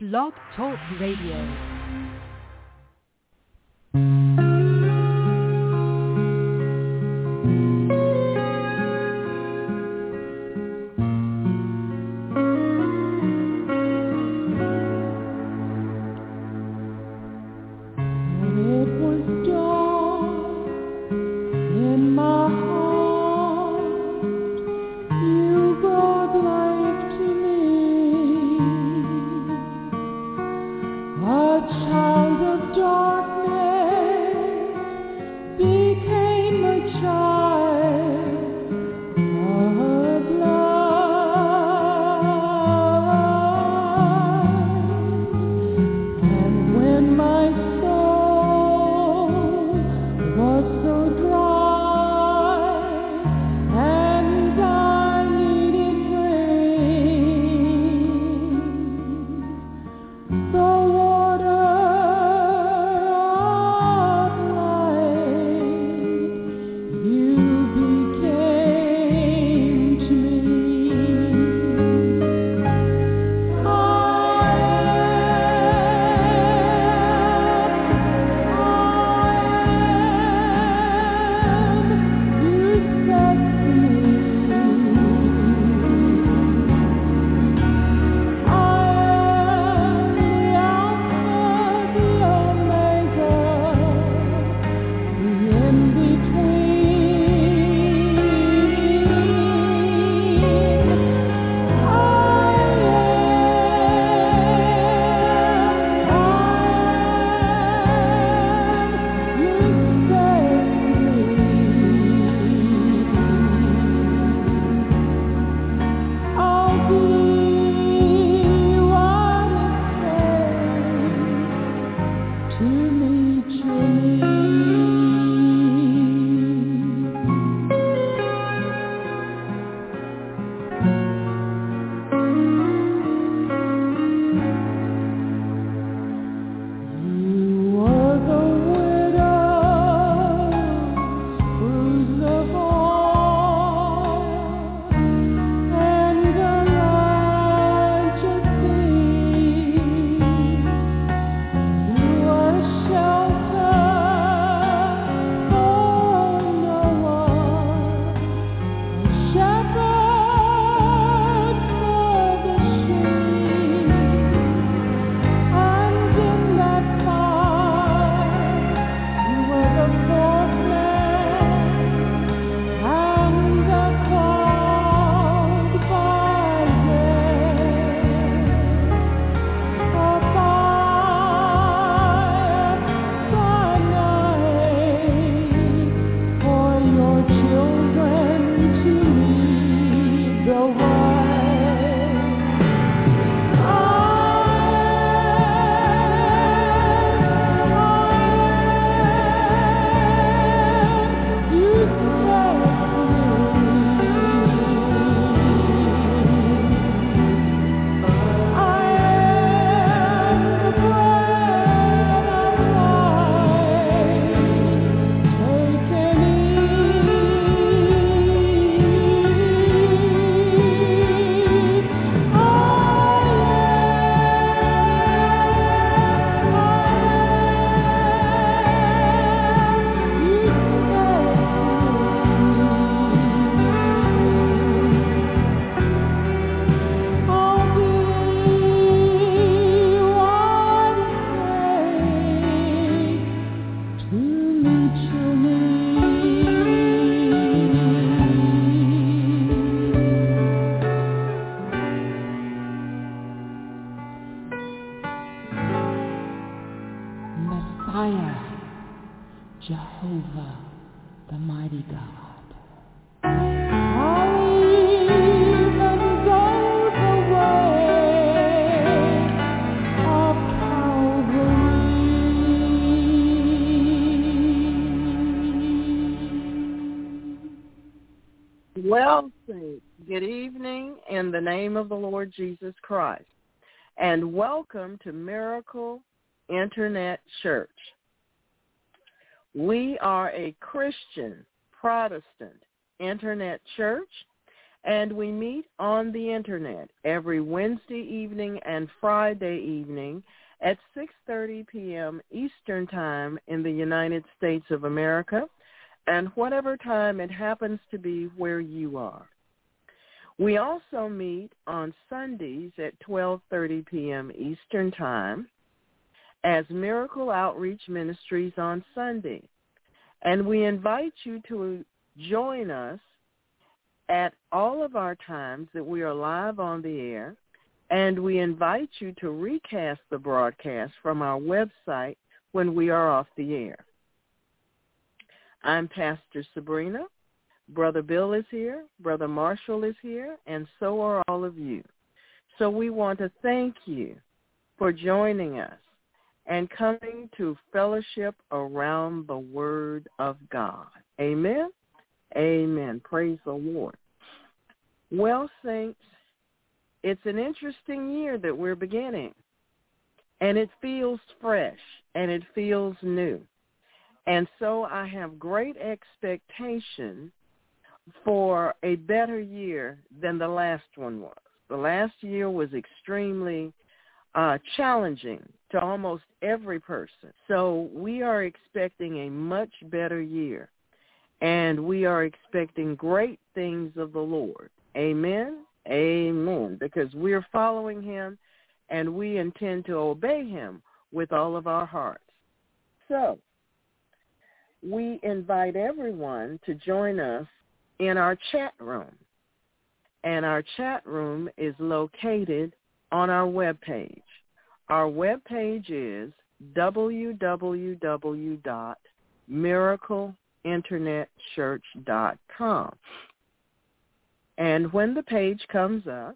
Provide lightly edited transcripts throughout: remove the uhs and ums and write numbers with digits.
Blog Talk Radio. Well, saints, good evening in the name of the Lord Jesus Christ, and welcome to Miracle Internet Church. We are a Christian Protestant Internet church, And we meet on the Internet every Wednesday evening and Friday evening at 6:30 p.m. Eastern Time in the United States of America, and whatever time it happens to be where you are. We also meet on Sundays at 12:30 p.m. Eastern Time as Miracle Outreach Ministries on Sunday. And we invite you to join us at all of our times that we are live on the air, and we invite you to recast the broadcast from our website when we are off the air. I'm Pastor Sabrina. Brother Bill is here, Brother Marshall is here, and so are all of you. So we want to thank you for joining us and coming to fellowship around the Word of God. Amen? Amen. Praise the Lord. Well, saints, it's an interesting year that we're beginning, and it feels fresh, and it feels new. And so I have great expectation for a better year than the last one was. The last year was extremely challenging to almost every person. So we are expecting a much better year, and we are expecting great things of the Lord. Amen? Amen. Because we're following him, and we intend to obey him with all of our hearts. So we invite everyone to join us in our chat room. And our chat room is located on our webpage. Our webpage is www.miracleinternetchurch.com. And when the page comes up,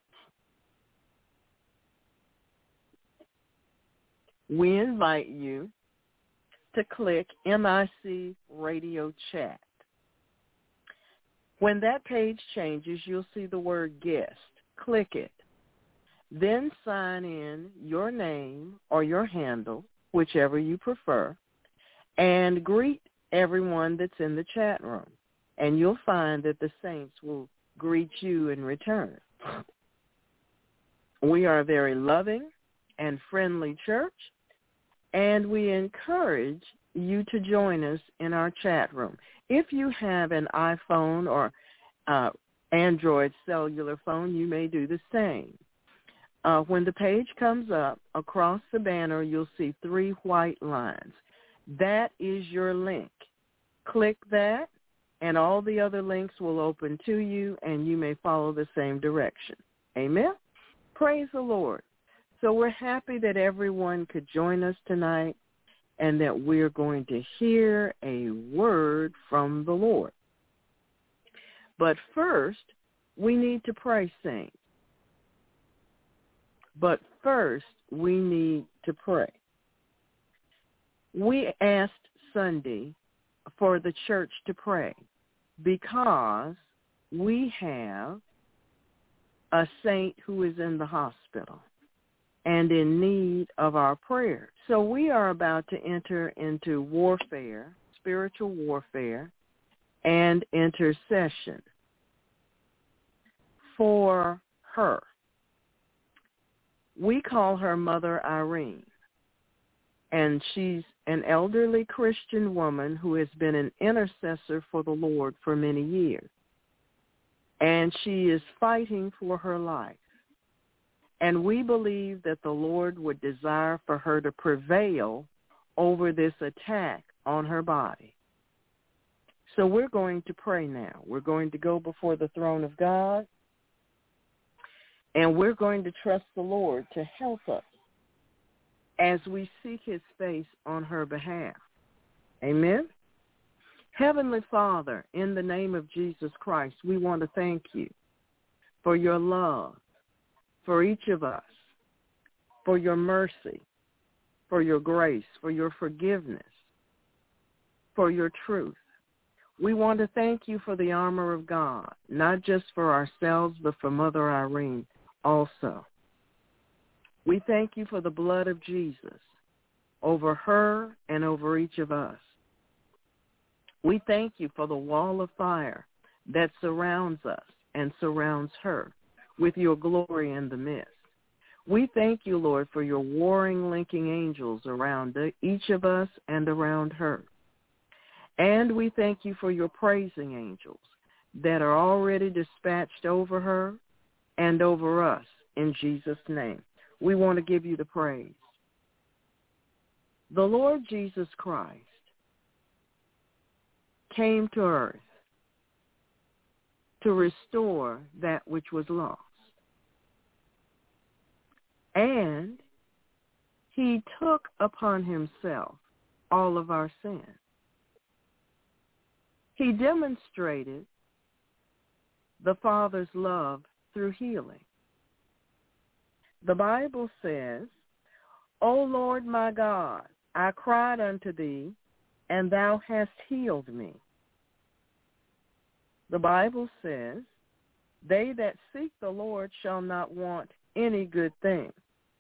we invite you to click MIC Radio Chat. When that page changes, you'll see the word guest. Click it. Then sign in your name or your handle, whichever you prefer, and greet everyone that's in the chat room. And you'll find that the saints will greet you in return. We are a very loving and friendly church, and we encourage you to join us in our chat room. If you have an iPhone or Android cellular phone, you may do the same. When the page comes up, across the banner, you'll see 3 white lines. That is your link. Click that, and all the other links will open to you, and you may follow the same direction. Amen? Praise the Lord. So we're happy that everyone could join us tonight and that we're going to hear a word from the Lord. But first, we need to pray, saints. But first, we need to pray. We asked Sunday for the church to pray because we have a saint who is in the hospital and in need of our prayers. So we are about to enter into warfare, spiritual warfare, and intercession for her. We call her Mother Irene, and she's an elderly Christian woman who has been an intercessor for the Lord for many years, and she is fighting for her life. And we believe that the Lord would desire for her to prevail over this attack on her body. So we're going to pray now. We're going to go before the throne of God, and we're going to trust the Lord to help us as we seek his face on her behalf. Amen? Heavenly Father, in the name of Jesus Christ, we want to thank you for your love for each of us, for your mercy, for your grace, for your forgiveness, for your truth. We want to thank you for the armor of God, not just for ourselves, but for Mother Irene also. We thank you for the blood of Jesus over her and over each of us. We thank you for the wall of fire that surrounds us and surrounds her with your glory in the midst. We thank you, Lord, for your warring, linking angels around each of us and around her. And we thank you for your praising angels that are already dispatched over her and over us in Jesus' name. We want to give you the praise. The Lord Jesus Christ came to earth to restore that which was lost. And he took upon himself all of our sins. He demonstrated the Father's love through healing. The Bible says, O Lord my God, I cried unto thee, and thou hast healed me. The Bible says, they that seek the Lord shall not want any good thing.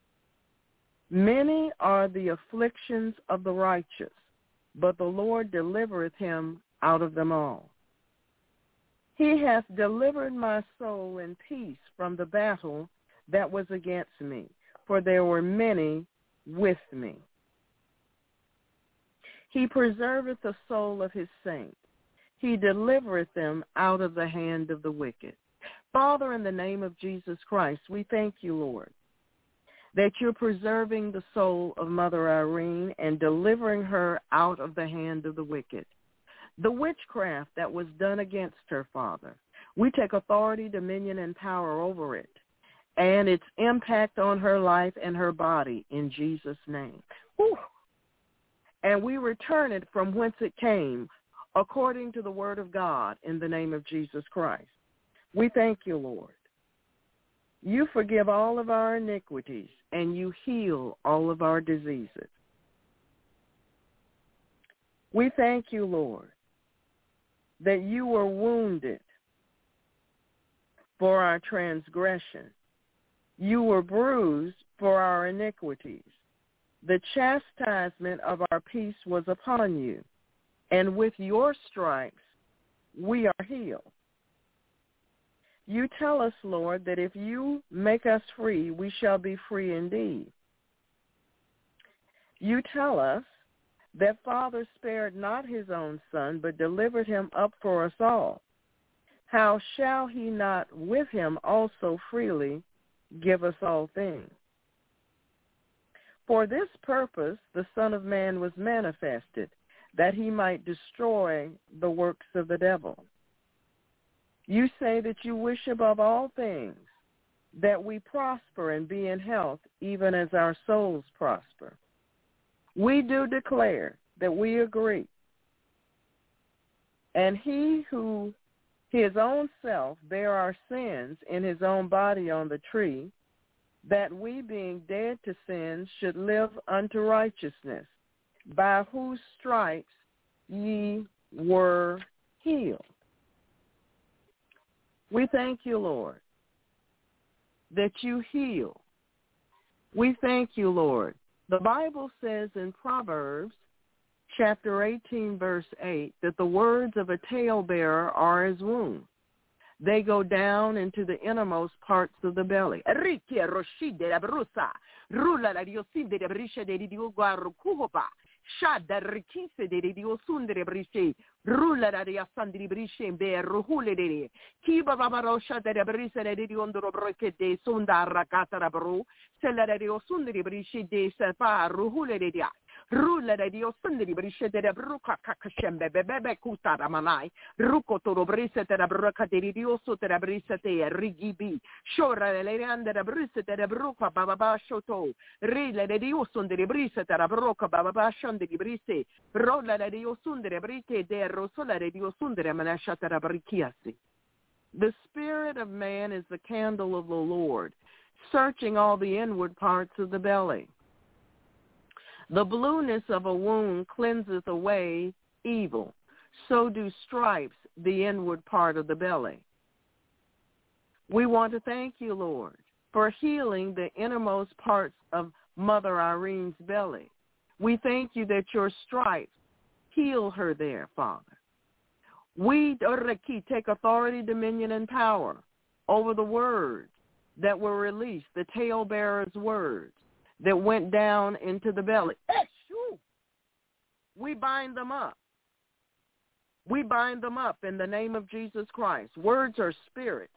Many are the afflictions of the righteous, but the Lord delivereth him out of them all. He hath delivered my soul in peace from the battle that was against me, for there were many with me. He preserveth the soul of his saints. He delivereth them out of the hand of the wicked. Father, in the name of Jesus Christ, we thank you, Lord, that you're preserving the soul of Mother Irene and delivering her out of the hand of the wicked. The witchcraft that was done against her, Father, we take authority, dominion, and power over it and its impact on her life and her body in Jesus' name. Whew. And we return it from whence it came according to the word of God in the name of Jesus Christ. We thank you, Lord. You forgive all of our iniquities and you heal all of our diseases. We thank you, Lord, that you were wounded for our transgression. You were bruised for our iniquities. The chastisement of our peace was upon you, and with your stripes we are healed. You tell us, Lord, that if you make us free, we shall be free indeed. You tell us that Father spared not his own Son, but delivered him up for us all. How shall he not with him also freely give us all things? For this purpose the Son of Man was manifested, that he might destroy the works of the devil. You say that you wish above all things that we prosper and be in health, even as our souls prosper. We do declare that we agree. And he who his own self bare our sins in his own body on the tree, that we being dead to sins should live unto righteousness, by whose stripes ye were healed. We thank you, Lord, that you heal. We thank you, Lord. The Bible says in Proverbs chapter 18, verse 8, that the words of a talebearer are as wounds. They go down into the innermost parts of the belly. Shadda rikise de dio sundere brishe, rulla da dia sandri brishe be ruhule de. Kiba babaro shadda de brise de dio ndoro broke de sunda rakata da bro, sella de dio sundere brishe de sefa ruhule de dia. Rulla da dio sundere brishe de bruka kakashembe bebe kuta ramanai, ruko toro brise de bruka de dio so de brise de rigibi, shora le leande de brise de bruka baba shoto, rile de dio sundere brise de bruka baba de brise, rolla de dio sundere brite de rosola de dio sundere manashata da brikiasi. The spirit of man is the candle of the Lord, searching all the inward parts of the belly. The blueness of a wound cleanseth away evil, so do stripes the inward part of the belly. We want to thank you, Lord, for healing the innermost parts of Mother Irene's belly. We thank you that your stripes heal her there, Father. We take authority, dominion, and power over the words that were released, the talebearer's words that went down into the belly. We bind them up. We bind them up in the name of Jesus Christ. Words are spirits.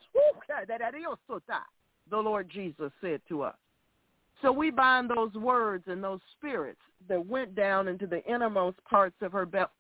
The Lord Jesus said to us. So we bind those words and those spirits that went down into the innermost parts of her belly.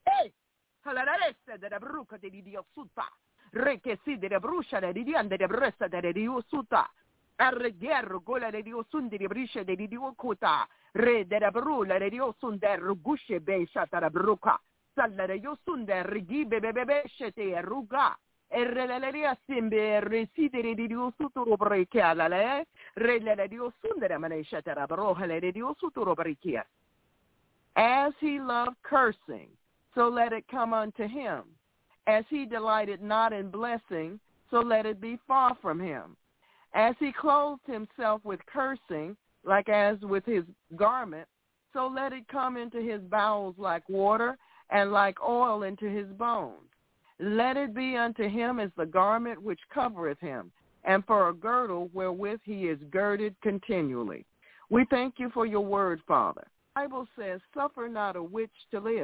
Arreguerro gola de Dios un de brisha de Dio kuta re de la brula de Dios un de rugushe be shatara bruka salla de Dios un de rigibe bebe shete ruga erreleria simbe residere di Dios tutto brekia la le re de Dios un de mane shatara broha de Dios tutto brekia. As he loved cursing, so let it come unto him. As he delighted not in blessing, so let it be far from him. As he clothed himself with cursing, like as with his garment, so let it come into his bowels like water, and like oil into his bones. Let it be unto him as the garment which covereth him, and for a girdle wherewith he is girded continually. We thank you for your word, Father. The Bible says, suffer not a witch to live.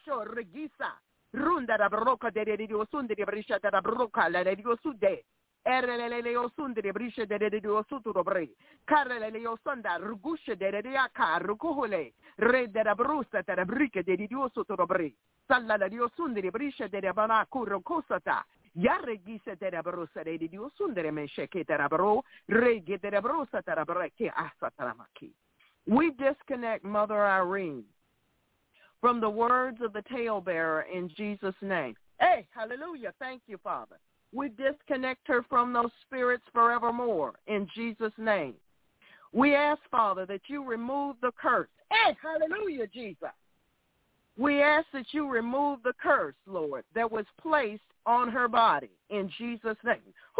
Ereleleo sundere brisce de Dio suturo bre. Carreleleo sonda rugusce de reaca rucuhole. Re de la brusta te briche de Dio suturo bre. Salla la Dio sundere brisce de bana curro cosata. Yarre gise de la brusa de Dio sundere mesce che te rabro. Regge de la brusa te rabre che asataramaki. We disconnect Mother Irene from the words of the talebearer in Jesus' name. Hey, hallelujah. Thank you, Father. We disconnect her from those spirits forevermore in Jesus' name. We ask, Father, that you remove the curse. Hey, hallelujah, Jesus. We ask that you remove the curse, Lord, that was placed on her body in Jesus' name.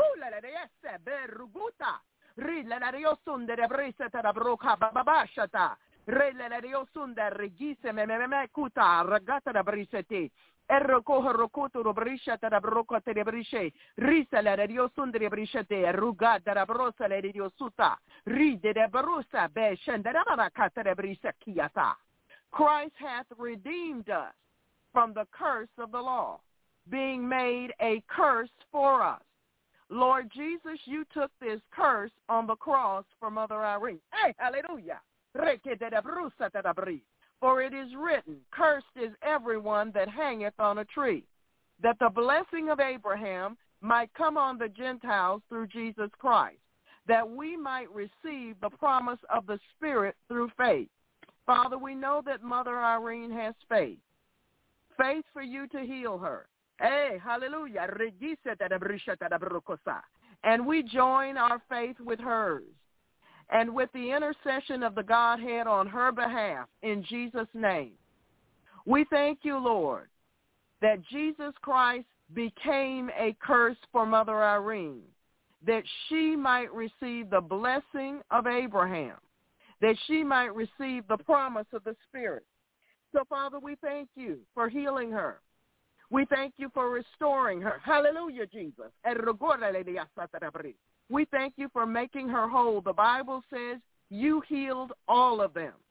Erro coho rocoto robrisha tara broca terebrisce, risa la radio sundre brishate, rugata la brosa la radio suta, ride de barusa be shendarama caterebrisa kiata. Christ hath redeemed us from the curse of the law, being made a curse for us. Lord Jesus, you took this curse on the cross for Mother Irene. Hey, hallelujah. For it is written, cursed is everyone that hangeth on a tree, that the blessing of Abraham might come on the Gentiles through Jesus Christ, that we might receive the promise of the Spirit through faith. Father, we know that Mother Irene has faith. Faith for you to heal her. Hey, hallelujah. And we join our faith with hers, and with the intercession of the Godhead on her behalf, in Jesus' name. We thank you, Lord, that Jesus Christ became a curse for Mother Irene, that she might receive the blessing of Abraham, that she might receive the promise of the Spirit. So, Father, we thank you for healing her. We thank you for restoring her. Hallelujah, Jesus. We thank you for making her whole. The Bible says you healed all of them.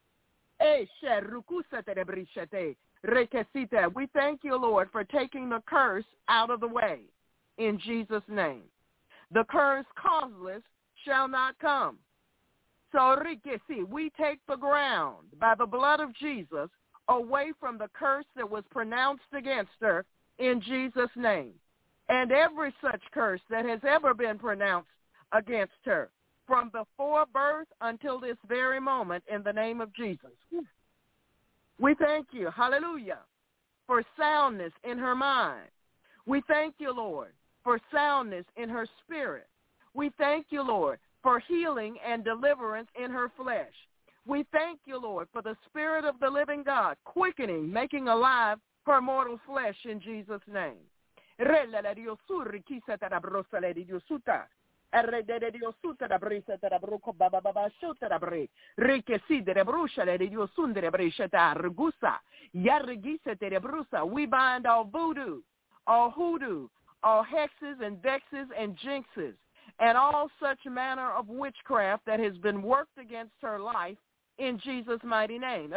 We thank you, Lord, for taking the curse out of the way in Jesus' name. The curse causeless shall not come. So, we take the ground by the blood of Jesus away from the curse that was pronounced against her in Jesus' name. And every such curse that has ever been pronounced against her from before birth until this very moment in the name of Jesus. We thank you, hallelujah, for soundness in her mind. We thank you, Lord, for soundness in her spirit. We thank you, Lord, for healing and deliverance in her flesh. We thank you, Lord, for the Spirit of the living God quickening, making alive her mortal flesh in Jesus' name. We bind all voodoo, all hoodoo, all hexes and vexes and jinxes and all such manner of witchcraft that has been worked against her life in Jesus' mighty name.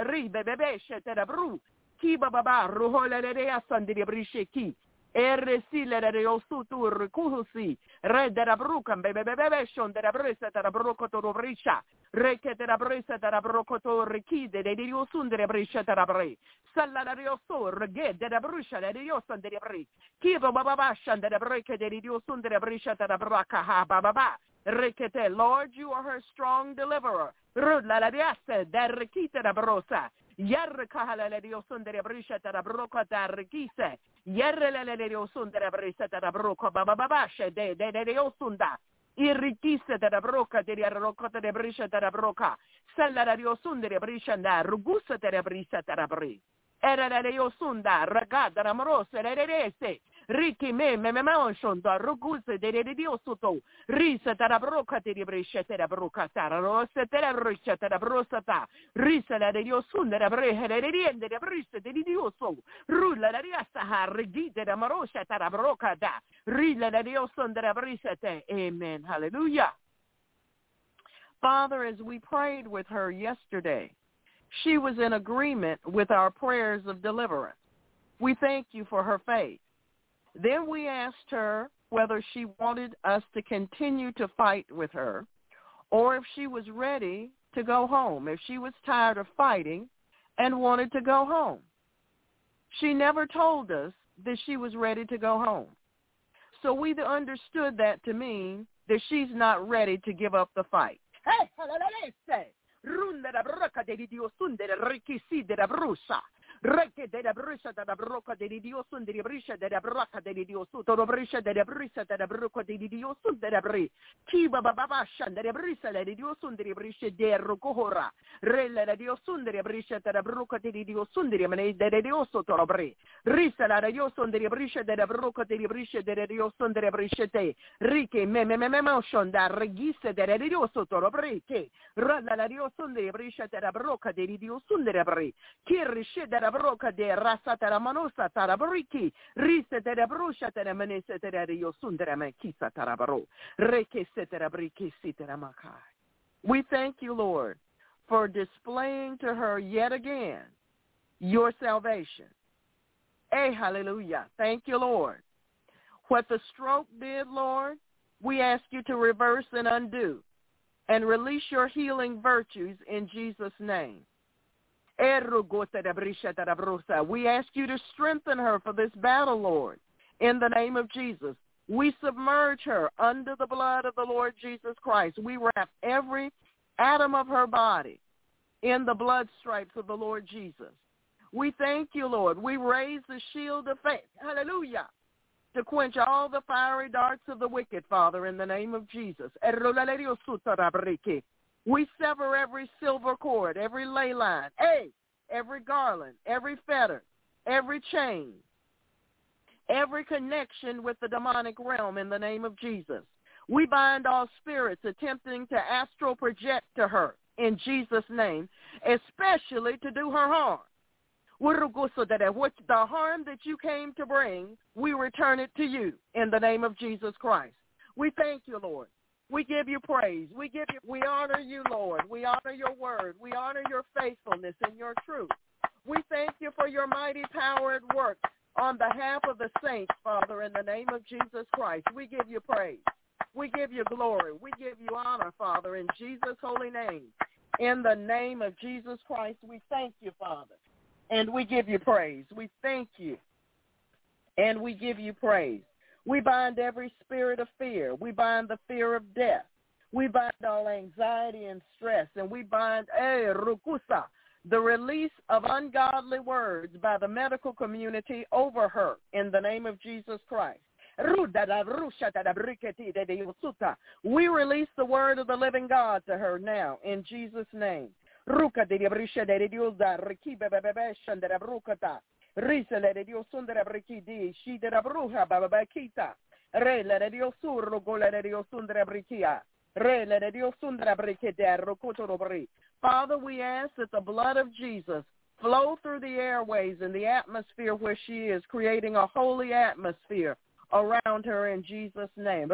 Lord, you are her strong deliverer. Irrikise da broca de roca de brisha da broca, salario sundere brisha da rugusa de brisa da bri. Era la sunda, ragada ramorosa, rese. Riki me manshon da rugusa de Dio sotto. Risa da broca de brisha da broca, tara rosa de brisha da brosata. Risa la Dio sundere brehe de riende de brisa de Dio so. Rulla la riassa hargide da marosha da broca da. Rilla la Dio sundere brisa te. Amen. Hallelujah. Father, as we prayed with her yesterday, she was in agreement with our prayers of deliverance. We thank you for her faith. Then we asked her whether she wanted us to continue to fight with her or if she was ready to go home, if she was tired of fighting and wanted to go home. She never told us that she was ready to go home. So we understood that to mean that she's not ready to give up the fight. Hey, Reke de la brisa da broca de Dio sun de brisha de la broca de Dio su to brisha de la brisa de la broca de Dio sun de la bri kiba baba shan de la brisa de Dio sun de brisha de rocohora rella de Dio sun de brisha de la broca de Dio sun de mane de Dio su to bri risa la Dio sun de brisha de la broca de brisha de Dio sun de brisha te rike me motion da regisse de Dio su to bri che rella la Dio sun de brisha de la broca de Dio sun de bri che risce de broca de rasa tara manosa tara briki rise tara brusha tara manese tara rio sundera me kisa tara baro reke setera briki sitera makai. We thank you, Lord, for displaying to her yet again your salvation. Hey, hallelujah. Thank you, Lord. What the stroke did, Lord, we ask you to reverse and undo and release your healing virtues in Jesus' name. We ask you to strengthen her for this battle, Lord, in the name of Jesus. We submerge her under the blood of the Lord Jesus Christ. We wrap every atom of her body in the blood stripes of the Lord Jesus. We thank you, Lord. We raise the shield of faith, hallelujah, to quench all the fiery darts of the wicked, Father, in the name of Jesus. We sever every silver cord, every ley line, every garland, every fetter, every chain, every connection with the demonic realm in the name of Jesus. We bind all spirits attempting to astral project to her in Jesus' name, especially to do her harm. The harm that you came to bring, we return it to you in the name of Jesus Christ. We thank you, Lord. We give you praise. We honor you, Lord. We honor your word. We honor your faithfulness and your truth. We thank you for your mighty power at work on behalf of the saints, Father, in the name of Jesus Christ. We give you praise. We give you glory. We give you honor, Father, in Jesus' holy name. In the name of Jesus Christ, we thank you, Father, and we give you praise. We thank you, and we give you praise. We bind every spirit of fear. We bind the fear of death. We bind all anxiety and stress. And we bind the release of ungodly words by the medical community over her in the name of Jesus Christ. We release the word of the living God to her now in Jesus' name. Risele de Dios sundera brikidi, she de la bruja babakita, rele de Dios surro gole de Dios sundera brikia, rele de Dios sundera brikide, rokotobri. Father, we ask that the blood of Jesus flow through the airways and the atmosphere where she is, creating a holy atmosphere around her in Jesus' name.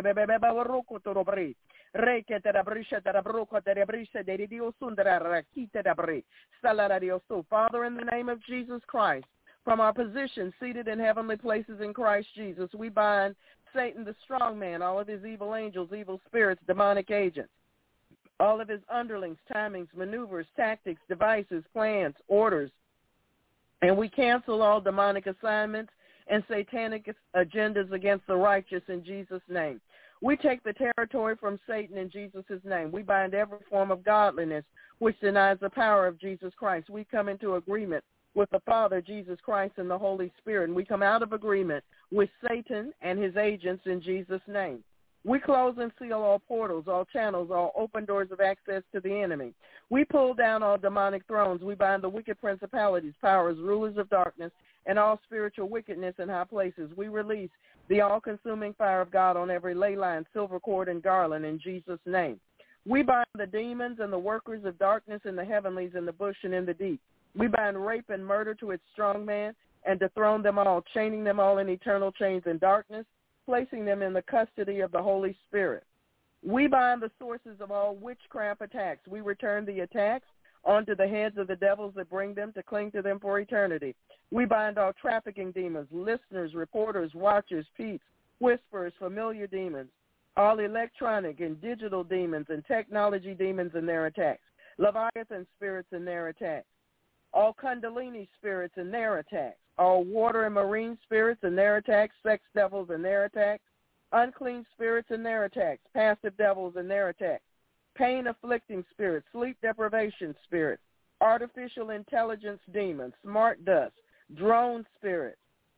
Father, in the name of Jesus Christ, from our position seated in heavenly places in Christ Jesus, we bind Satan, the strong man, all of his evil angels, evil spirits, demonic agents, all of his underlings, timings, maneuvers, tactics, devices, plans, orders, and we cancel all demonic assignments and satanic agendas against the righteous in Jesus' name. We take the territory from Satan in Jesus' name. We bind every form of godliness which denies the power of Jesus Christ. We come into agreement with the Father, Jesus Christ, and the Holy Spirit, and we come out of agreement with Satan and his agents in Jesus' name. We close and seal all portals, all channels, all open doors of access to the enemy. We pull down all demonic thrones. We bind the wicked principalities, powers, rulers of darkness, and all spiritual wickedness in high places. We release the all-consuming fire of God on every ley line, silver cord, and garland in Jesus' name. We bind the demons and the workers of darkness in the heavenlies, in the bush, and in the deep. We bind rape and murder to its strong man and dethrone them all, chaining them all in eternal chains in darkness, placing them in the custody of the Holy Spirit. We bind the sources of all witchcraft attacks. We return the attacks onto the heads of the devils that bring them to cling to them for eternity. We bind all trafficking demons, listeners, reporters, watchers, peeps, whisperers, familiar demons, all electronic and digital demons and technology demons and their attacks, Leviathan spirits and their attacks, all Kundalini spirits and their attacks, all water and marine spirits and their attacks, sex devils and their attacks, unclean spirits and their attacks, passive devils and their attacks, pain-afflicting spirits, sleep deprivation spirits, artificial intelligence demons, smart dust, drone spirits,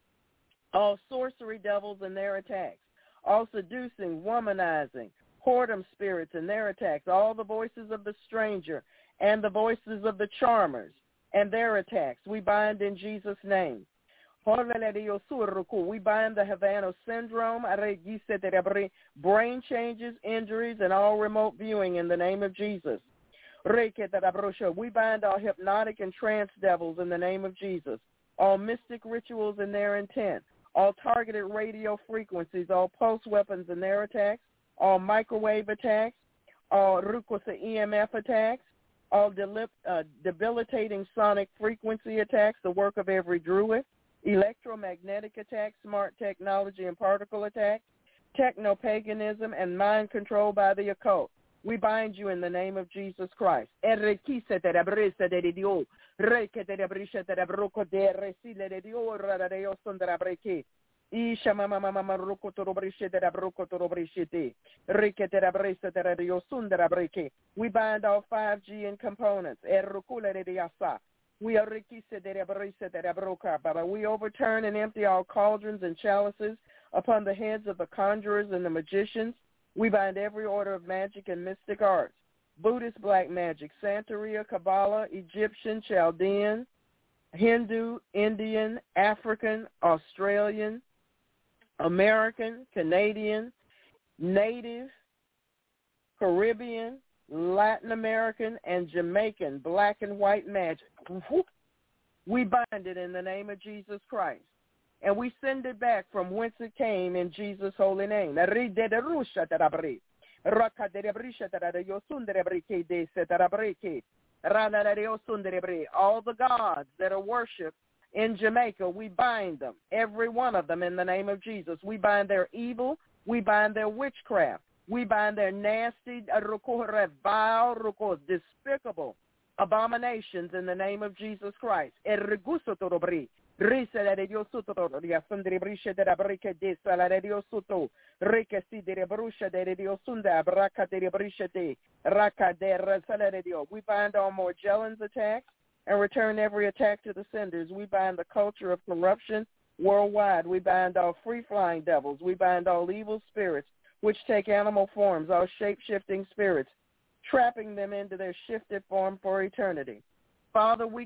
all sorcery devils and their attacks, all seducing, womanizing, whoredom spirits and their attacks, all the voices of the stranger and the voices of the charmers and their attacks. We bind in Jesus' name. We bind the Havana syndrome, brain changes, injuries, and all remote viewing in the name of Jesus. We bind all hypnotic and trance devils in the name of Jesus, all mystic rituals and their intent, all targeted radio frequencies, all pulse weapons and their attacks, all microwave attacks, all EMF attacks, all debilitating sonic frequency attacks, the work of every druid, electromagnetic attacks, smart technology and particle attacks, techno-paganism, and mind control by the occult. We bind you in the name of Jesus Christ. We bind all 5G and components. We overturn and empty all cauldrons and chalices upon the heads of the conjurers and the magicians. We bind every order of magic and mystic arts, Buddhist black magic, Santeria, Kabbalah, Egyptian, Chaldean, Hindu, Indian, African, Australian, American, Canadian, Native, Caribbean, Latin American, and Jamaican black and white magic. We bind it in the name of Jesus Christ, and we send it back from whence it came in Jesus' holy name. All the gods that are worshipped in Jamaica, we bind them, every one of them, in the name of Jesus. We bind their evil. We bind their witchcraft. We bind their nasty, vile, despicable abominations in the name of Jesus Christ. We bind all Morgellons attacks and return every attack to the senders. We bind the culture of corruption worldwide. We bind all free-flying devils. We bind all evil spirits which take animal forms, all shape-shifting spirits, trapping them into their shifted form for eternity. Father, we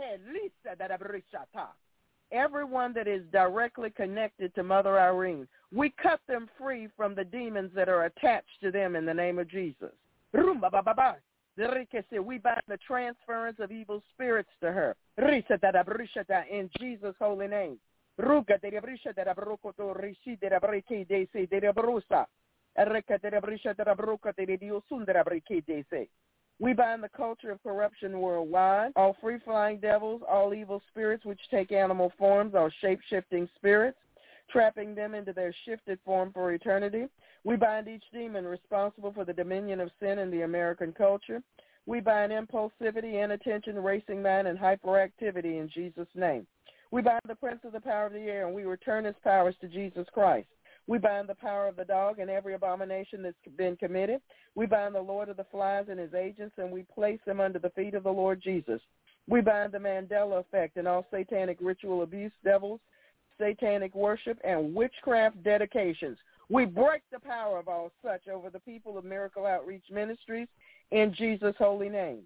everyone that is directly connected to Mother Irene, we cut them free from the demons that are attached to them in the name of Jesus. We bind the transference of evil spirits to her in Jesus' holy name. Ruka de Brisha de Abrokoto Rishi de Abreke de Se de Brusa. Ereka de Brisha de Abroka de Diosundra Breke de Se. We bind the culture of corruption worldwide, all free-flying devils, all evil spirits which take animal forms, all shape-shifting spirits, trapping them into their shifted form for eternity. We bind each demon responsible for the dominion of sin in the American culture. We bind impulsivity, inattention, racing mind, and hyperactivity in Jesus' name. We bind the prince of the power of the air, and we return his powers to Jesus Christ. We bind the power of the dog and every abomination that's been committed. We bind the Lord of the flies and his agents, and we place them under the feet of the Lord Jesus. We bind the Mandela effect and all satanic ritual abuse, devils, satanic worship, and witchcraft dedications. We break the power of all such over the people of Miracle Outreach Ministries in Jesus' holy name.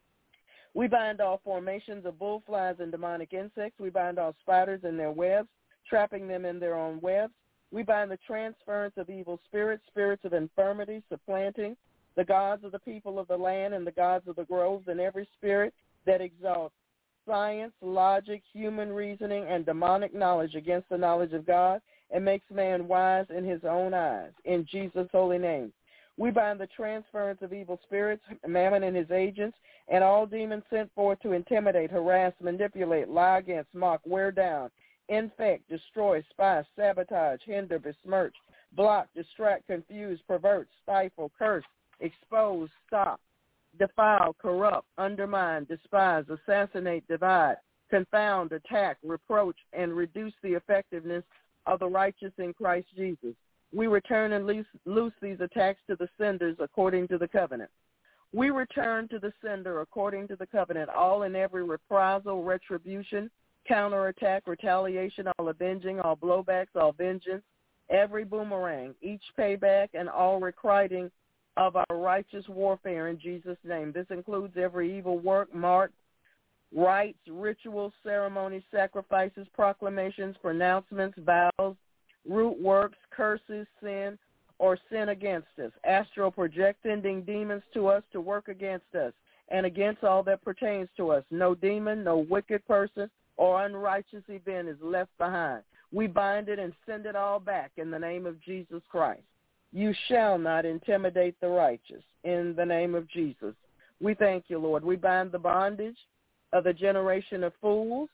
We bind all formations of bullflies and demonic insects. We bind all spiders in their webs, trapping them in their own webs. We bind the transference of evil spirits, spirits of infirmity, supplanting the gods of the people of the land and the gods of the groves, and every spirit that exalts science, logic, human reasoning, and demonic knowledge against the knowledge of God and makes man wise in his own eyes. In Jesus' holy name. We bind the transference of evil spirits, Mammon and his agents, and all demons sent forth to intimidate, harass, manipulate, lie against, mock, wear down, infect, destroy, spy, sabotage, hinder, besmirch, block, distract, confuse, pervert, stifle, curse, expose, stop, defile, corrupt, undermine, despise, assassinate, divide, confound, attack, reproach, and reduce the effectiveness of the righteous in Christ Jesus. We return and loose these attacks to the senders according to the covenant. We return to the sender according to the covenant, all and every reprisal, retribution, counterattack, retaliation, all avenging, all blowbacks, all vengeance, every boomerang, each payback, and all requiting of our righteous warfare in Jesus' name. This includes every evil work, mark, rites, rituals, ceremonies, sacrifices, proclamations, pronouncements, vows, root works, curses, sin, or sin against us, astral projecting demons to us to work against us and against all that pertains to us. No demon, no wicked person, or unrighteous event is left behind. We bind it and send it all back in the name of Jesus Christ. You shall not intimidate the righteous in the name of Jesus. We thank you, Lord. We bind the bondage of the generation of fools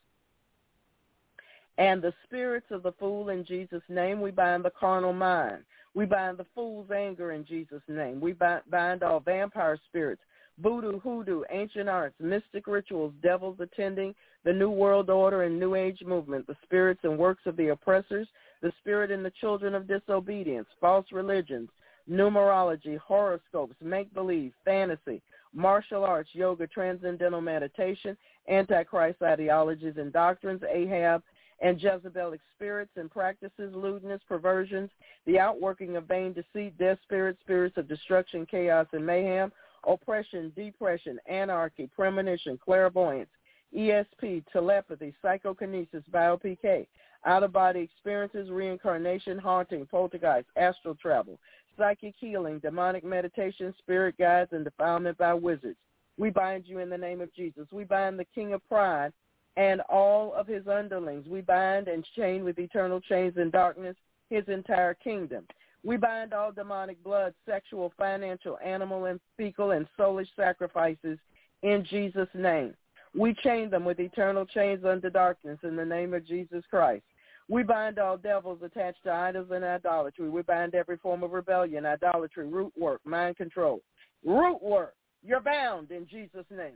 and the spirits of the fool in Jesus' name. We bind the carnal mind. We bind the fool's anger in Jesus' name. We bind all vampire spirits, voodoo, hoodoo, ancient arts, mystic rituals, devils attending the New World Order and New Age movement, the spirits and works of the oppressors, the spirit in the children of disobedience, false religions, numerology, horoscopes, make-believe, fantasy, martial arts, yoga, transcendental meditation, antichrist ideologies and doctrines, Ahab and Jezebelic spirits and practices, lewdness, perversions, the outworking of vain deceit, death spirits, spirits of destruction, chaos, and mayhem, oppression, depression, anarchy, premonition, clairvoyance, ESP, telepathy, psychokinesis, bio-PK, out-of-body experiences, reincarnation, haunting, poltergeist, astral travel, psychic healing, demonic meditation, spirit guides, and defilement by wizards. We bind you in the name of Jesus. We bind the king of pride and all of his underlings. We bind and chain with eternal chains in darkness his entire kingdom. We bind all demonic blood, sexual, financial, animal, and fecal, and soulish sacrifices in Jesus' name. We chain them with eternal chains unto darkness in the name of Jesus Christ. We bind all devils attached to idols and idolatry. We bind every form of rebellion, idolatry, root work, mind control. Root work, you're bound in Jesus' name.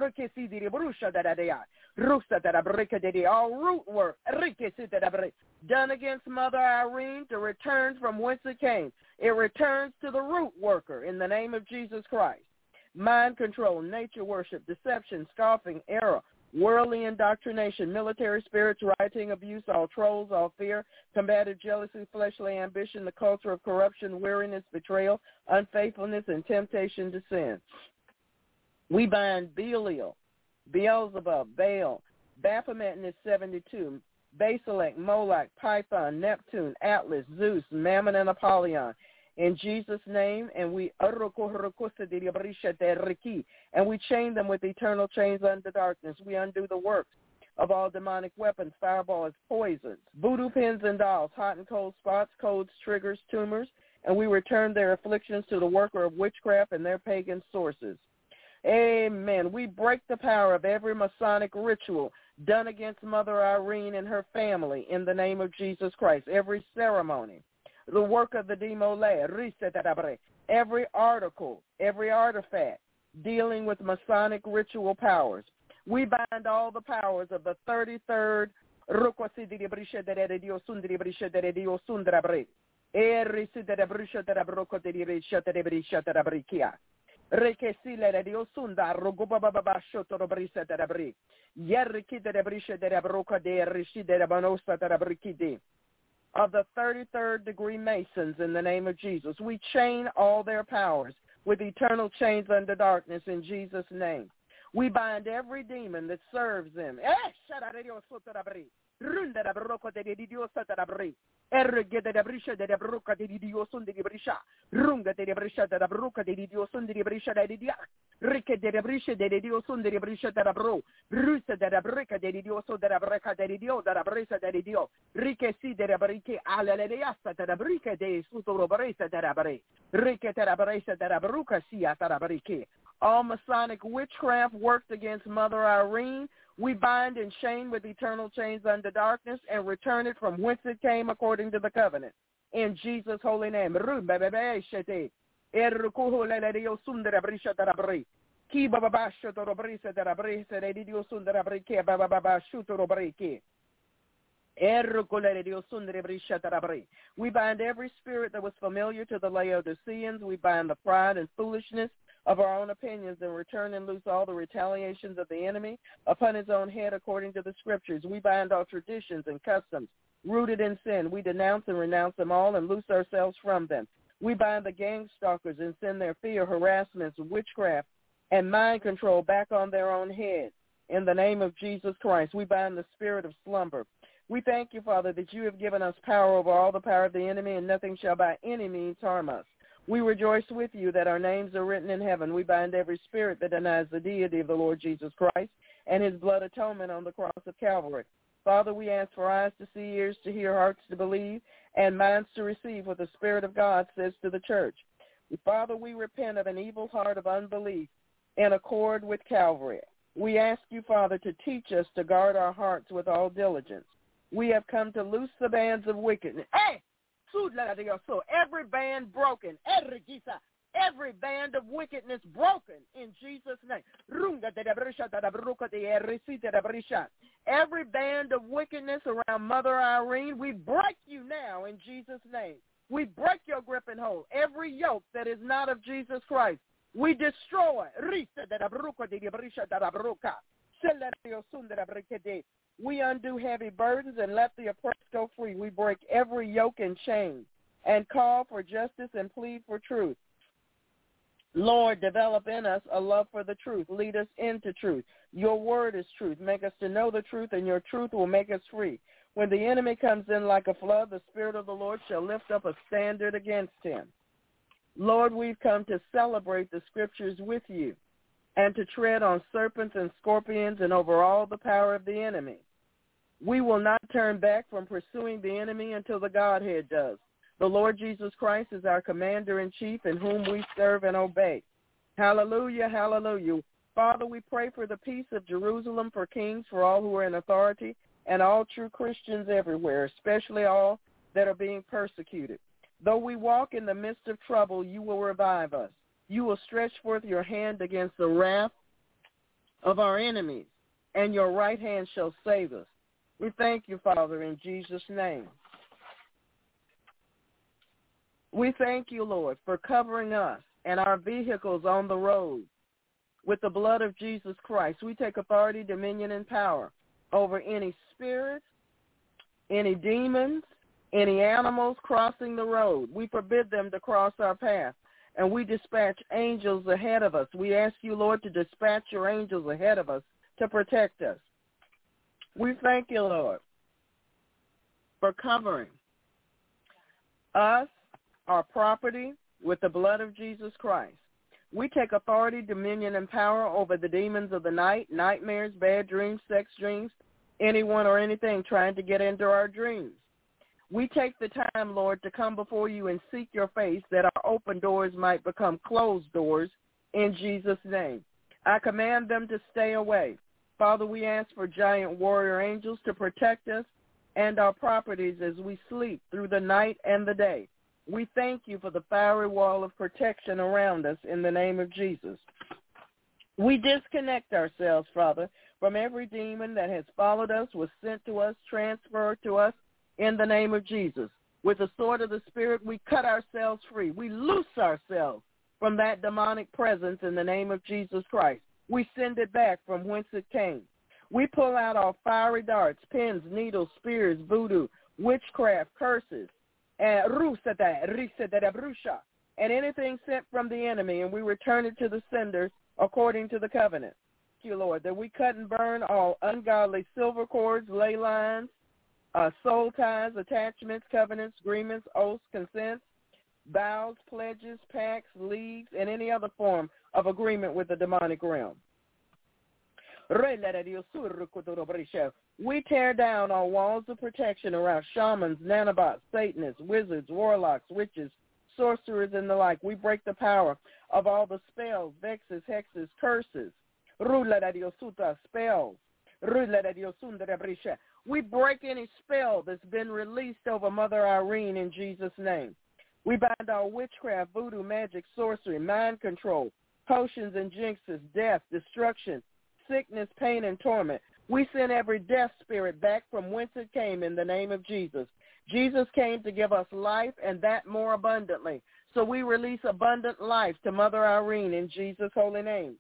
All root work done against Mother Irene to return from whence it came. It returns to the root worker in the name of Jesus Christ. Mind control, nature worship, deception, scoffing, error, worldly indoctrination, military spirits, rioting, abuse, all trolls, all fear, combative jealousy, fleshly ambition, the culture of corruption, weariness, betrayal, unfaithfulness, and temptation to sin. We bind Belial, Beelzebub, Baal, Baphomet and his 72, Basilek, Moloch, Python, Neptune, Atlas, Zeus, Mammon, and Apollyon. In Jesus' name, and we chain them with eternal chains unto darkness. We undo the works of all demonic weapons, fireballs, poisons, voodoo pins and dolls, hot and cold spots, codes, triggers, tumors, and we return their afflictions to the worker of witchcraft and their pagan sources. Amen. We break the power of every Masonic ritual done against Mother Irene and her family in the name of Jesus Christ. Every ceremony, the work of the Demole, every article, every artifact dealing with Masonic ritual powers. We bind all the powers of the 33rd of the 33rd degree Masons in the name of Jesus. We chain all their powers with eternal chains under darkness in Jesus' name. We bind every demon that serves them. All Masonic witchcraft worked against Mother Irene, we bind and chain with eternal chains under darkness and return it from whence it came according to the covenant. In Jesus' holy name. We bind every spirit that was familiar to the Laodiceans. We bind the pride and foolishness of our own opinions and return and loose all the retaliations of the enemy upon his own head according to the scriptures. We bind all traditions and customs rooted in sin. We denounce and renounce them all and loose ourselves from them. We bind the gang stalkers and send their fear, harassments, witchcraft, and mind control back on their own head. In the name of Jesus Christ, we bind the spirit of slumber. We thank you, Father, that you have given us power over all the power of the enemy, and nothing shall by any means harm us. We rejoice with you that our names are written in heaven. We bind every spirit that denies the deity of the Lord Jesus Christ and his blood atonement on the cross of Calvary. Father, we ask for eyes to see, ears to hear, hearts to believe, and minds to receive what the Spirit of God says to the church. Father, we repent of an evil heart of unbelief in accord with Calvary. We ask you, Father, to teach us to guard our hearts with all diligence. We have come to loose the bands of wickedness. Hey! So every band broken, every band of wickedness broken in Jesus' name. Every band of wickedness around Mother Irene, we break you now in Jesus' name. We break your grip and hold. Every yoke that is not of Jesus Christ, we destroy. We undo heavy burdens and let the oppressed go free. We break every yoke and chain and call for justice and plead for truth. Lord, develop in us a love for the truth. Lead us into truth. Your word is truth. Make us to know the truth, and your truth will make us free. When the enemy comes in like a flood, the Spirit of the Lord shall lift up a standard against him. Lord, we've come to celebrate the scriptures with you and to tread on serpents and scorpions and over all the power of the enemy. We will not turn back from pursuing the enemy until the Godhead does. The Lord Jesus Christ is our commander-in-chief in whom we serve and obey. Hallelujah, hallelujah. Father, we pray for the peace of Jerusalem, for kings, for all who are in authority, and all true Christians everywhere, especially all that are being persecuted. Though we walk in the midst of trouble, you will revive us. You will stretch forth your hand against the wrath of our enemies, and your right hand shall save us. We thank you, Father, in Jesus' name. We thank you, Lord, for covering us and our vehicles on the road with the blood of Jesus Christ. We take authority, dominion, and power over any spirits, any demons, any animals crossing the road. We forbid them to cross our path, and we dispatch angels ahead of us. We ask you, Lord, to dispatch your angels ahead of us to protect us. We thank you, Lord, for covering us, our property, with the blood of Jesus Christ. We take authority, dominion, and power over the demons of the night, nightmares, bad dreams, sex dreams, anyone or anything trying to get into our dreams. We take the time, Lord, to come before you and seek your face that our open doors might become closed doors in Jesus' name. I command them to stay away. Father, we ask for giant warrior angels to protect us and our properties as we sleep through the night and the day. We thank you for the fiery wall of protection around us in the name of Jesus. We disconnect ourselves, Father, from every demon that has followed us, was sent to us, transferred to us in the name of Jesus. With the sword of the Spirit, we cut ourselves free. We loose ourselves from that demonic presence in the name of Jesus Christ. We send it back from whence it came. We pull out all fiery darts, pins, needles, spears, voodoo, witchcraft, curses, and anything sent from the enemy, and we return it to the sender according to the covenant. Thank you, Lord, that we cut and burn all ungodly silver cords, ley lines, soul ties, attachments, covenants, agreements, oaths, consents, vows, pledges, pacts, leagues, and any other form of agreement with the demonic realm. We tear down all walls of protection around shamans, nanobots, Satanists, wizards, warlocks, witches, sorcerers, and the like. We break the power of all the spells, vexes, hexes, curses, spells. We break any spell that's been released over Mother Irene in Jesus' name. We bind all witchcraft, voodoo, magic, sorcery, mind control, potions and jinxes, death, destruction, sickness, pain, and torment. We send every death spirit back from whence it came in the name of Jesus. Jesus came to give us life and that more abundantly. So we release abundant life to Mother Irene in Jesus' holy name.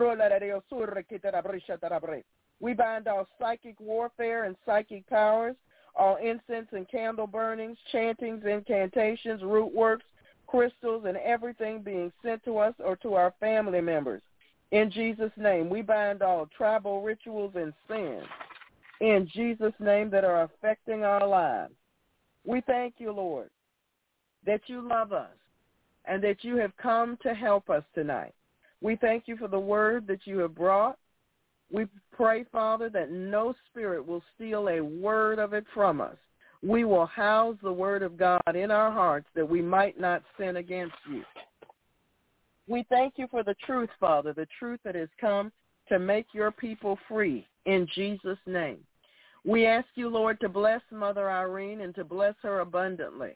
We bind all psychic warfare and psychic powers, all incense and candle burnings, chantings, incantations, root works, crystals, and everything being sent to us or to our family members. In Jesus' name, we bind all tribal rituals and sins in Jesus' name that are affecting our lives. We thank you, Lord, that you love us and that you have come to help us tonight. We thank you for the word that you have brought. We pray, Father, that no spirit will steal a word of it from us. We will house the word of God in our hearts that we might not sin against you. We thank you for the truth, Father, the truth that has come to make your people free in Jesus' name. We ask you, Lord, to bless Mother Irene and to bless her abundantly.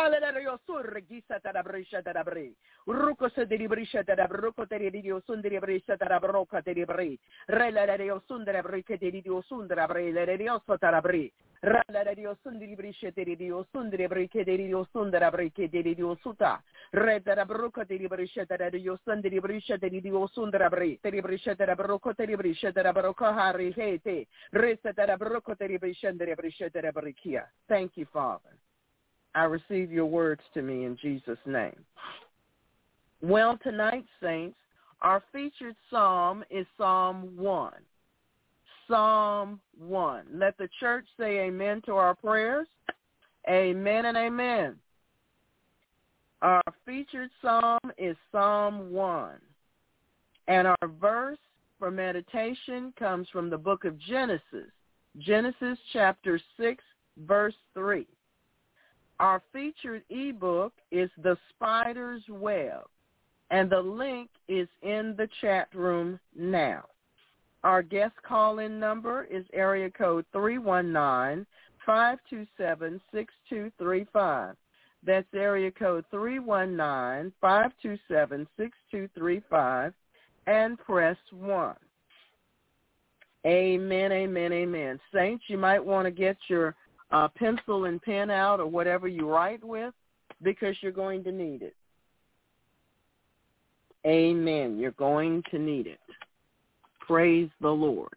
Thank you, Father. I receive your words to me in Jesus' name. Well, tonight, saints, our featured psalm is Psalm 1. Psalm 1. Let the church say amen to our prayers. Amen and amen. Our featured psalm is Psalm 1. And our verse for meditation comes from the book of Genesis. Genesis chapter 6, verse 3. Our featured ebook is The Spider's Web, and the link is in the chat room now. Our guest call-in number is area code 319-527-6235. That's area code 319-527-6235, and press 1. Amen, amen, amen. Saints, you might want to get your pencil and pen out or whatever you write with because you're going to need it. Amen. You're going to need it. Praise the Lord.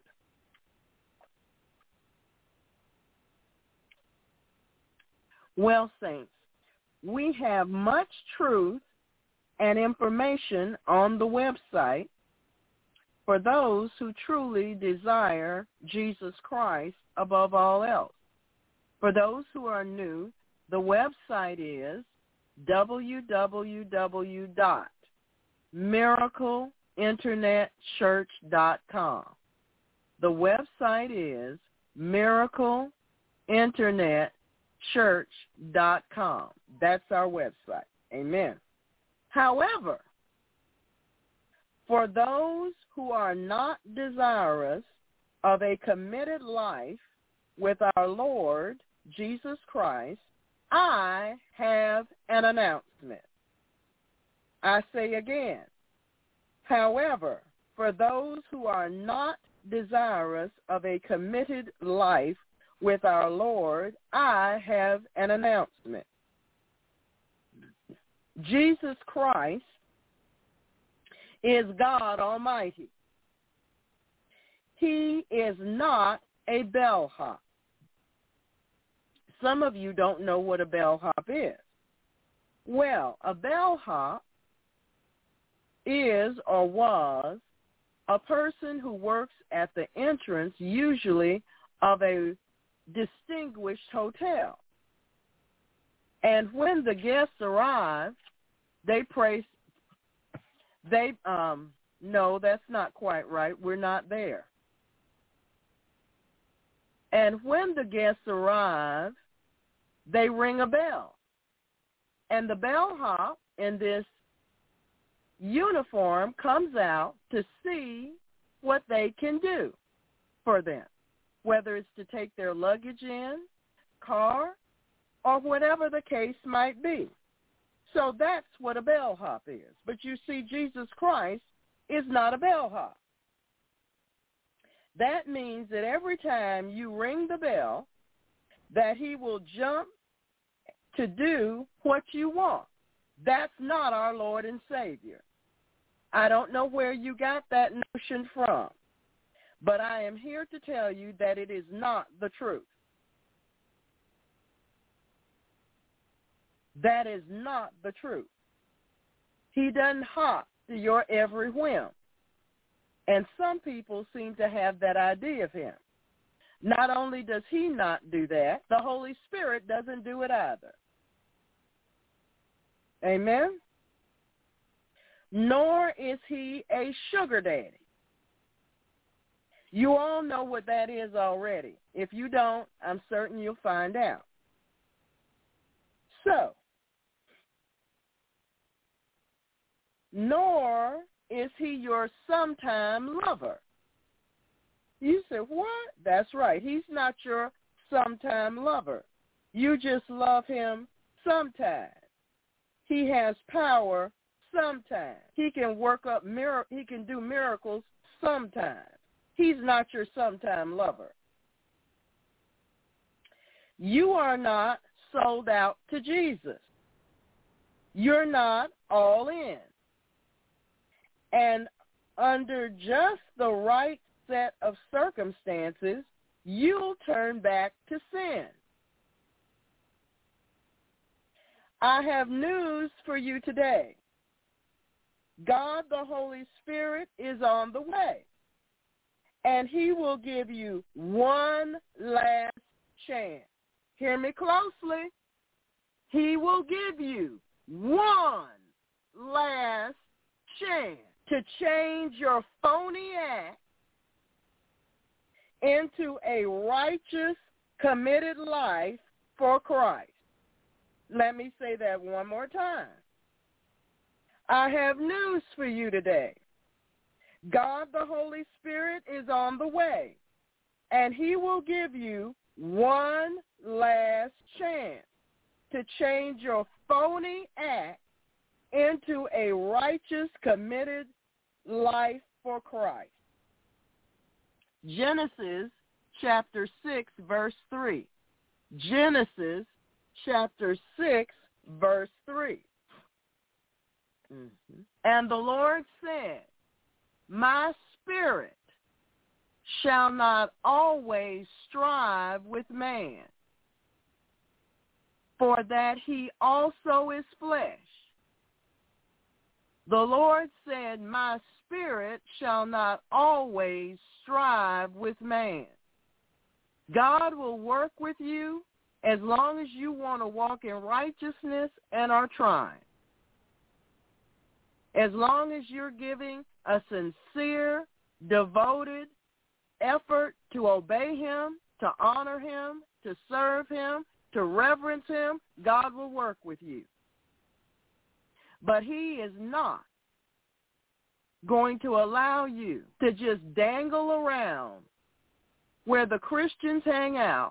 Well, saints, we have much truth and information on the website for those who truly desire Jesus Christ above all else. For those who are new, the website is www.miracleinternetchurch.com. The website is miracleinternetchurch.com. That's our website. Amen. However, for those who are not desirous of a committed life with our Lord Jesus Christ, I have an announcement. I say again, however, for those who are not desirous of a committed life with our Lord, I have an announcement. Jesus Christ is God Almighty. He is not a bellhop. Some of you don't know what a bellhop is. Well, a bellhop is or was a person who works at the entrance, usually of a distinguished hotel. And when the guests arrive, no, that's not quite right. We're not there. And when the guests arrive, they ring a bell. And the bellhop in this uniform comes out to see what they can do for them, whether it's to take their luggage in, car, or whatever the case might be. So that's what a bellhop is. But you see, Jesus Christ is not a bellhop. That means that every time you ring the bell, that he will jump to do what you want. That's not our Lord and Savior. I don't know where you got that notion from, but I am here to tell you that it is not the truth. That is not the truth. He doesn't hop to your every whim. And some people seem to have that idea of him. Not only does he not do that, the Holy Spirit doesn't do it either. Amen? Nor is he a sugar daddy. You all know what that is already. If you don't, I'm certain you'll find out. So, nor is he your sometime lover. You say, what? That's right. He's not your sometime lover. You just love him sometimes. He has power sometimes. He can he can do miracles sometimes. He's not your sometime lover. You are not sold out to Jesus. You're not all in. And under just the right set of circumstances, you'll turn back to sin. I have news for you today. God the Holy Spirit is on the way, and he will give you one last chance. Hear me closely. He will give you one last chance to change your phony act into a righteous, committed life for Christ. Let me say that one more time. I have news for you today. God the Holy Spirit is on the way, and he will give you one last chance to change your phony act into a righteous, committed life for Christ. Genesis chapter 6, verse 3. Genesis chapter 6, verse 3. Mm-hmm. And the Lord said, my spirit shall not always strive with man, for that he also is flesh. The Lord said, my spirit shall not always strive with man. God will work with you as long as you want to walk in righteousness and are trying. As long as you're giving a sincere, devoted effort to obey him to honor him, to serve him, to reverence him, God will work with you. But he is not going to allow you to just dangle around where the Christians hang out,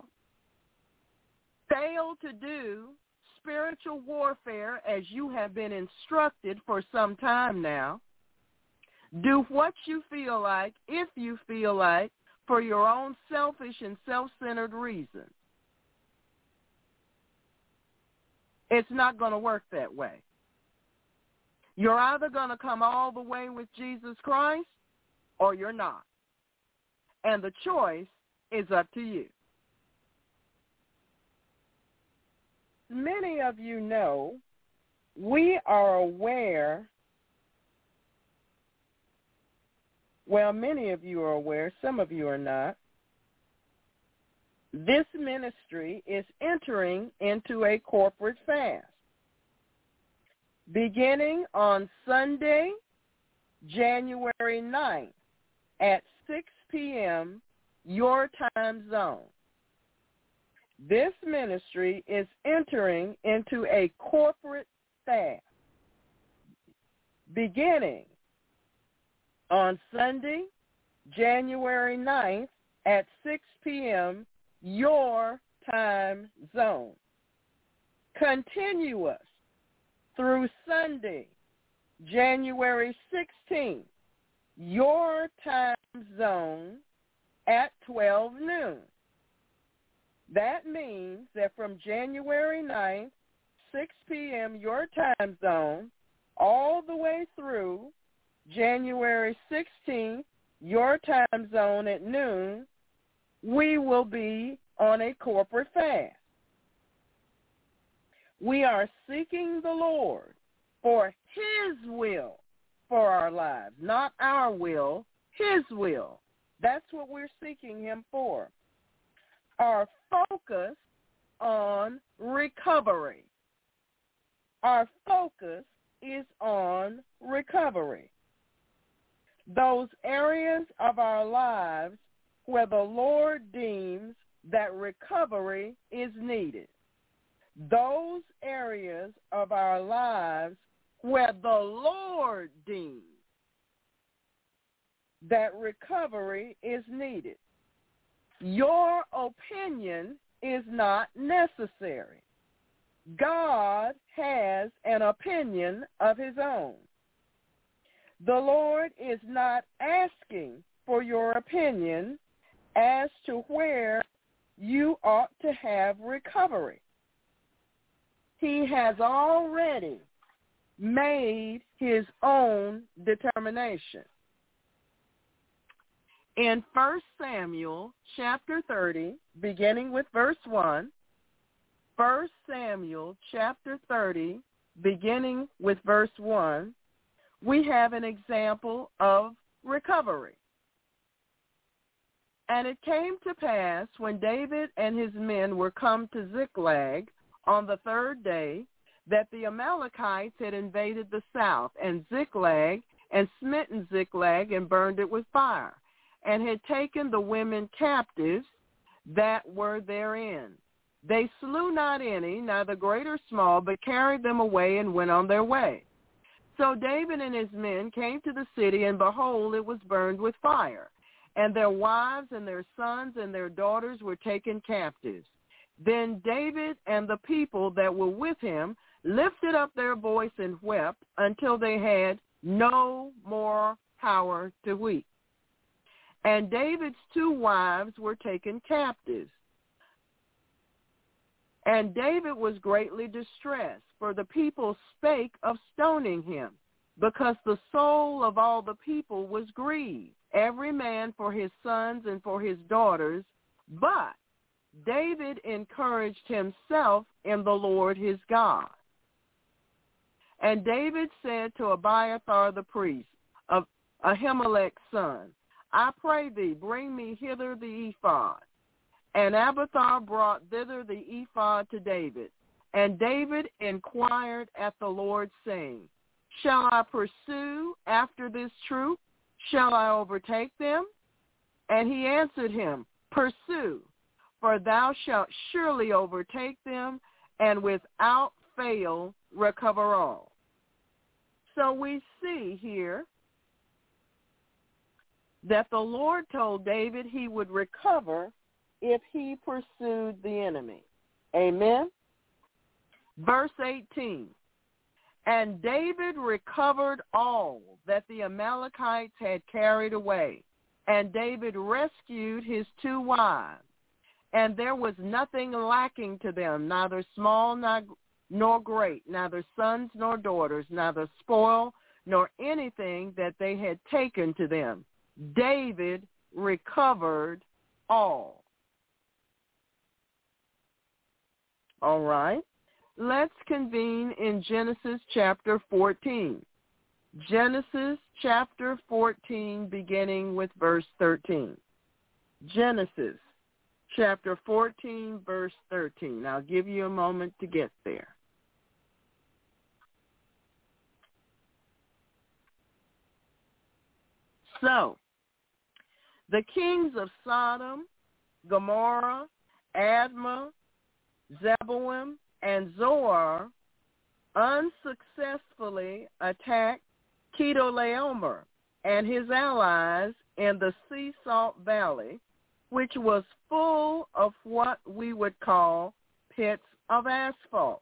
fail to do spiritual warfare as you have been instructed for some time now, do what you feel like, if you feel like, for your own selfish and self-centered reasons. It's not going to work that way. You're either going to come all the way with Jesus Christ or you're not. And the choice is up to you. Many of you know we are aware, well, many of you are aware, some of you are not. This ministry is entering into a corporate fast. Beginning on Sunday, January 9th at 6 p.m. your time zone. This ministry is entering into a corporate fast. Beginning on Sunday, January 9th at 6 p.m. your time zone. Continuous through Sunday, January 16th, your time zone at 12 noon. That means that from January 9th, 6 p.m. your time zone, all the way through January 16th, your time zone at noon, we will be on a corporate fast. We are seeking the Lord for his will for our lives, not our will, his will. That's what we're seeking him for. Our focus on recovery. Our focus is on recovery. Those areas of our lives where the Lord deems that recovery is needed. Those areas of our lives where the Lord deems that recovery is needed. Your opinion is not necessary. God has an opinion of his own. The Lord is not asking for your opinion as to where you ought to have recovery. He has already made his own determination. In 1 Samuel chapter 30, beginning with verse 1, 1 Samuel chapter 30, beginning with verse 1, we have an example of recovery. And it came to pass when David and his men were come to Ziklag on the third day that the Amalekites had invaded the south and Ziklag and smitten Ziklag and burned it with fire, and had taken the women captives that were therein. They slew not any, neither great or small, but carried them away and went on their way. So David and his men came to the city, and behold, it was burned with fire, and their wives and their sons and their daughters were taken captives. Then David and the people that were with him lifted up their voice and wept until they had no more power to weep. And David's 2 wives were taken captives. And David was greatly distressed, for the people spake of stoning him, because the soul of all the people was grieved, every man for his sons and for his daughters. But David encouraged himself in the Lord his God. And David said to Abiathar the priest, of Ahimelech's son, I pray thee, bring me hither the ephod. And Abiathar brought thither the ephod to David. And David inquired at the Lord, saying, Shall I pursue after this troop? Shall I overtake them? And he answered him, Pursue, for thou shalt surely overtake them, and without fail recover all. So we see here that the Lord told David he would recover if he pursued the enemy. Amen. Verse 18, and David recovered all that the Amalekites had carried away, and David rescued his 2 wives, and there was nothing lacking to them, neither small nor great, neither sons nor daughters, neither spoil nor anything that they had taken to them. David recovered all. All right. Let's convene in Genesis chapter 14. Genesis chapter 14, beginning with verse 13. Genesis chapter 14, verse 13. I'll give you a moment to get there. So, the kings of Sodom, Gomorrah, Admah, Zeboim, and Zoar unsuccessfully attacked Chedorlaomer and his allies in the Sea Salt Valley, which was full of what we would call pits of asphalt.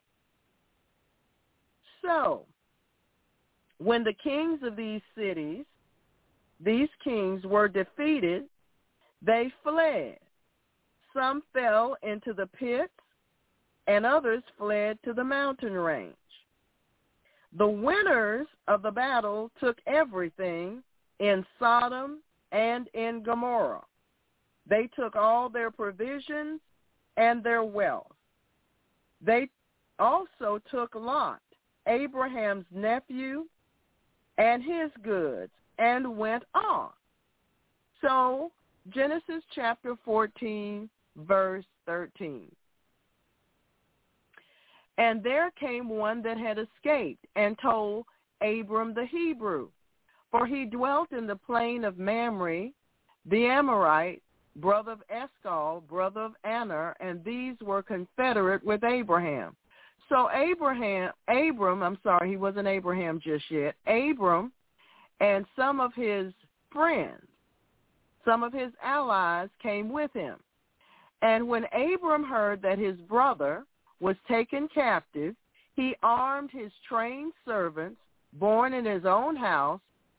So, when the kings of these cities, these kings were defeated, they fled. Some fell into the pits, and others fled to the mountain range. The winners of the battle took everything in Sodom and in Gomorrah. They took all their provisions and their wealth. They also took Lot, Abraham's nephew, and his goods, and went on. So, Genesis chapter 14, verse 13. And there came one that had escaped, and told Abram the Hebrew, for he dwelt in the plain of Mamre, the Amorite, brother of Eshcol, brother of Aner, and these were confederate with Abraham. So he wasn't Abraham just yet, Abram and some of his friends, some of his allies came with him. And when Abram heard that his brother was taken captive, he armed his trained servants, born in his own house,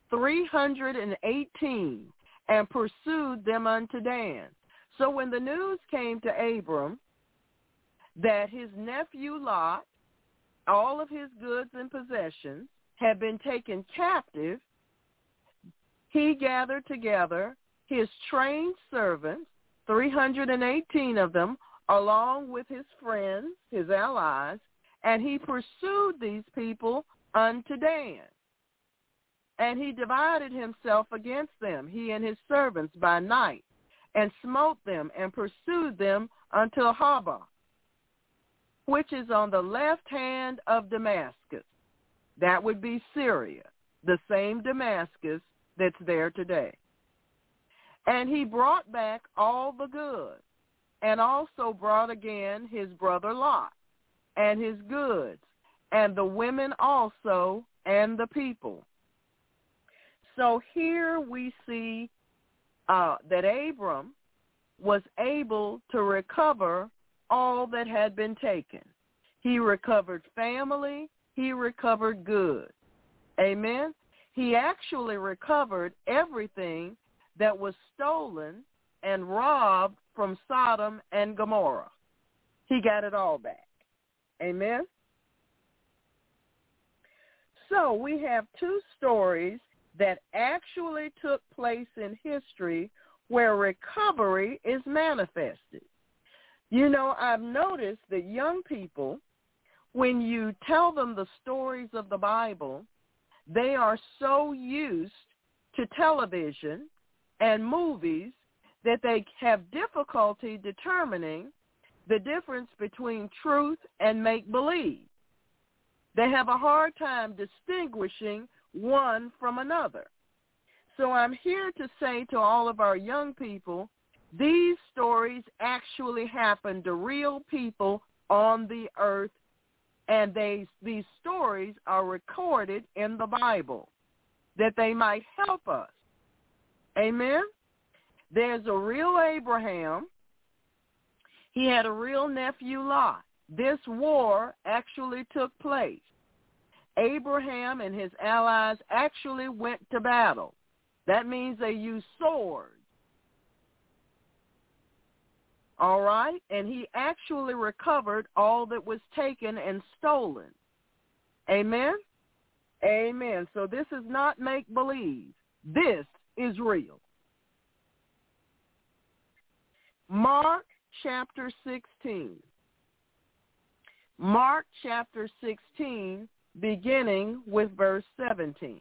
318, and pursued them unto Dan. So when the news came to Abram that his nephew Lot, all of his goods and possessions, had been taken captive, he gathered together his trained servants, 318 of them, along with his friends, his allies, and he pursued these people unto Dan. And he divided himself against them, he and his servants, by night, and smote them and pursued them until Hobah, which is on the left hand of Damascus. That would be Syria, the same Damascus that's there today. And he brought back all the goods, and also brought again his brother Lot, and his goods, and the women also, and the people. So here we see that Abram was able to recover all that had been taken. He recovered family. He recovered goods. Amen? He actually recovered everything that was stolen and robbed from Sodom and Gomorrah. He got it all back. Amen? So we have two stories that actually took place in history where recovery is manifested. You know, I've noticed that young people, when you tell them the stories of the Bible, they are so used to television and movies that they have difficulty determining the difference between truth and make-believe. They have a hard time distinguishing one from another. So I'm here to say to all of our young people, These stories actually happened to real people on the earth, and these stories are recorded in the Bible that they might help us. Amen? There's a real Abraham. He had a real nephew Lot. This war actually took place. Abraham and his allies actually went to battle. That means they used swords. All right? And he actually recovered all that was taken and stolen. Amen? Amen. So this is not make-believe. This is real. Mark chapter 16. Mark chapter 16, beginning with verse 17.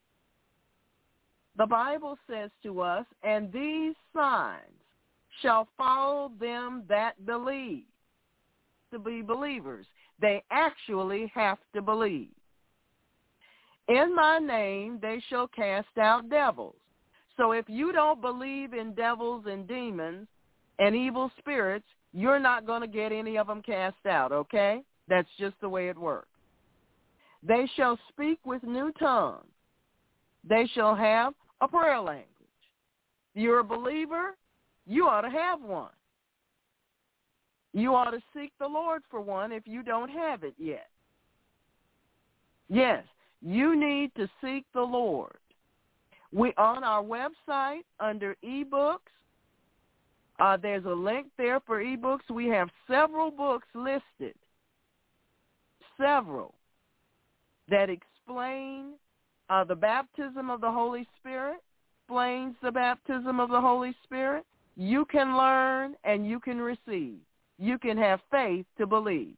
The Bible says to us, "And these signs shall follow them that believe." To be believers, they actually have to believe. "In my name they shall cast out devils." So if you don't believe in devils and demons and evil spirits, you're not going to get any of them cast out, okay? That's just the way it works. "They shall speak with new tongues. They shall have a prayer language." You're a believer, you ought to have one. You ought to seek the Lord for one if you don't have it yet. Yes, you need to seek the Lord. We on our website under ebooks, there's a link there for ebooks. We have several books listed, several, that explain the baptism of the Holy Spirit, explains the baptism of the Holy Spirit. You can learn and you can receive. You can have faith to believe.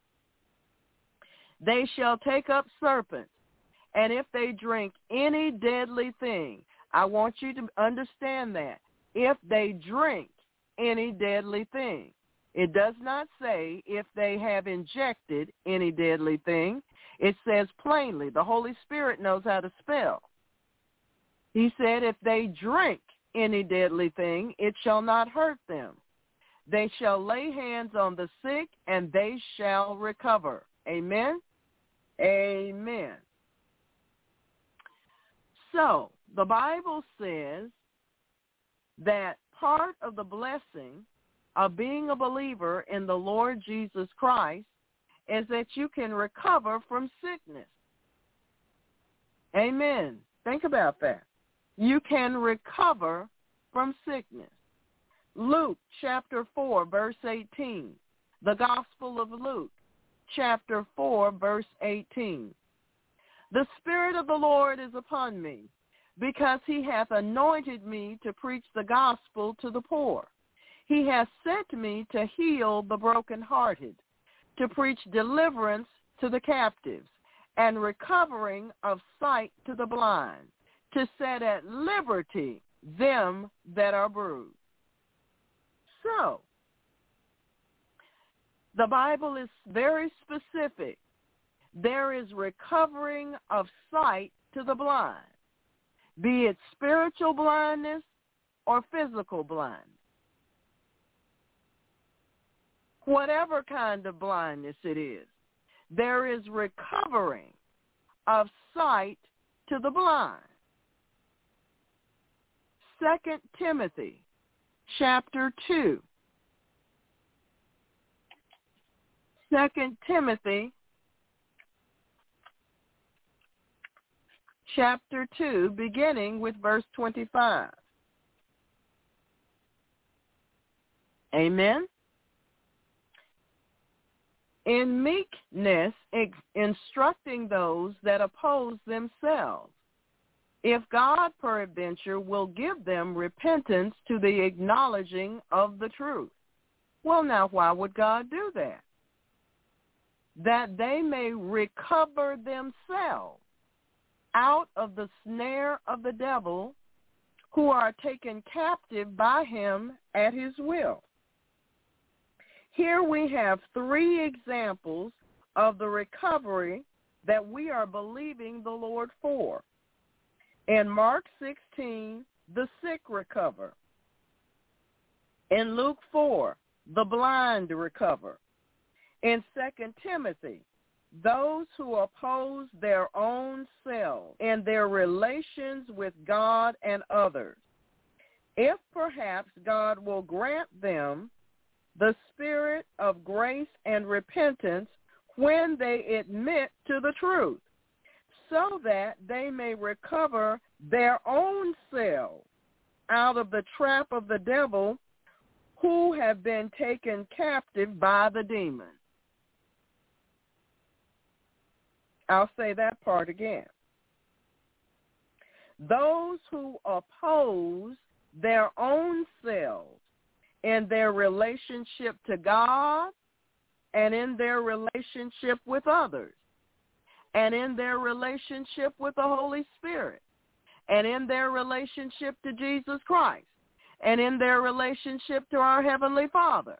"They shall take up serpents, and if they drink any deadly thing," I want you to understand that. If they drink any deadly thing. It does not say if they have injected any deadly thing. It says plainly, the Holy Spirit knows how to spell. He said, "If they drink any deadly thing, it shall not hurt them. They shall lay hands on the sick, and they shall recover." Amen? Amen. So, the Bible says that part of the blessing of being a believer in the Lord Jesus Christ is that you can recover from sickness. Amen. Think about that. You can recover from sickness. Luke chapter 4, verse 18. The Gospel of Luke chapter 4, verse 18. "The Spirit of the Lord is upon me, because he hath anointed me to preach the gospel to the poor. He hath sent me to heal the brokenhearted, to preach deliverance to the captives, and recovering of sight to the blind, to set at liberty them that are bruised." So, the Bible is very specific. There is recovering of sight to the blind, be it spiritual blindness or physical blindness. Whatever kind of blindness it is, there is recovering of sight to the blind. 2 Timothy chapter 2. 2 Timothy chapter 2, beginning with verse 25. Amen. "In meekness instructing those that oppose themselves, if God peradventure will give them repentance to the acknowledging of the truth." Well, now, why would God do that? "That they may recover themselves out of the snare of the devil, who are taken captive by him at his will." Here we have 3 examples of the recovery that we are believing the Lord for. In Mark 16, the sick recover. In Luke 4, the blind recover. In 2 Timothy, those who oppose their own selves in their relations with God and others, if perhaps God will grant them the spirit of grace and repentance when they admit to the truth, so that they may recover their own selves out of the trap of the devil, who have been taken captive by the demon. I'll say that part again. Those who oppose their own selves in their relationship to God and in their relationship with others and in their relationship with the Holy Spirit and in their relationship to Jesus Christ and in their relationship to our Heavenly Father.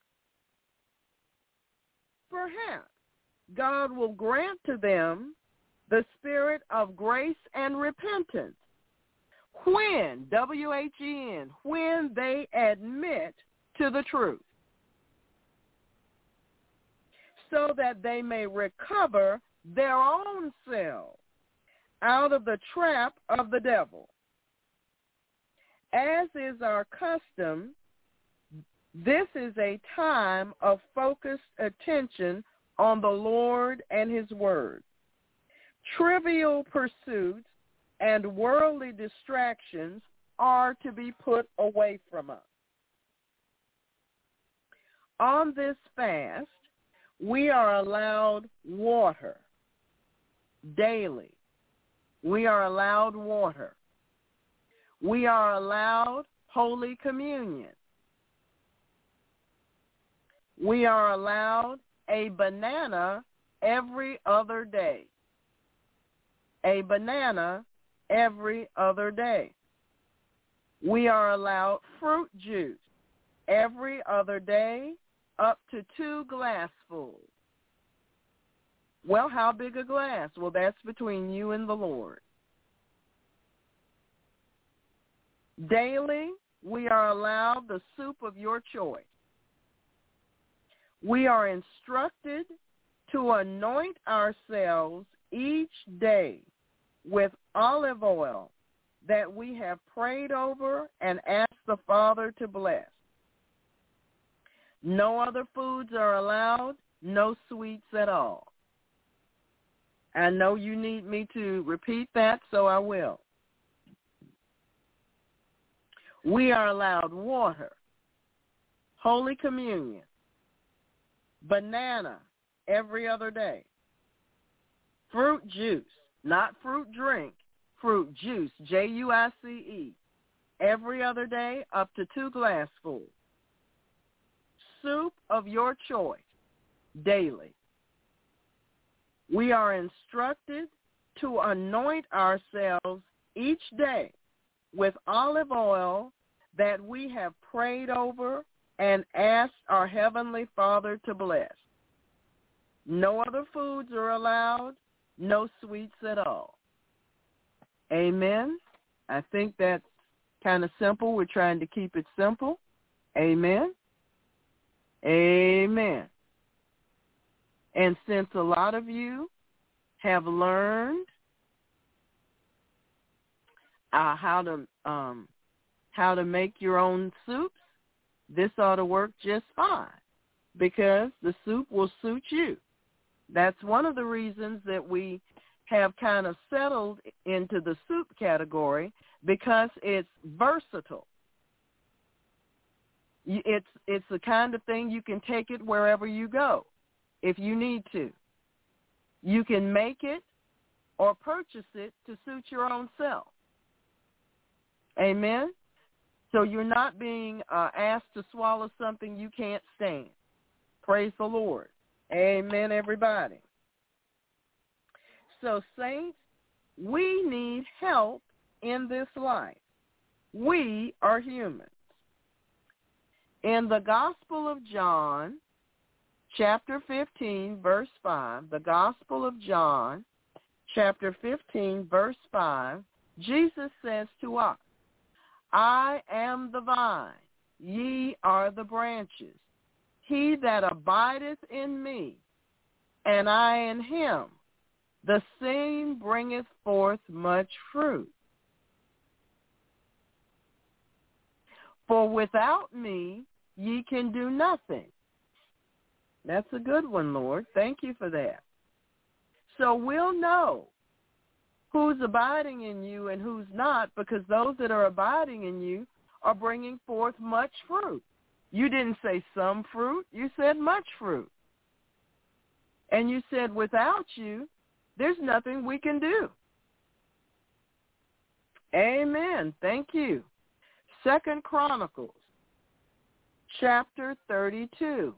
Perhaps God will grant to them the spirit of grace and repentance when, W-H-E-N, when they admit to the truth, so that they may recover their own selves out of the trap of the devil. As is our custom, this is a time of focused attention on the Lord and His Word. Trivial pursuits and worldly distractions are to be put away from us. On this fast, we are allowed water daily. We are allowed water. We are allowed Holy Communion. We are allowed a banana every other day. A banana every other day. We are allowed fruit juice every other day, up to 2 glassfuls. Well, how big a glass? Well, that's between you and the Lord. Daily, we are allowed the soup of your choice. We are instructed to anoint ourselves each day with olive oil that we have prayed over and asked the Father to bless. No other foods are allowed, no sweets at all. I know you need me to repeat that, so I will. We are allowed water, Holy Communion, banana every other day, fruit juice, not fruit drink, fruit juice, J-U-I-C-E, every other day up to 2 glassfuls. Soup of your choice daily. We are instructed to anoint ourselves each day with olive oil that we have prayed over and asked our Heavenly Father to bless. No other foods are allowed, no sweets at all. Amen. I think that's kind of simple. We're trying to keep it simple. Amen. Amen. And since a lot of you have learned how to make your own soups, this ought to work just fine because the soup will suit you. That's one of the reasons that we have kind of settled into the soup category, because it's versatile. It's the kind of thing you can take it wherever you go if you need to. You can make it or purchase it to suit your own self. Amen? So you're not being asked to swallow something you can't stand. Praise the Lord. Amen, everybody. So, saints, we need help in this life. We are humans. In the Gospel of John, chapter 15, verse 5, the Gospel of John, chapter 15, verse 5, Jesus says to us, I am the vine, ye are the branches. He that abideth in me, and I in him, the same bringeth forth much fruit. For without me ye can do nothing. That's a good one, Lord. Thank you for that. So we'll know who's abiding in you and who's not, because those that are abiding in you are bringing forth much fruit. You didn't say some fruit. You said much fruit. And you said without you, there's nothing we can do. Amen. Thank you. 2 Chronicles, chapter 32.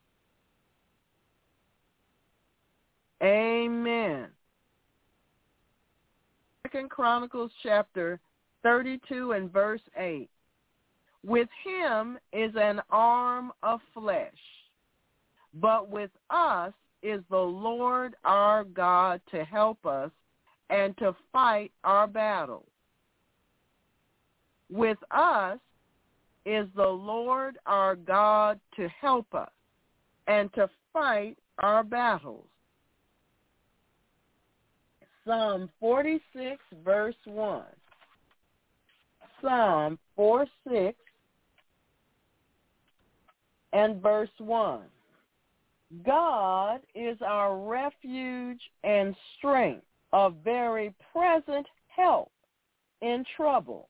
Amen. 2 Chronicles, chapter 32 and verse 8. With him is an arm of flesh, but with us is the Lord our God to help us and to fight our battles. With us is the Lord our God to help us and to fight our battles. Psalm 46, verse 1. Psalm 46 and verse 1. God is our refuge and strength, a very present help in trouble.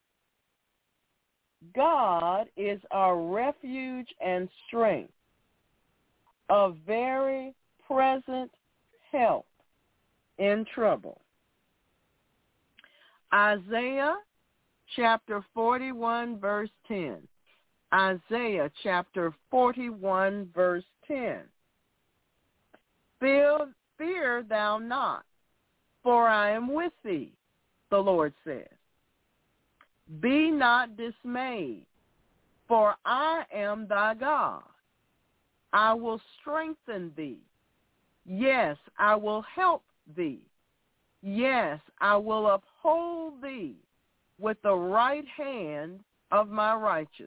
God is our refuge and strength, a very present help in trouble. Isaiah chapter 41, verse 10. Isaiah chapter 41, verse 10. Fear thou not, for I am with thee, the Lord says. Be not dismayed, for I am thy God. I will strengthen thee. Yes, I will help thee. Yes, I will uphold thee with the right hand of my righteousness.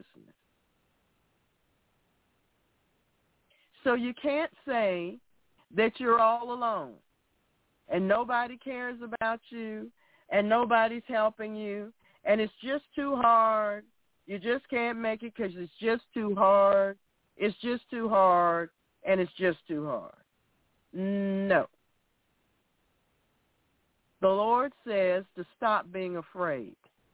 So you can't say that you're all alone and nobody cares about you and nobody's helping you and it's just too hard. You just can't make it because it's just too hard. It's just too hard and it's just too hard. No. The Lord says to stop being afraid.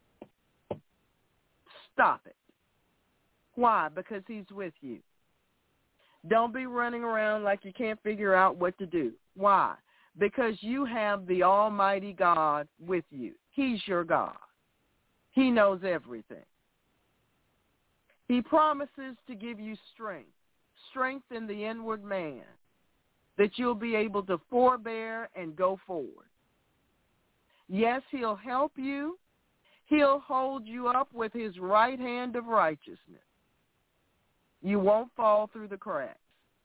Stop it. Why? Because he's with you. Don't be running around like you can't figure out what to do. Why? Because you have the Almighty God with you. He's your God. He knows everything. He promises to give you strength in the inward man, that you'll be able to forbear and go forward. Yes, he'll help you. He'll hold you up with his right hand of righteousness. You won't fall through the cracks.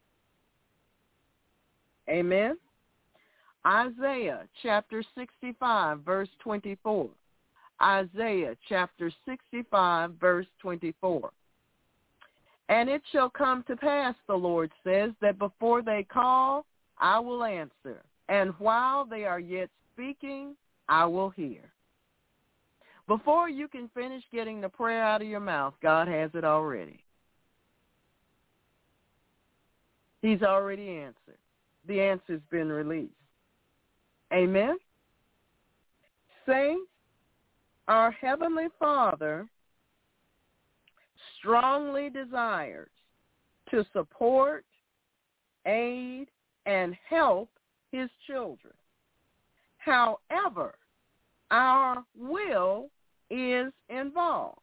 Amen. Isaiah chapter 65, verse 24. Isaiah chapter 65, verse 24. And it shall come to pass, the Lord says, that before they call, I will answer. And while they are yet speaking, I will hear. Before you can finish getting the prayer out of your mouth, God has it already. He's already answered. The answer's been released. Amen? Saints, our Heavenly Father strongly desires to support, aid, and help his children. However, our will is involved.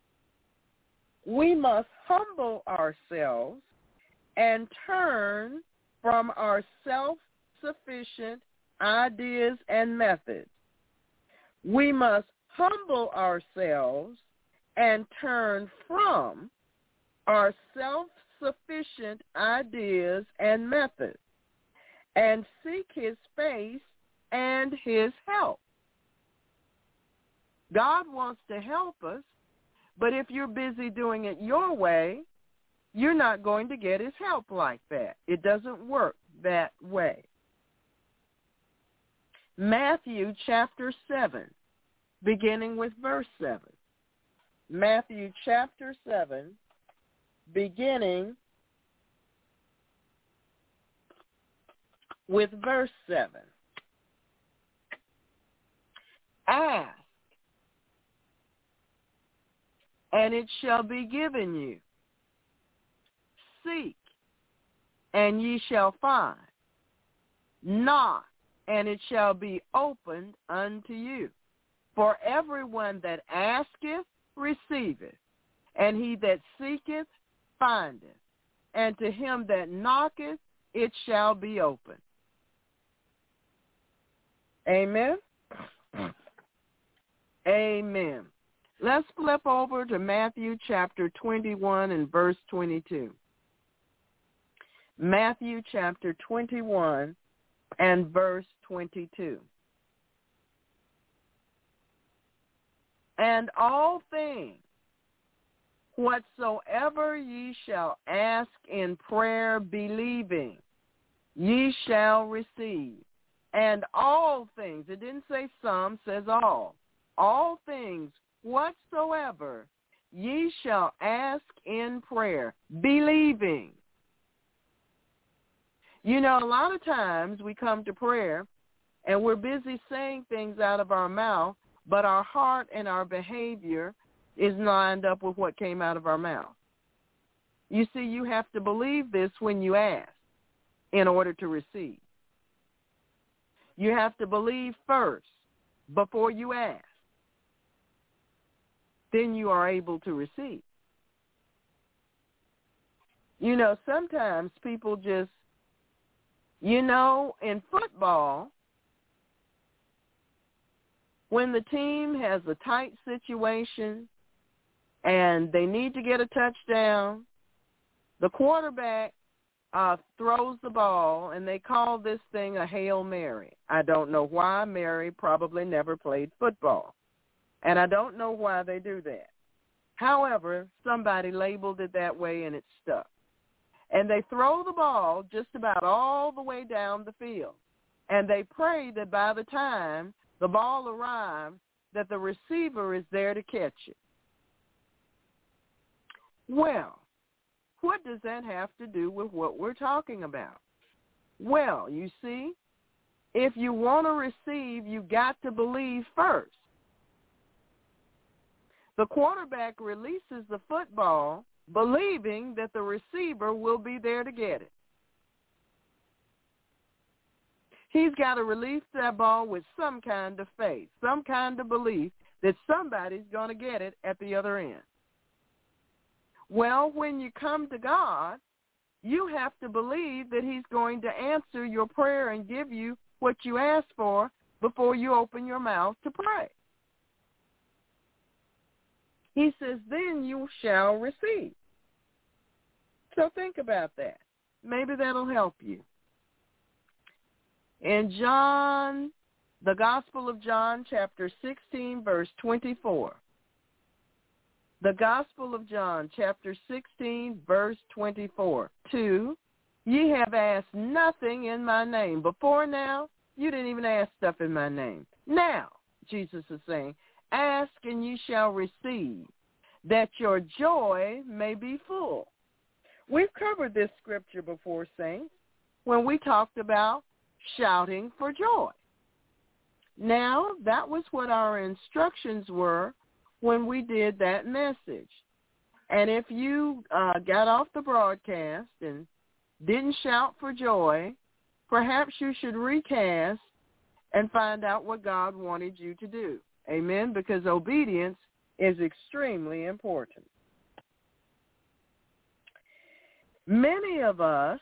We must humble ourselves and turn from our self-sufficient ideas and methods. We must humble ourselves and turn from our self-sufficient ideas and methods and seek his face and his help. God wants to help us, But if you're busy doing it your way, you're not going to get his help like that. It doesn't work that way. Matthew chapter 7, beginning with verse 7. Matthew chapter 7, beginning with verse 7. Ask, and it shall be given you. Seek, and ye shall find. Knock, and it shall be opened unto you. For everyone that asketh receiveth, and he that seeketh findeth, and to him that knocketh it shall be opened. Amen? Amen. Let's flip over to Matthew chapter 21 and verse 22. Matthew chapter 21 and verse 22. And all things whatsoever ye shall ask in prayer believing, ye shall receive. And all things, it didn't say some, says all things whatsoever ye shall ask in prayer believing. You know, a lot of times we come to prayer and we're busy saying things out of our mouth, but our heart and our behavior is lined up with what came out of our mouth. You see, you have to believe this when you ask in order to receive. You have to believe first before you ask. Then you are able to receive. You know, sometimes people just, you know, in football, when the team has a tight situation and they need to get a touchdown, the quarterback throws the ball, and they call this thing a Hail Mary. I don't know why. Mary probably never played football, and I don't know why they do that. However, somebody labeled it that way, and it stuck. And they throw the ball just about all the way down the field, and they pray that by the time the ball arrives, that the receiver is there to catch it. Well, what does that have to do with what we're talking about? Well, you see, if you want to receive, you got to believe first. The quarterback releases the football believing that the receiver will be there to get it. He's got to release that ball with some kind of faith, some kind of belief that somebody's going to get it at the other end. Well, when you come to God, you have to believe that he's going to answer your prayer and give you what you ask for before you open your mouth to pray. He says, then you shall receive. So think about that. Maybe that'll help you. In John, the Gospel of John, chapter 16, verse 24. The Gospel of John, chapter 16, verse 24. 2, ye have asked nothing in my name. Before now, you didn't even ask stuff in my name. Now, Jesus is saying, ask and you shall receive, that your joy may be full. We've covered this scripture before, saints, when we talked about shouting for joy. Now, that was what our instructions were when we did that message. And if you got off the broadcast and didn't shout for joy, perhaps you should recast and find out what God wanted you to do. Amen? Because obedience is extremely important. Many of us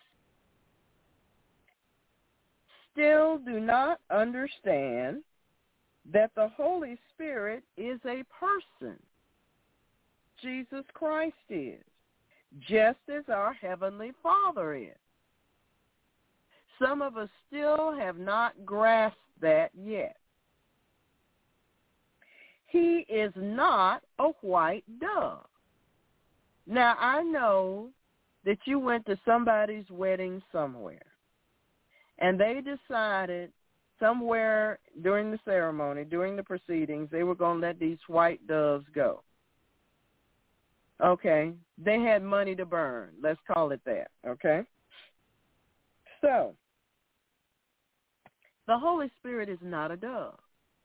still do not understand that the Holy Spirit is a person. Jesus Christ is, just as our Heavenly Father is. Some of us still have not grasped that yet. he is not a white dove. Now, I know that you went to somebody's wedding somewhere, and they decided somewhere during the ceremony, during the proceedings, they were going to let these white doves go. Okay? They had money to burn. Let's call it that, okay? So, the Holy Spirit is not a dove.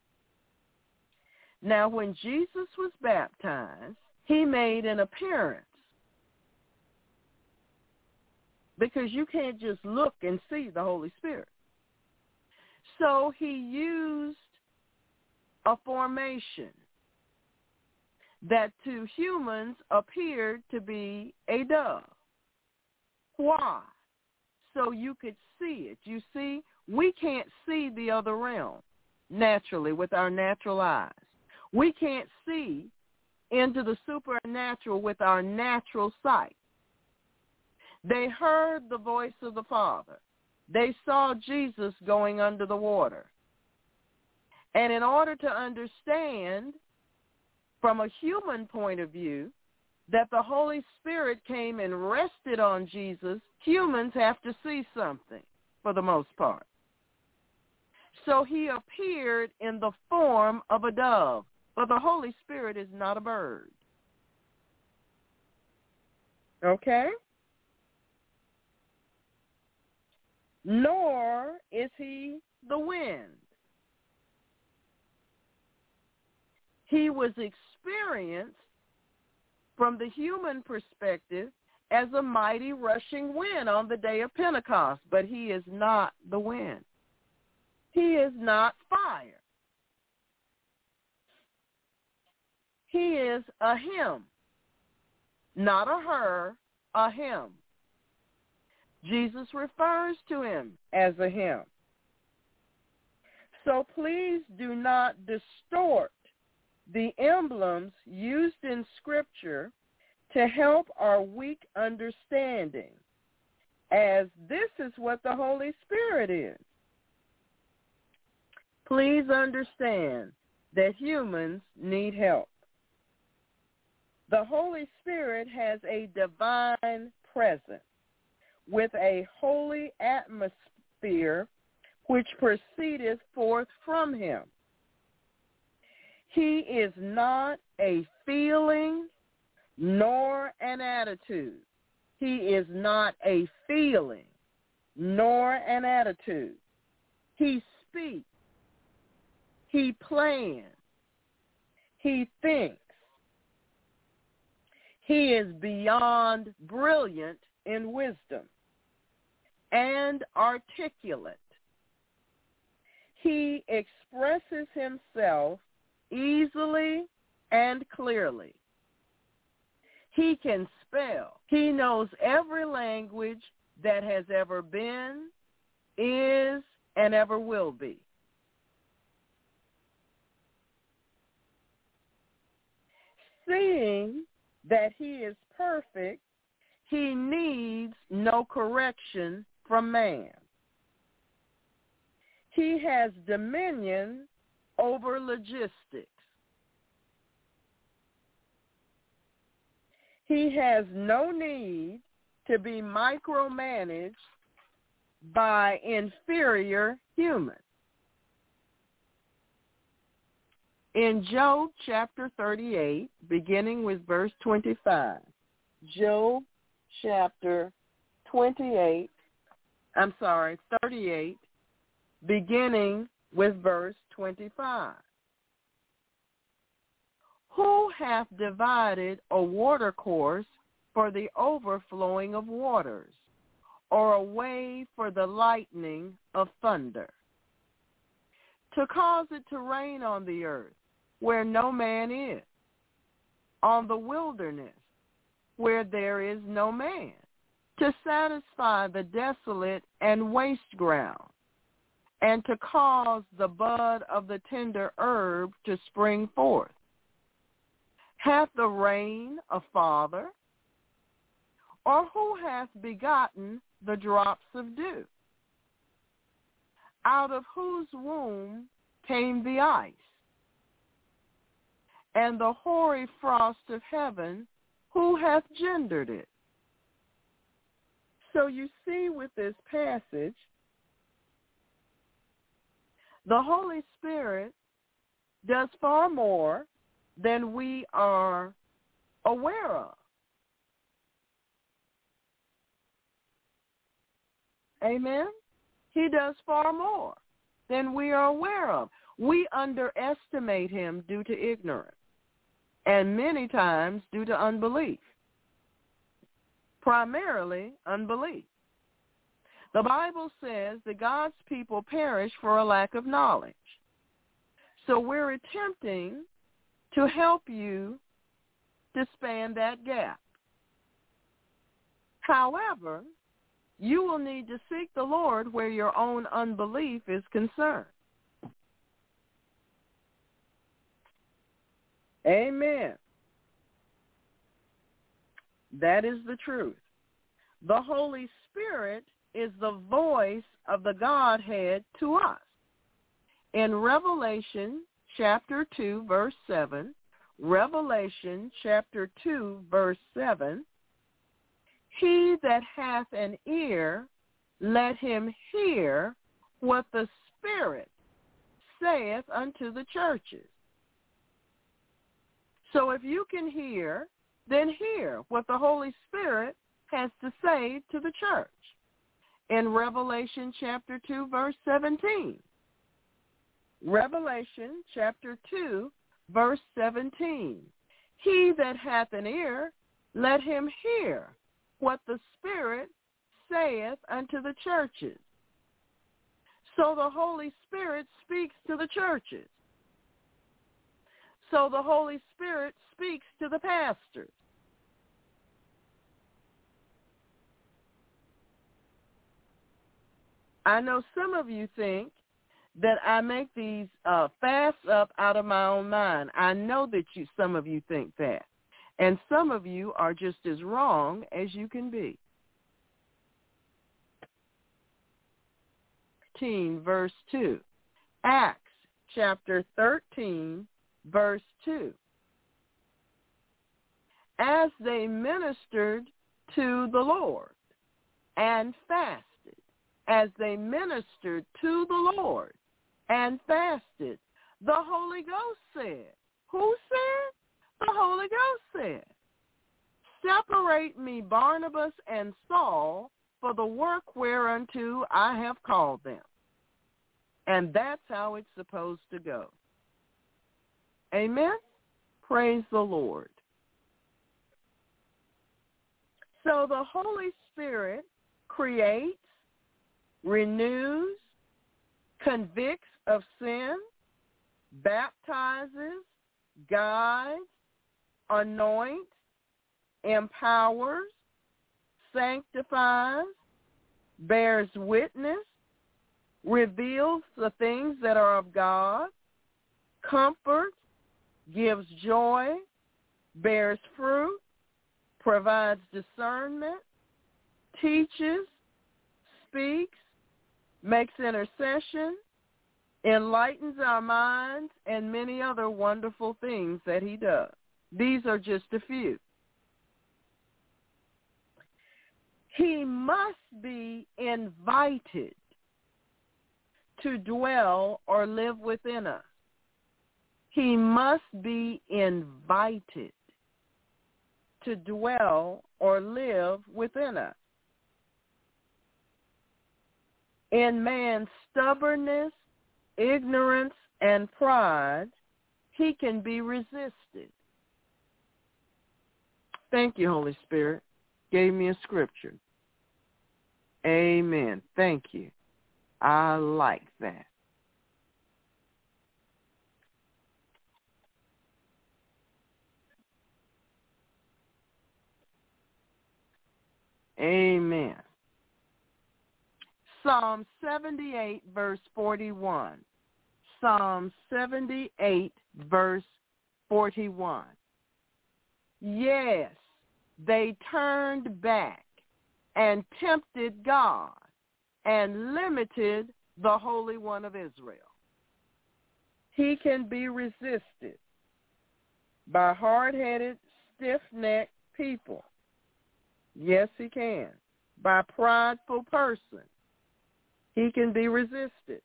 Now, when Jesus was baptized, he made an appearance, because you can't just look and see the Holy Spirit. So he used a formation that to humans appeared to be a dove. Why? So you could see it. You see, we can't see the other realm naturally with our natural eyes. We can't see into the supernatural with our natural sight. They heard the voice of the Father. They saw Jesus going under the water. And in order to understand from a human point of view that the Holy Spirit came and rested on Jesus, humans have to see something for the most part. So he appeared in the form of a dove, but the Holy Spirit is not a bird. Okay? Nor is he the wind. He was experienced from the human perspective as a mighty rushing wind on the day of Pentecost, but he is not the wind. He is not fire. He is a him, not a her, a him. Jesus refers to him as a him. So please do not distort the emblems used in Scripture to help our weak understanding, as this is what the Holy Spirit is. Please understand that humans need help. The Holy Spirit has a divine presence with a holy atmosphere which proceedeth forth from him. He is not a feeling nor an attitude. He is not a feeling nor an attitude. He speaks. He plans. He thinks. He is beyond brilliant in wisdom and articulate. He expresses himself easily and clearly. He can spell. He knows every language that has ever been, is, and ever will be. Seeing that he is perfect, he needs no correction from man. He has dominion over logistics. He has no need to be micromanaged by inferior humans. In Job chapter 38, beginning with verse 25, Job chapter 38, beginning with verse 25. Who hath divided a watercourse for the overflowing of waters, or a way for the lightning of thunder, to cause it to rain on the earth, where no man is, on the wilderness, where there is no man, to satisfy the desolate and waste ground, and to cause the bud of the tender herb to spring forth? Hath the rain a father? Or who hath begotten the drops of dew? Out of whose womb came the ice? and the hoary frost of heaven, who hath gendered it? So you see with this passage, the Holy Spirit does far more than we are aware of. Amen? He does far more than we are aware of. We underestimate him due to ignorance, and many times due to unbelief. Primarily unbelief. The Bible says that God's people perish for a lack of knowledge. So we're attempting to help you to span that gap. However, you will need to seek the Lord where your own unbelief is concerned. Amen. That is the truth. The Holy Spirit is the voice of the Godhead to us. In Revelation chapter 2, verse 7, Revelation chapter 2, verse 7, he that hath an ear, let him hear what the Spirit saith unto the churches. So if you can hear, then hear what the Holy Spirit has to say to the church. In Revelation chapter 2, verse 17. Revelation chapter 2, verse 17. He that hath an ear, let him hear what the Spirit saith unto the churches. So the Holy Spirit speaks to the churches. So the Holy Spirit speaks to the pastors. I know some of you think that I make these fasts up out of my own mind. I know that some of you think that. And some of you are just as wrong as you can be. 13, verse 2. Acts chapter 13, verse 2. As they ministered to the Lord and fasted, as they ministered to the Lord and fasted, the Holy Ghost said. Who said? The Holy Ghost said, separate me Barnabas and Saul for the work whereunto I have called them. And that's how it's supposed to go. Amen? Praise the Lord. So the Holy Spirit creates, renews, convicts of sin, baptizes, guides, anoints, empowers, sanctifies, bears witness, reveals the things that are of God, comforts, gives joy, bears fruit, provides discernment, teaches, speaks, makes intercession, enlightens our minds, and many other wonderful things that he does. These are just a few. He must be invited to dwell or live within us. He must be invited to dwell or live within us. In man's stubbornness, ignorance, and pride, he can be resisted. Thank you, Holy Spirit. Gave me a scripture. Amen. Thank you. I like that. Amen. Psalm 78, verse 41. Psalm 78, verse 41. Yes, they turned back and tempted God and limited the Holy One of Israel. He can be resisted. by hard-headed, stiff-necked people. Yes, he can. By prideful person. He can be resisted.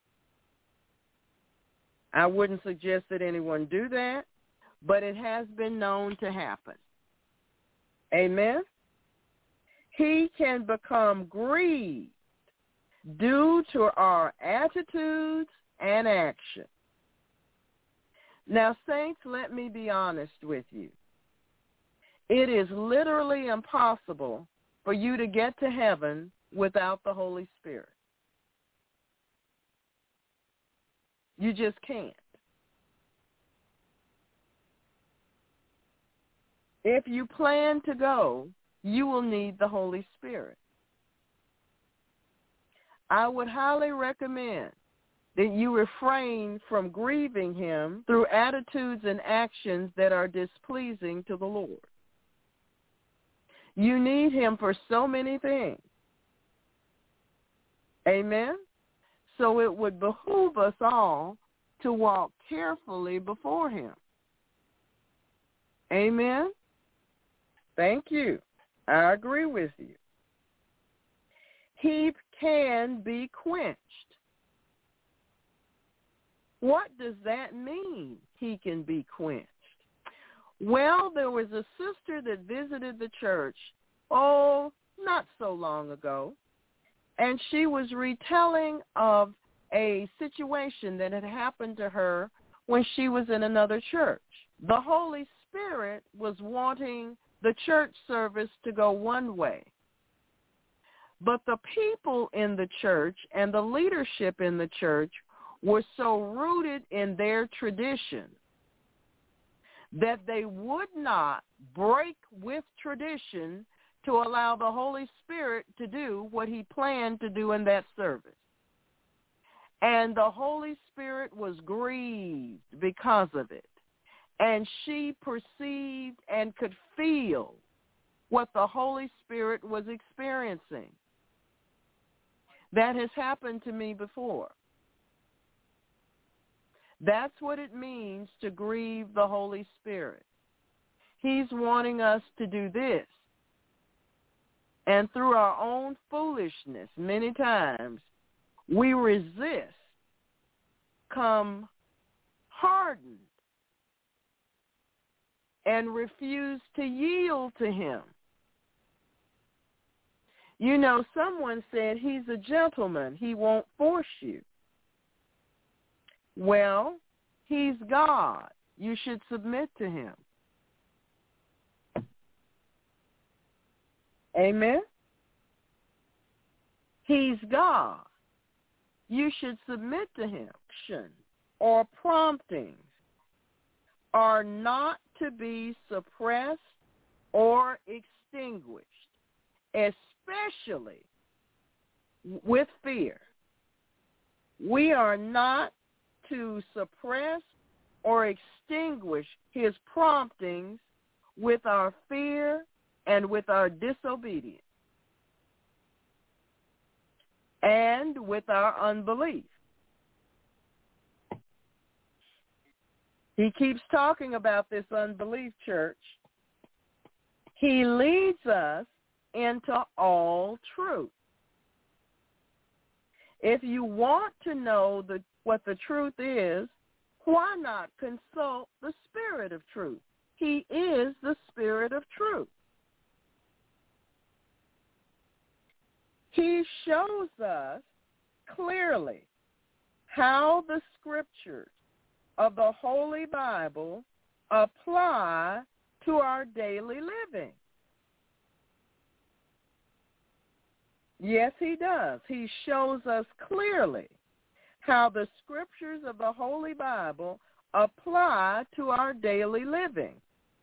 I wouldn't suggest that anyone do that, but it has been known to happen. Amen? He can become grieved due to our attitudes and actions. Now, saints, let me be honest with you. It is literally impossible for you to get to heaven without the Holy Spirit. You just can't. If you plan to go, you will need the Holy Spirit. I would highly recommend that you refrain from grieving him through attitudes and actions that are displeasing to the Lord. You need him for so many things. Amen? So it would behoove us all to walk carefully before him. Amen? Thank you. I agree with you. He can be quenched. What does that mean, he can be quenched? Well, there was a sister that visited the church, not so long ago, and she was retelling of a situation that had happened to her when she was in another church. The Holy Spirit was wanting the church service to go one way, but the people in the church and the leadership in the church were so rooted in their tradition that they would not break with tradition to allow the Holy Spirit to do what he planned to do in that service. And the Holy Spirit was grieved because of it. And she perceived and could feel what the Holy Spirit was experiencing. That has happened to me before. That's what it means to grieve the Holy Spirit. He's wanting us to do this. And through our own foolishness, many times, we resist, come hardened, and refuse to yield to him. You know, someone said he's a gentleman. He won't force you. Well, he's God. You should submit to him. Amen? He's God. You should submit to him. Or promptings are not to be suppressed or extinguished, especially with fear. We are not to suppress or extinguish his promptings with our fear and with our disobedience and with our unbelief. He keeps talking about this unbelief, church. He leads us into all truth. If you want to know what the truth is, why not consult the Spirit of truth? He is the Spirit of truth. He shows us clearly how the scriptures of the Holy Bible apply to our daily living. Yes, he does. He shows us clearly how the scriptures of the Holy Bible apply to our daily living.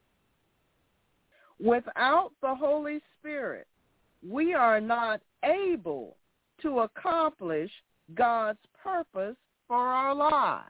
Without the Holy Spirit, we are not able to accomplish God's purpose for our lives.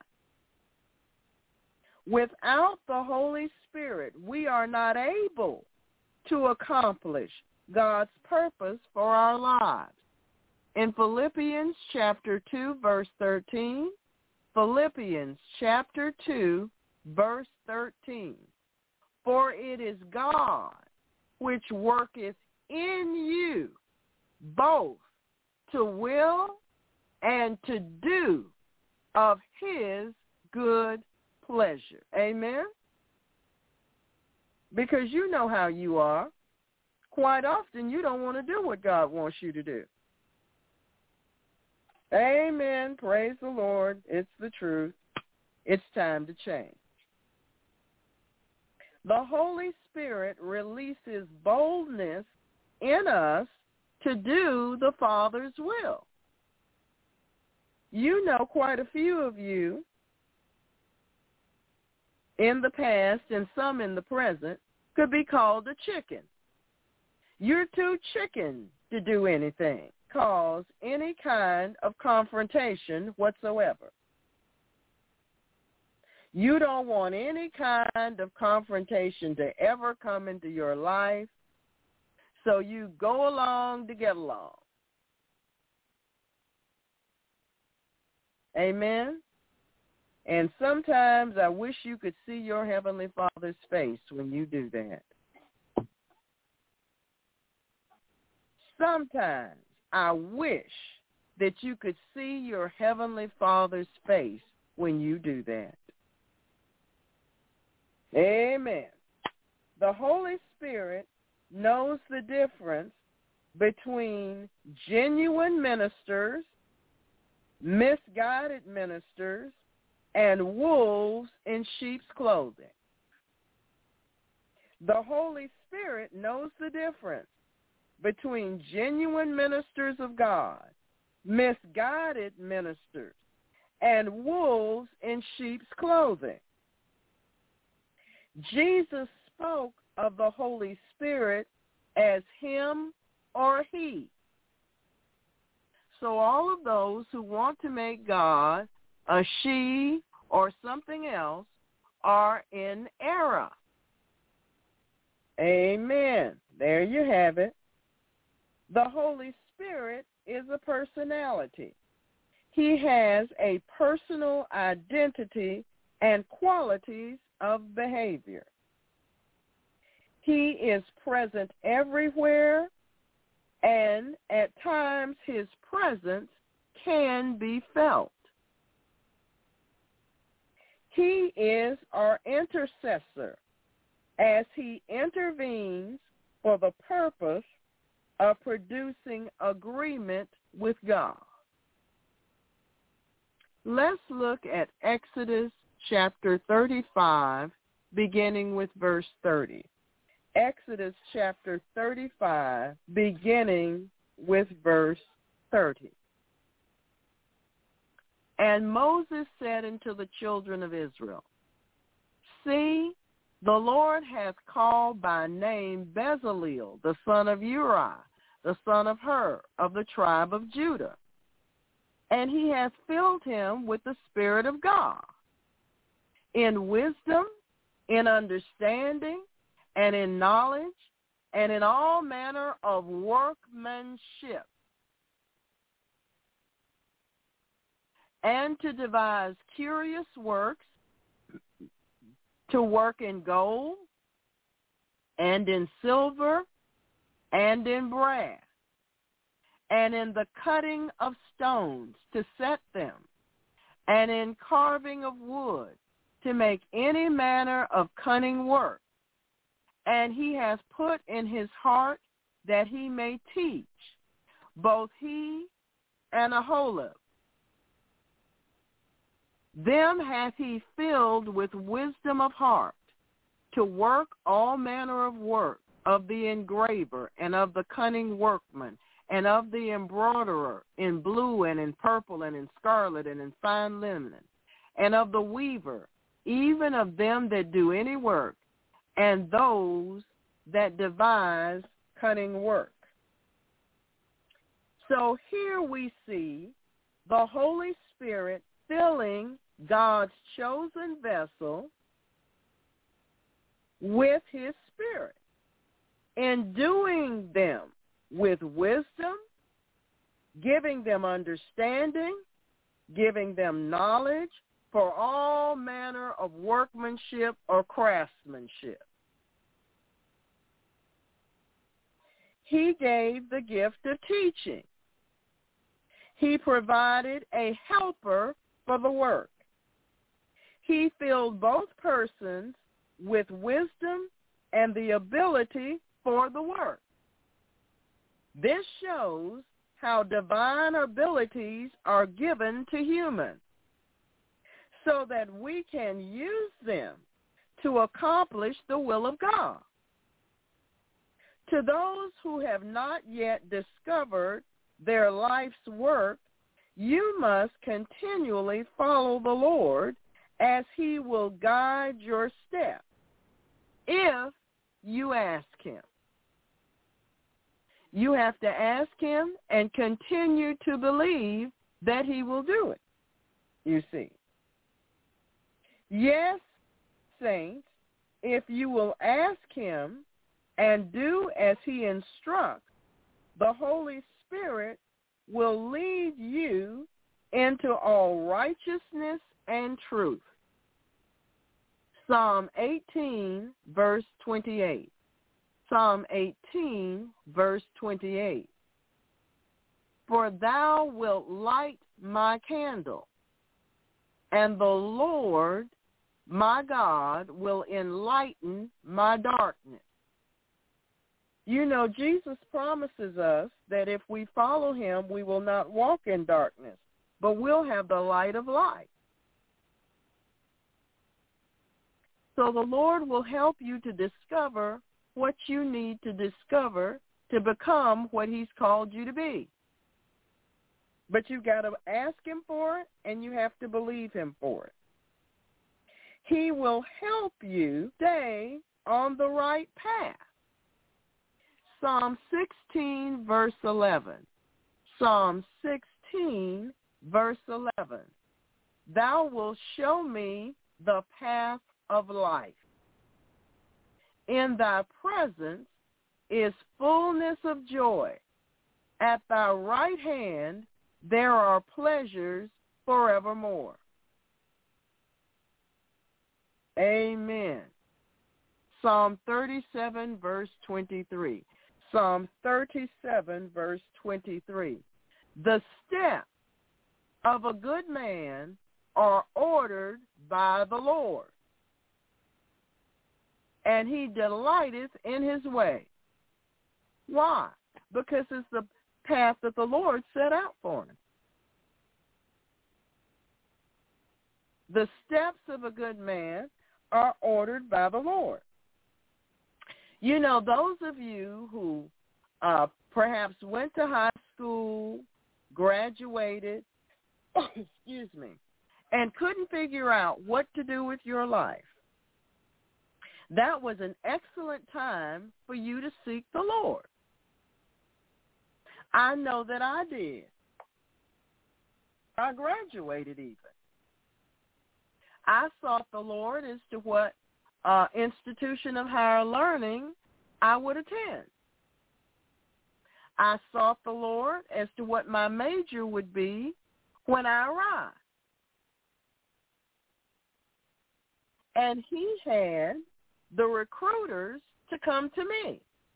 Without the Holy Spirit, we are not able to accomplish God's purpose for our lives. In Philippians chapter 2, verse 13, Philippians chapter 2, verse 13, For it is God which worketh in you both to will and to do of his good pleasure. Amen? Because you know how you are. Quite often you don't want to do what God wants you to do. Amen. Praise the Lord. It's the truth. It's time to change. The Holy Spirit releases boldness in us to do the Father's will. You know, quite a few of you in the past and some in the present could be called a chicken. You're too chicken to do anything, cause any kind of confrontation whatsoever. You don't want any kind of confrontation to ever come into your life, so you go along to get along. Amen? And sometimes I wish you could see your Heavenly Father's face when you do that. Sometimes I wish that you could see your Heavenly Father's face when you do that. Amen. The Holy Spirit knows the difference between genuine ministers, misguided ministers, and wolves in sheep's clothing. The Holy Spirit knows the difference between genuine ministers of God, misguided ministers, and wolves in sheep's clothing. Jesus spoke of the Holy Spirit as him or he. So all of those who want to make God a she or something else are in error. Amen. There you have it. The Holy Spirit is a personality. He has a personal identity and qualities of behavior. He is present everywhere, and at times his presence can be felt. He is our intercessor as he intervenes for the purpose of producing agreement with God. Let's look at Exodus chapter 35, beginning with verse 30. Exodus chapter 35, beginning with verse 30. And Moses said unto the children of Israel, See, the Lord hath called by name Bezaleel, the son of Uri, the son of Hur, of the tribe of Judah. And he hath filled him with the Spirit of God, in wisdom, in understanding, and in knowledge, and in all manner of workmanship, and to devise curious works, to work in gold, and in silver, and in brass, and in the cutting of stones to set them, and in carving of wood, to make any manner of cunning work. And he hath put in his heart that he may teach, both he and Aholiab. Them hath he filled with wisdom of heart, to work all manner of work of the engraver and of the cunning workman, and of the embroiderer in blue and in purple and in scarlet and in fine linen, and of the weaver, even of them that do any work, and those that devise cunning work. So here we see the Holy Spirit filling God's chosen vessel with his Spirit, enduing them with wisdom, giving them understanding, giving them knowledge for all manner of workmanship or craftsmanship. he gave the gift of teaching. He provided a helper for the work. He filled both persons with wisdom and the ability for the work. This shows how divine abilities are given to humans so that we can use them to accomplish the will of God. To those who have not yet discovered their life's work, you must continually follow the Lord as he will guide your steps if you ask him. You have to ask him and continue to believe that he will do it, you see. Yes, saints, if you will ask him and do as he instructs, the Holy Spirit will lead you into all righteousness and truth. Psalm 18, verse 28. Psalm 18, verse 28. For thou wilt light my candle, and the Lord my God will enlighten my darkness. You know, Jesus promises us that if we follow him, we will not walk in darkness, but we'll have the light of life. So the Lord will help you to discover what you need to discover to become what he's called you to be. But you've got to ask him for it, and you have to believe him for it. He will help you stay on the right path. Psalm 16, verse 11. Psalm 16, verse 11. Thou wilt show me the path of life. In thy presence is fullness of joy. At thy right hand there are pleasures forevermore. Amen. Psalm 37, verse 23. Psalm 37, verse 23. The steps of a good man are ordered by the Lord, and he delighteth in his way. Why? Because it's the path that the Lord set out for him. The steps of a good man are ordered by the Lord. You know, those of you who perhaps went to high school, graduated, excuse me, and couldn't figure out what to do with your life, that was an excellent time for you to seek the Lord. I know that I did. I graduated even. I sought the Lord as to what institution of higher learning I would attend. I sought the Lord as to what my major would be when I arrived. And he had the recruiters to come to me.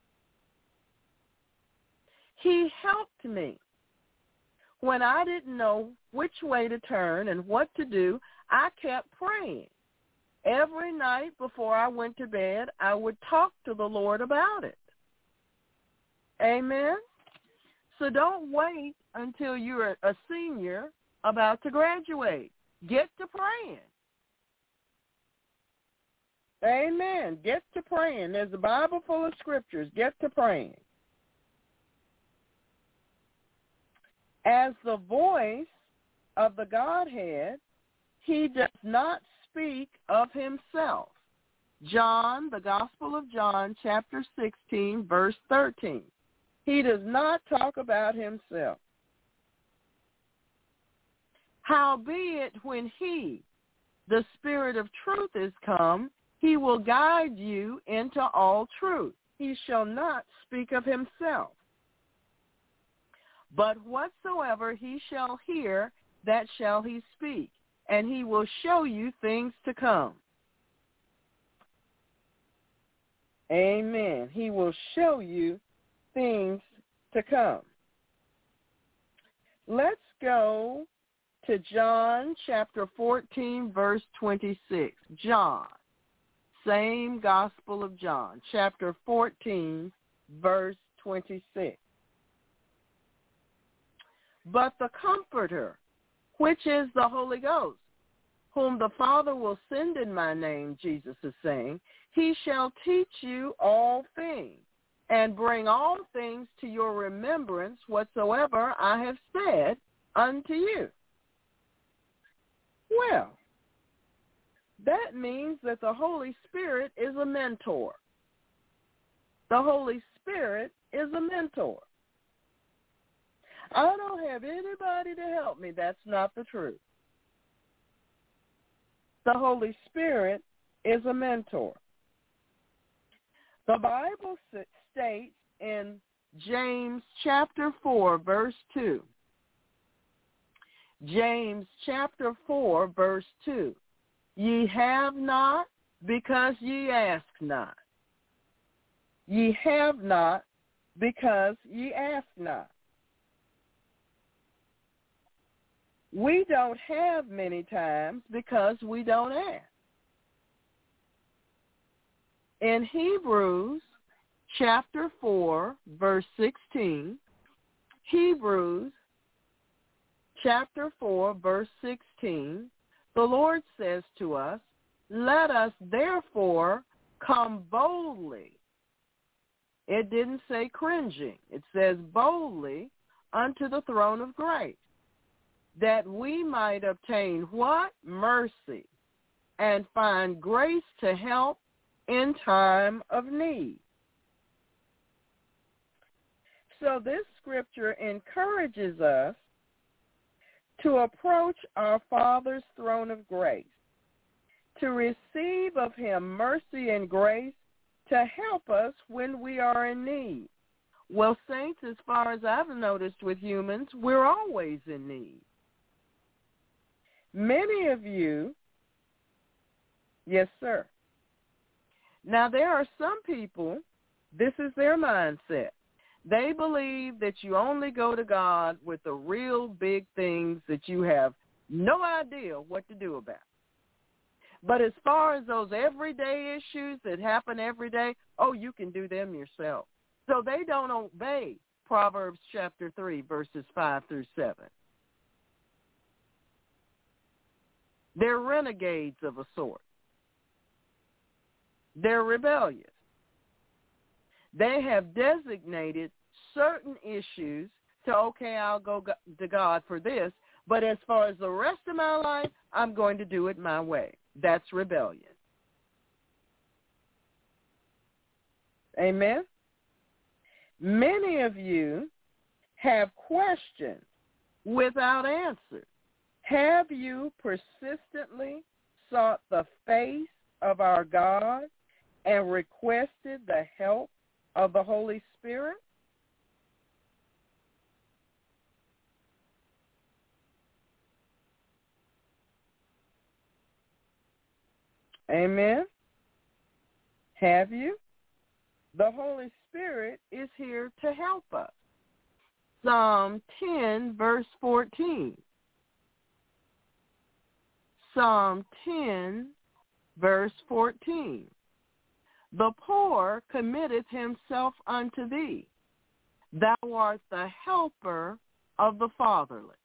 He helped me. When I didn't know which way to turn and what to do, I kept praying. Every night before I went to bed, I would talk to the Lord about it. Amen? So don't wait until you're a senior about to graduate. Get to praying. Amen. Get to praying. There's a Bible full of scriptures. Get to praying. As the voice of the Godhead, he does not speak of himself. John, the Gospel of John, chapter 16, verse 13. He does not talk about himself. Howbeit, when he, the Spirit of truth, is come, he will guide you into all truth. He shall not speak of himself. But whatsoever he shall hear, that shall he speak, and he will show you things to come. Amen. He will show you things to come. Let's go to John chapter 14, verse 26. John, same Gospel of John, chapter 14, verse 26. But the Comforter, which is the Holy Ghost, whom the Father will send in my name, Jesus is saying, he shall teach you all things, and bring all things to your remembrance whatsoever I have said unto you. Well, that means that the Holy Spirit is a mentor. The Holy Spirit is a mentor. I don't have anybody to help me. That's not the truth. The Holy Spirit is a mentor. The Bible states in James chapter 4, verse 2. James chapter 4, verse 2. Ye have not because ye ask not. Ye have not because ye ask not. We don't have many times because we don't ask. In Hebrews chapter 4, verse 16, Hebrews chapter 4, verse 16, the Lord says to us, let us therefore come boldly. It didn't say cringing. It says boldly unto the throne of grace, that we might obtain what? Mercy, and find grace to help in time of need. So this scripture encourages us to approach our Father's throne of grace, to receive of him mercy and grace to help us when we are in need. Well, saints, as far as I've noticed with humans, we're always in need. Many of you, yes, sir. Now, there are some people, this is their mindset. They believe that you only go to God with the real big things that you have no idea what to do about. But as far as those everyday issues that happen every day, oh, you can do them yourself. So they don't obey Proverbs chapter 3, verses 5 through 7. They're renegades of a sort. They're rebellious. They have designated certain issues to, okay, I'll go to God for this, but as far as the rest of my life, I'm going to do it my way. That's rebellion. Amen? Many of you have questions without answers. Have you persistently sought the face of our God and requested the help of the Holy Spirit? Amen. Have you? The Holy Spirit is here to help us. Psalm 10, verse 14. Psalm 10, verse 14. The poor committeth himself unto thee. Thou art the helper of the fatherless.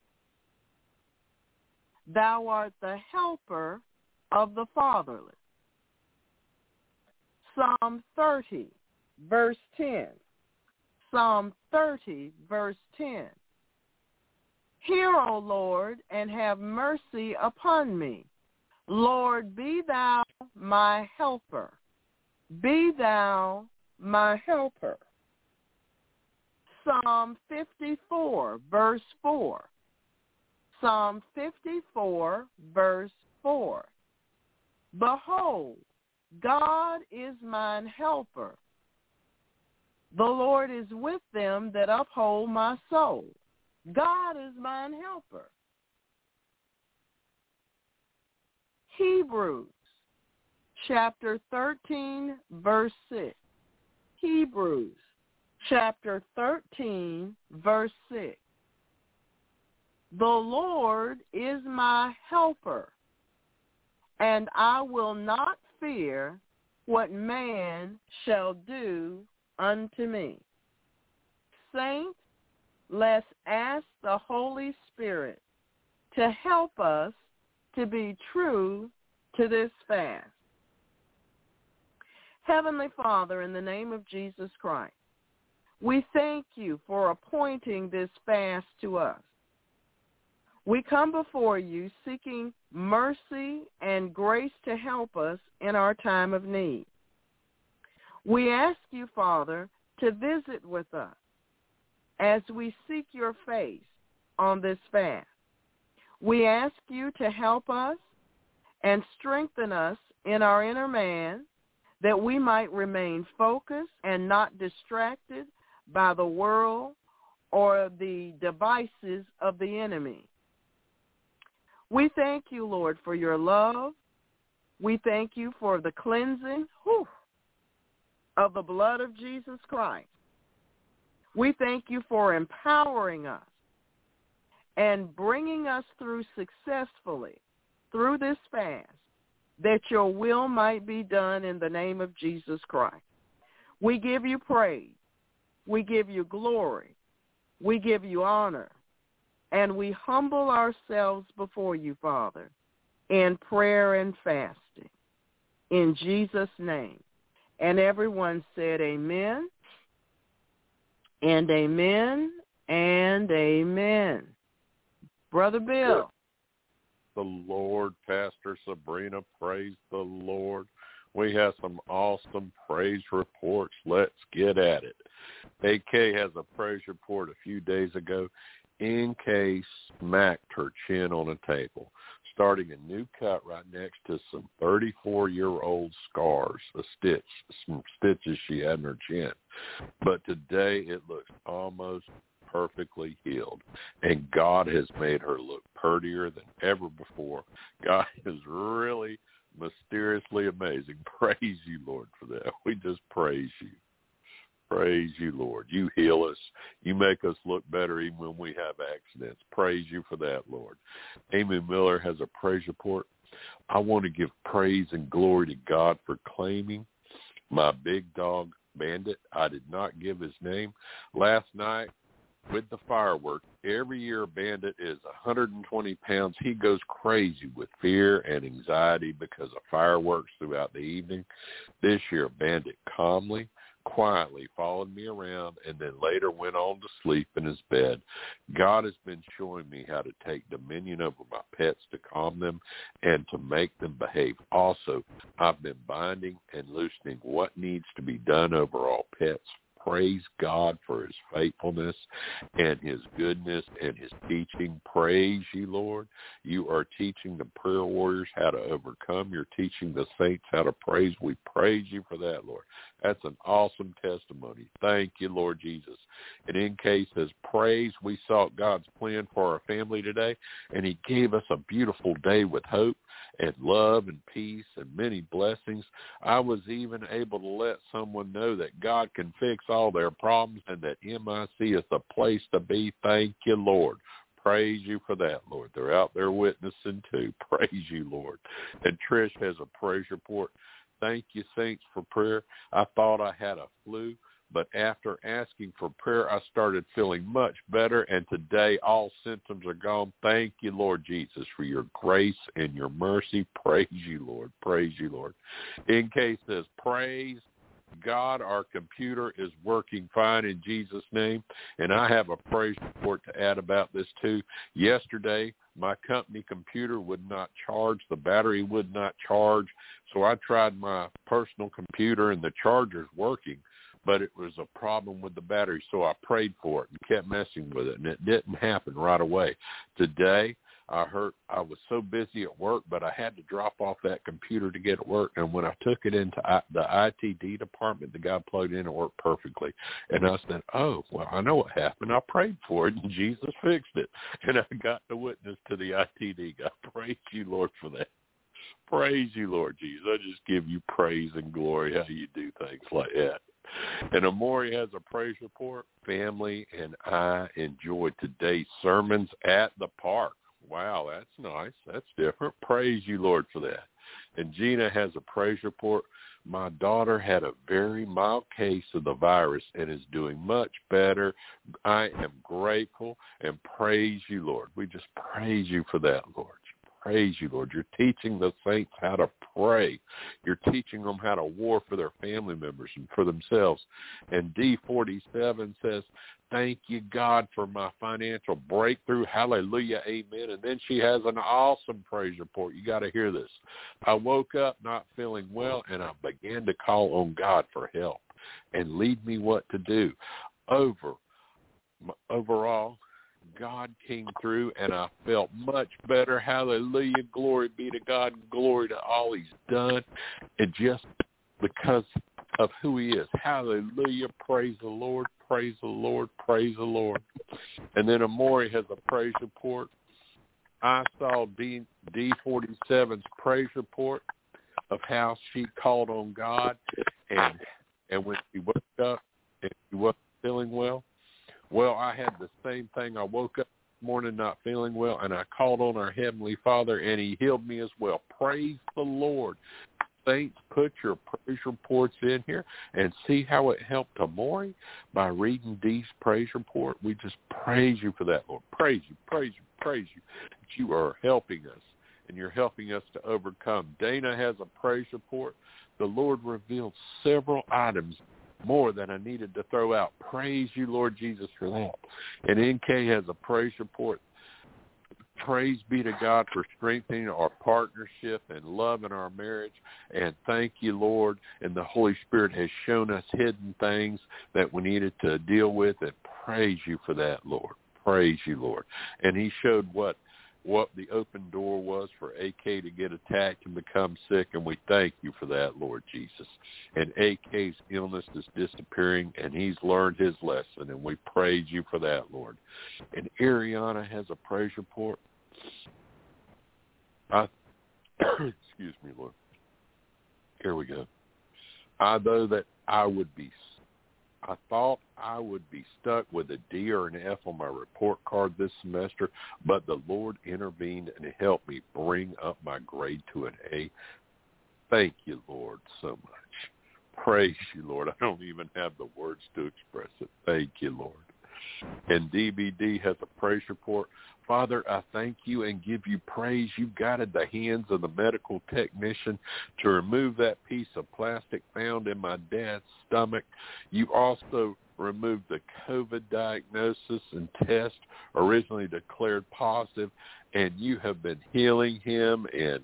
Thou art the helper of the fatherless. Psalm 30, verse 10. Psalm 30, verse 10. Hear, O Lord, and have mercy upon me. Lord, be thou my helper. Be thou my helper. Psalm 54, verse 4. Psalm 54, verse 4. Behold, God is mine helper. The Lord is with them that uphold my soul. God is mine helper. Hebrews chapter 13, verse 6. Hebrews chapter 13, verse 6. The Lord is my helper, and I will not fear what man shall do unto me. Saints, let's ask the Holy Spirit to help us to be true to this fast. Heavenly Father, in the name of Jesus Christ, we thank you for appointing this fast to us. We come before you seeking mercy and grace to help us in our time of need. We ask you, Father, to visit with us as we seek your face on this fast. We ask you to help us and strengthen us in our inner man, that we might remain focused and not distracted by the world or the devices of the enemy. We thank you, Lord, for your love. We thank you for the cleansing of the blood of Jesus Christ. We thank you for empowering us and bringing us through successfully through this fast, that your will might be done in the name of Jesus Christ. We give you praise. We give you glory. We give you honor. And we humble ourselves before you, Father, in prayer and fasting. In Jesus' name. And everyone said amen, and amen, and amen. Brother Bill. The Lord, Pastor Sabrina, praise the Lord. We have some awesome praise reports. Let's get at it. AK has a praise report a few days ago. NK smacked her chin on a table, starting a new cut right next to some 34-year-old scars, some stitches she had in her chin. But today it looks almost perfectly healed, and God has made her look prettier than ever before. God is really mysteriously amazing. Praise you, Lord, for that. We just praise you. Praise you, Lord. You heal us. You make us look better even when we have accidents. Praise you for that, Lord. Amy Miller has a praise report. I want to give praise and glory to God for claiming my big dog, Bandit. I did not give his name. Last night, with the fireworks, every year Bandit is 120 pounds. He goes crazy with fear and anxiety because of fireworks throughout the evening. This year, Bandit calmly, quietly followed me around and then later went on to sleep in his bed. God has been showing me how to take dominion over my pets to calm them and to make them behave. Also, I've been binding and loosening what needs to be done over all pets. Praise God for his faithfulness and his goodness and his teaching. Praise you, Lord. You are teaching the prayer warriors how to overcome. You're teaching the saints how to praise. We praise you for that, Lord. That's an awesome testimony. Thank you, Lord Jesus. And NK says, praise, we sought God's plan for our family today, and he gave us a beautiful day with hope and love and peace and many blessings. I was even able to let someone know that God can fix all their problems and that MIC is the place to be. Thank you, Lord. Praise you for that, Lord. They're out there witnessing too. Praise you, Lord. And Trish has a praise report. Thank you, saints, for prayer. I thought I had a flu, but after asking for prayer, I started feeling much better, and today all symptoms are gone. Thank you, Lord Jesus, for your grace and your mercy. Praise you, Lord. Praise you, Lord. NK says, praise God, our computer is working fine in Jesus' name. And I have a praise report to add about this too. Yesterday, my company computer would not charge. The battery would not charge. So I tried my personal computer and the charger's working, but it was a problem with the battery. So I prayed for it and kept messing with it, and it didn't happen right away. Today, I was so busy at work, but I had to drop off that computer to get it work. And when I took it into the ITD department, the guy plugged in and worked perfectly. And I said, oh, well, I know what happened. I prayed for it, and Jesus fixed it. And I got the witness to the ITD guy. Praise you, Lord, for that. praise you, Lord Jesus. I just give you praise and glory how you do things like that. And Amori has a praise report. Family and I enjoyed today's sermons at the park. Wow, that's nice. That's different. Praise you, Lord, for that. And Gina has a praise report. My daughter had a very mild case of the virus and is doing much better. I am grateful and praise you, Lord. We just praise you for that, Lord. Praise you, Lord. You're teaching the saints how to pray. You're teaching them how to war for their family members and for themselves. And D47 says, thank you, God, for my financial breakthrough. Hallelujah, amen. And then she has an awesome praise report. You got to hear this. I woke up not feeling well, and I began to call on God for help and lead me what to do. Overall, God came through, and I felt much better. Hallelujah. Glory be to God. Glory to all he's done. And just because of who he is. Hallelujah. Praise the Lord. Praise the Lord. Praise the Lord. And then Amori has a praise report. I saw D47's praise report of how she called on God, and when she woke up and she wasn't feeling well. Well, I had the same thing. I woke up this morning not feeling well, and I called on our Heavenly Father, and he healed me as well. Praise the Lord. Saints, put your praise reports in here and see how it helped Amori by reading Dee's praise report. We just praise you for that, Lord. Praise you, praise you, praise you. That you are helping us, and you're helping us to overcome. Dana has a praise report. The Lord revealed several items more than I needed to throw out. Praise you, Lord Jesus, for that. And NK has a praise report. Praise be to God for strengthening our partnership and love in our marriage. And thank you, Lord. And the Holy Spirit has shown us hidden things that we needed to deal with. And praise you for that, Lord. Praise you, Lord. And he showed what the open door was for AK to get attacked and become sick, and we thank you for that, Lord Jesus. And AK's illness is disappearing, and he's learned his lesson, and we praise you for that, Lord. And Ariana has a praise report. Excuse me, Lord. Here we go. I thought I would be stuck with a D or an F on my report card this semester, but the Lord intervened and helped me bring up my grade to an A. Thank you, Lord, so much. Praise you, Lord. I don't even have the words to express it. Thank you, Lord. And DBD has a praise report. Father, I thank you and give you praise. You guided the hands of the medical technician to remove that piece of plastic found in my dad's stomach. You also removed the COVID diagnosis and test originally declared positive, and you have been healing him. And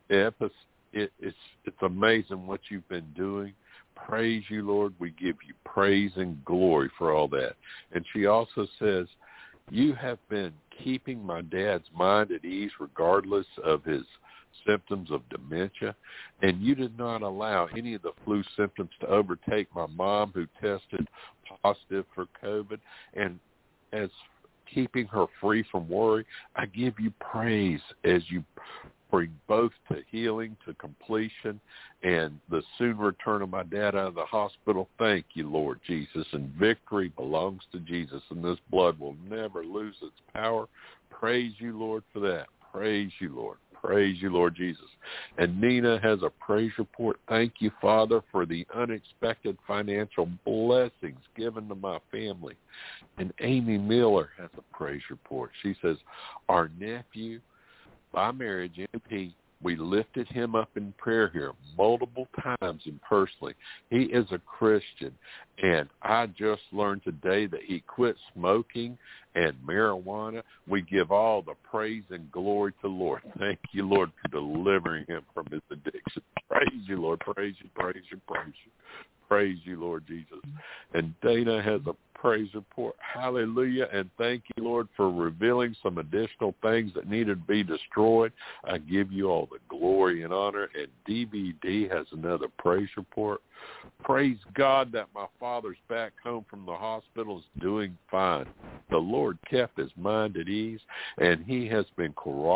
it's amazing what you've been doing. Praise you, Lord. We give you praise and glory for all that. And she also says, you have been keeping my dad's mind at ease regardless of his symptoms of dementia, and you did not allow any of the flu symptoms to overtake my mom, who tested positive for COVID. And as keeping her free from worry, I give you praise as you bring both to healing, to completion, and the soon return of my dad out of the hospital. Thank you, Lord Jesus. And victory belongs to Jesus, and this blood will never lose its power. Praise you, Lord, for that. Praise you, Lord. Praise you, Lord Jesus. And Nina has a praise report. Thank you, Father, for the unexpected financial blessings given to my family. And Amy Miller has a praise report. She says, our nephew, by marriage, MP, we lifted him up in prayer here multiple times and personally. He is a Christian, and I just learned today that he quit smoking and marijuana. We give all the praise and glory to the Lord. Thank you, Lord, for delivering him from his addiction. Praise you, Lord. Praise you, praise you, praise you. Praise you, Lord Jesus. And Dana has a praise report. Hallelujah. And thank you, Lord, for revealing some additional things that needed to be destroyed. I give you all the glory and honor. And DVD has another praise report. Praise God that my father's back home from the hospital is doing fine. The Lord kept his mind at ease, and he has been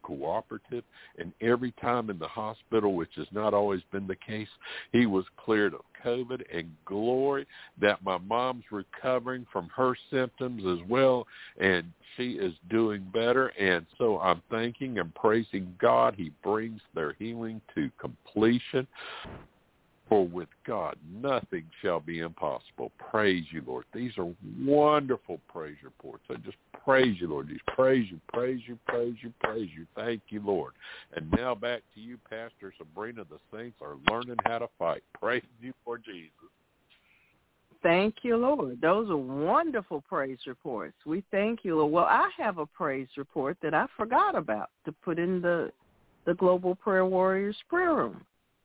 cooperative, and every time in the hospital, which has not always been the case, he was cleared of COVID. And glory that my mom's recovering from her symptoms as well, and she is doing better. And so I'm thanking and praising God. He brings their healing to completion. For with God, nothing shall be impossible. Praise you, Lord. These are wonderful praise reports. I just praise you, Lord. Just praise you, praise you, praise you, praise you. Thank you, Lord. And now back to you, Pastor Sabrina. The saints are learning how to fight. Praise you for Jesus. Thank you, Lord. Those are wonderful praise reports. We thank you, Lord. Well, I have a praise report that I forgot about to put in the Global Prayer Warriors prayer room.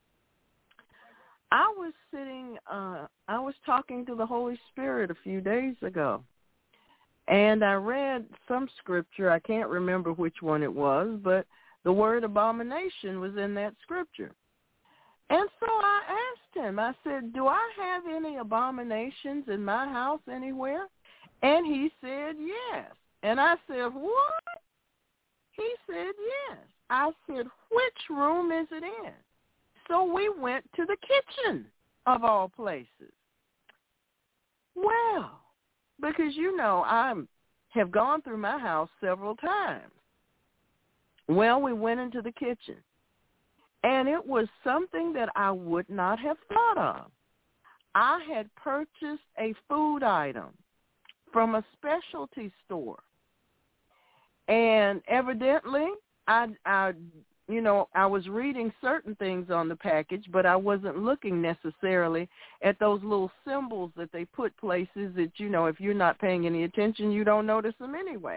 I was talking to the Holy Spirit a few days ago, and I read some scripture. I can't remember which one it was, but the word abomination was in that scripture. And so I asked him, I said, do I have any abominations in my house anywhere? And he said, yes. And I said, what? He said, yes. I said, which room is it in? So we went to the kitchen, of all places. Well, because, I have gone through my house several times. Well, we went into the kitchen, and it was something that I would not have thought of. I had purchased a food item from a specialty store, and evidently I was reading certain things on the package, but I wasn't looking necessarily at those little symbols that they put places that, if you're not paying any attention, you don't notice them anyway.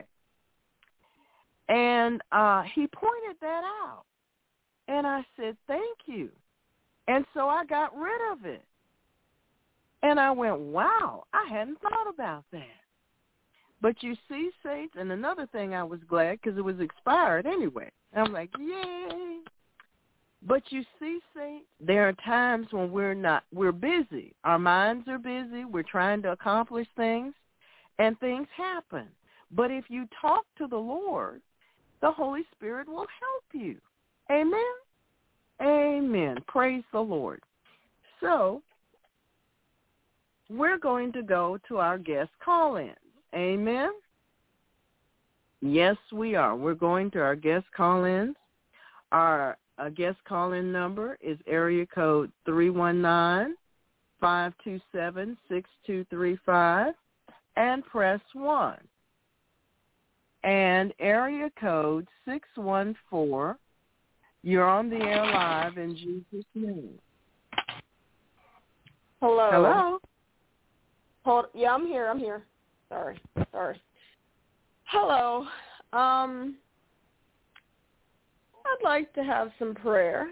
And he pointed that out. And I said, thank you. And so I got rid of it. And I went, wow, I hadn't thought about that. But you see, saints, and another thing I was glad because it was expired anyway. I'm like, yay. But you see, saints, there are times when we're busy. Our minds are busy. We're trying to accomplish things, and things happen. But if you talk to the Lord, the Holy Spirit will help you. Amen? Amen. Praise the Lord. So we're going to go to our guest call-ins. Amen? Yes, we are. We're going to our guest call-ins. Our guest call-in number is area code 319-527-6235 and press 1. And area code 614, you're on the air live in Jesus' name. Hello. Hello. Yeah, I'm here. Sorry. Hello. I'd like to have some prayer.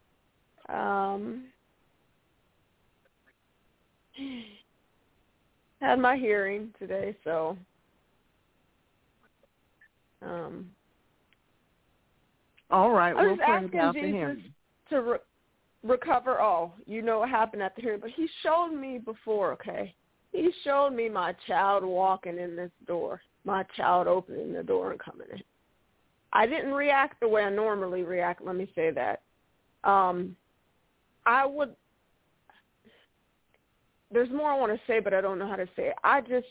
Had my hearing today, so all right, I we'll was pray about asking the Jesus hearing. to recover all. You know what happened at the hearing, but he showed me before, okay? He showed me my child walking in this door, my child opening the door and coming in. I didn't react the way I normally react, let me say that. There's more I want to say, but I don't know how to say it.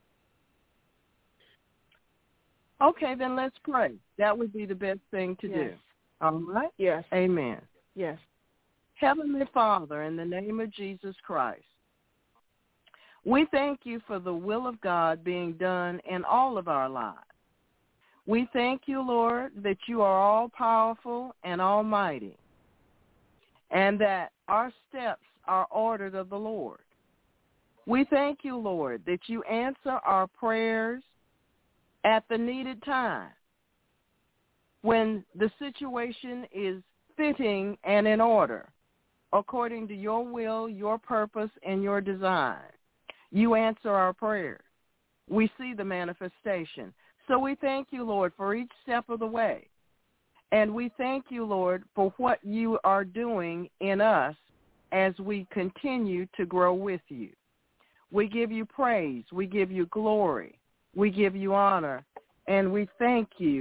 Okay, then let's pray. That would be the best thing to do. All right? Yes. Amen. Yes. Heavenly Father, in the name of Jesus Christ, we thank you for the will of God being done in all of our lives. We thank you, Lord, that you are all-powerful and almighty, and that our steps are ordered of the Lord. We thank you, Lord, that you answer our prayers at the needed time when the situation is fitting and in order, according to your will, your purpose, and your design. You answer our prayers. We see the manifestation. So we thank you, Lord, for each step of the way. And we thank you, Lord, for what you are doing in us as we continue to grow with you. We give you praise. We give you glory. We give you honor. And we thank you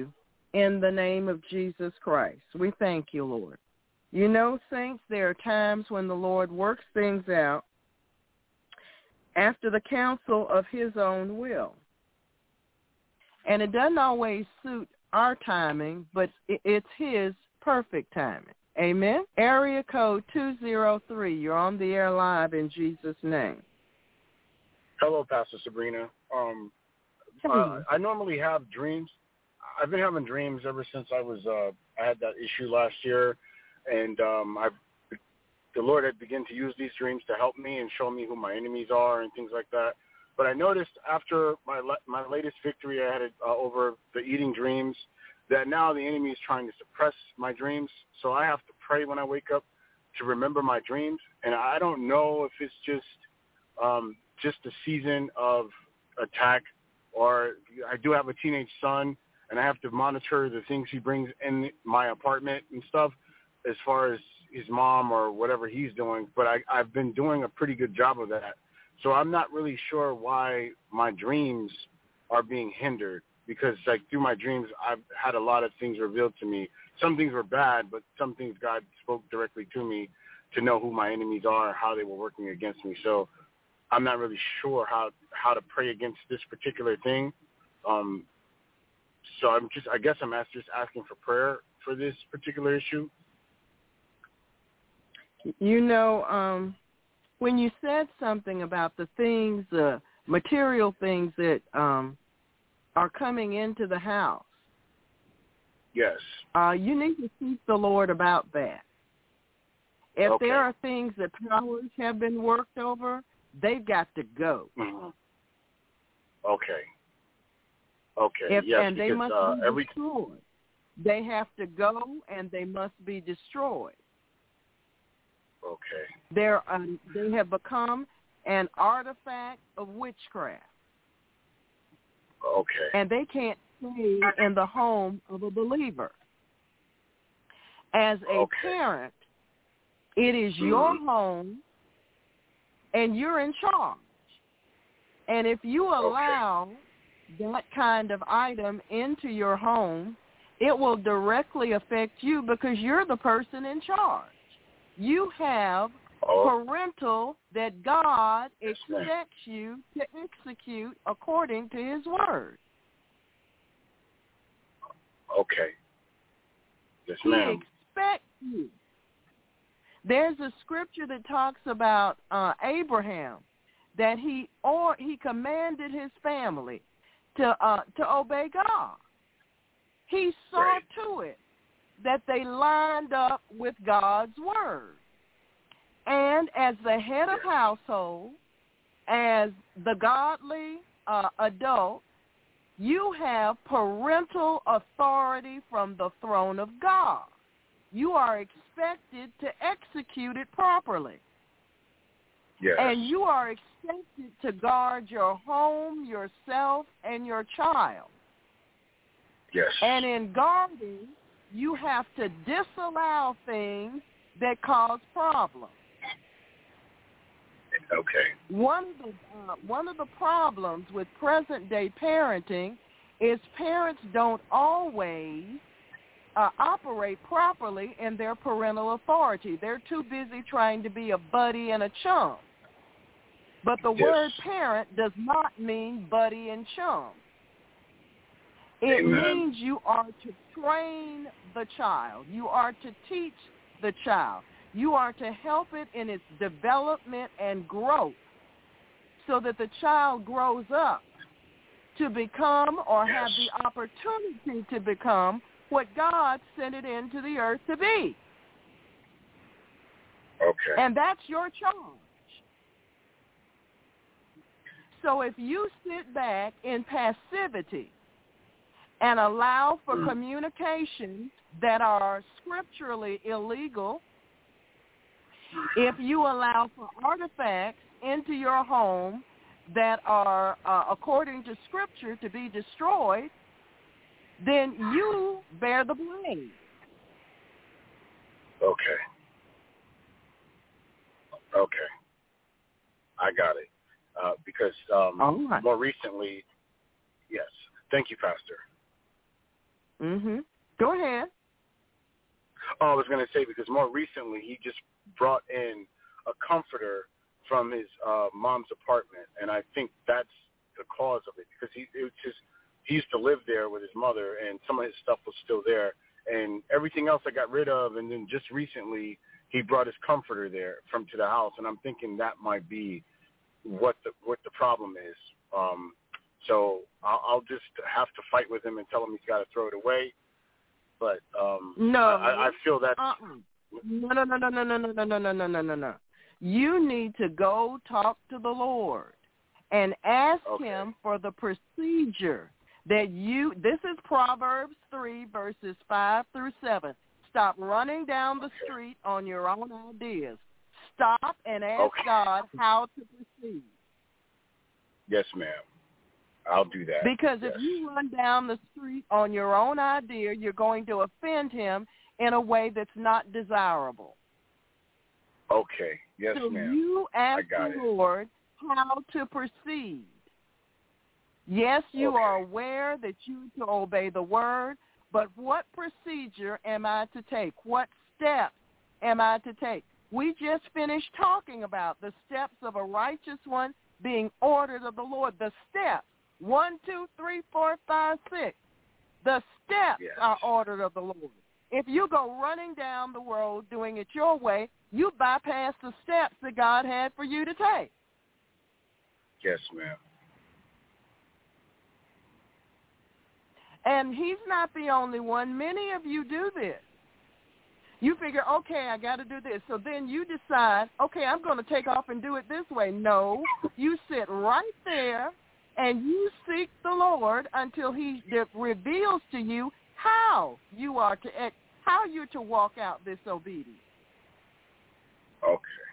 in the name of Jesus Christ. We thank you, Lord. You know, saints, there are times when the Lord works things out after the counsel of his own will. And it doesn't always suit our timing, but it's his perfect timing. Amen? Area code 203. You're on the air live in Jesus' name. Hello, Pastor Sabrina. I normally have dreams. I've been having dreams ever since I had that issue last year, and the Lord had begun to use these dreams to help me and show me who my enemies are and things like that. But I noticed after my latest victory I had over the eating dreams that now the enemy is trying to suppress my dreams. So I have to pray when I wake up to remember my dreams. And I don't know if it's just a season of attack, or I do have a teenage son, and I have to monitor the things he brings in my apartment and stuff as far as his mom or whatever he's doing. But I've been doing a pretty good job of that. So I'm not really sure why my dreams are being hindered, because like through my dreams, I've had a lot of things revealed to me. Some things were bad, but some things God spoke directly to me to know who my enemies are, how they were working against me. So I'm not really sure how to pray against this particular thing. So I guess I'm just asking for prayer for this particular issue. You know, when you said something about the things, material things that are coming into the house. Yes. You need to seek the Lord about that. If Okay. there are things that powers have been worked over, they've got to go. Mm-hmm. Okay. Okay. And they must be destroyed. They have to go, and they must be destroyed. Okay. They have become an artifact of witchcraft. Okay. And they can't stay in the home of a believer. As a parent, it is your home, and you're in charge. And if you allow that kind of item into your home, it will directly affect you because you're the person in charge. You have parental that God expects you to execute according to his word. Okay. Yes, ma'am. He expects you. There's a scripture that talks about Abraham, that he commanded his family to obey God. He saw to it that they lined up with God's word. And as the head of household, as the godly adult, you have parental authority from the throne of God. You are expected to execute it properly. Yes. And you are expected to guard your home, yourself, and your child. Yes. And in guarding, you have to disallow things that cause problems. Okay. One of the problems with present-day parenting is parents don't always operate properly in their parental authority. They're too busy trying to be a buddy and a chum. But the word parent does not mean buddy and chum. It means you are to train the child. You are to teach the child. You are to help it in its development and growth so that the child grows up to become or have the opportunity to become what God sent it into the earth to be. Okay. And that's your charge. So if you sit back in passivity and allow for communications that are scripturally illegal, if you allow for artifacts into your home that are, according to Scripture, to be destroyed, then you bear the blame. Okay. Okay. I got it. Because more recently, yes. Thank you, Pastor. Go ahead. Oh, I was going to say, because more recently he just brought in a comforter from his mom's apartment, and I think that's the cause of it, because he used to live there with his mother, and some of his stuff was still there, and everything else I got rid of, and then just recently he brought his comforter there to the house, and I'm thinking that might be what the problem is. So I'll just have to fight with him and tell him he's got to throw it away. But no, I feel that no. You need to go talk to the Lord and ask him for the procedure that this is Proverbs 3, verses 5 through 7. Stop running down the street on your own ideas. Stop and ask God how to proceed. Yes, ma'am. I'll do that. Because if you run down the street on your own idea, you're going to offend him in a way that's not desirable. Okay. Yes, so ma'am. You ask the Lord how to proceed. Yes, you are aware that you to obey the word, but what procedure am I to take? What steps am I to take? We just finished talking about the steps of a righteous one being ordered of the Lord. The steps, 1, 2, 3, 4, 5, 6. The steps are ordered of the Lord. If you go running down the road doing it your way, you bypass the steps that God had for you to take. Yes, ma'am. And he's not the only one. Many of you do this. You figure, okay, I got to do this. So then you decide, okay, I'm going to take off and do it this way. No, you sit right there and you seek the Lord until he reveals to you how you're to walk out this obedience. Okay.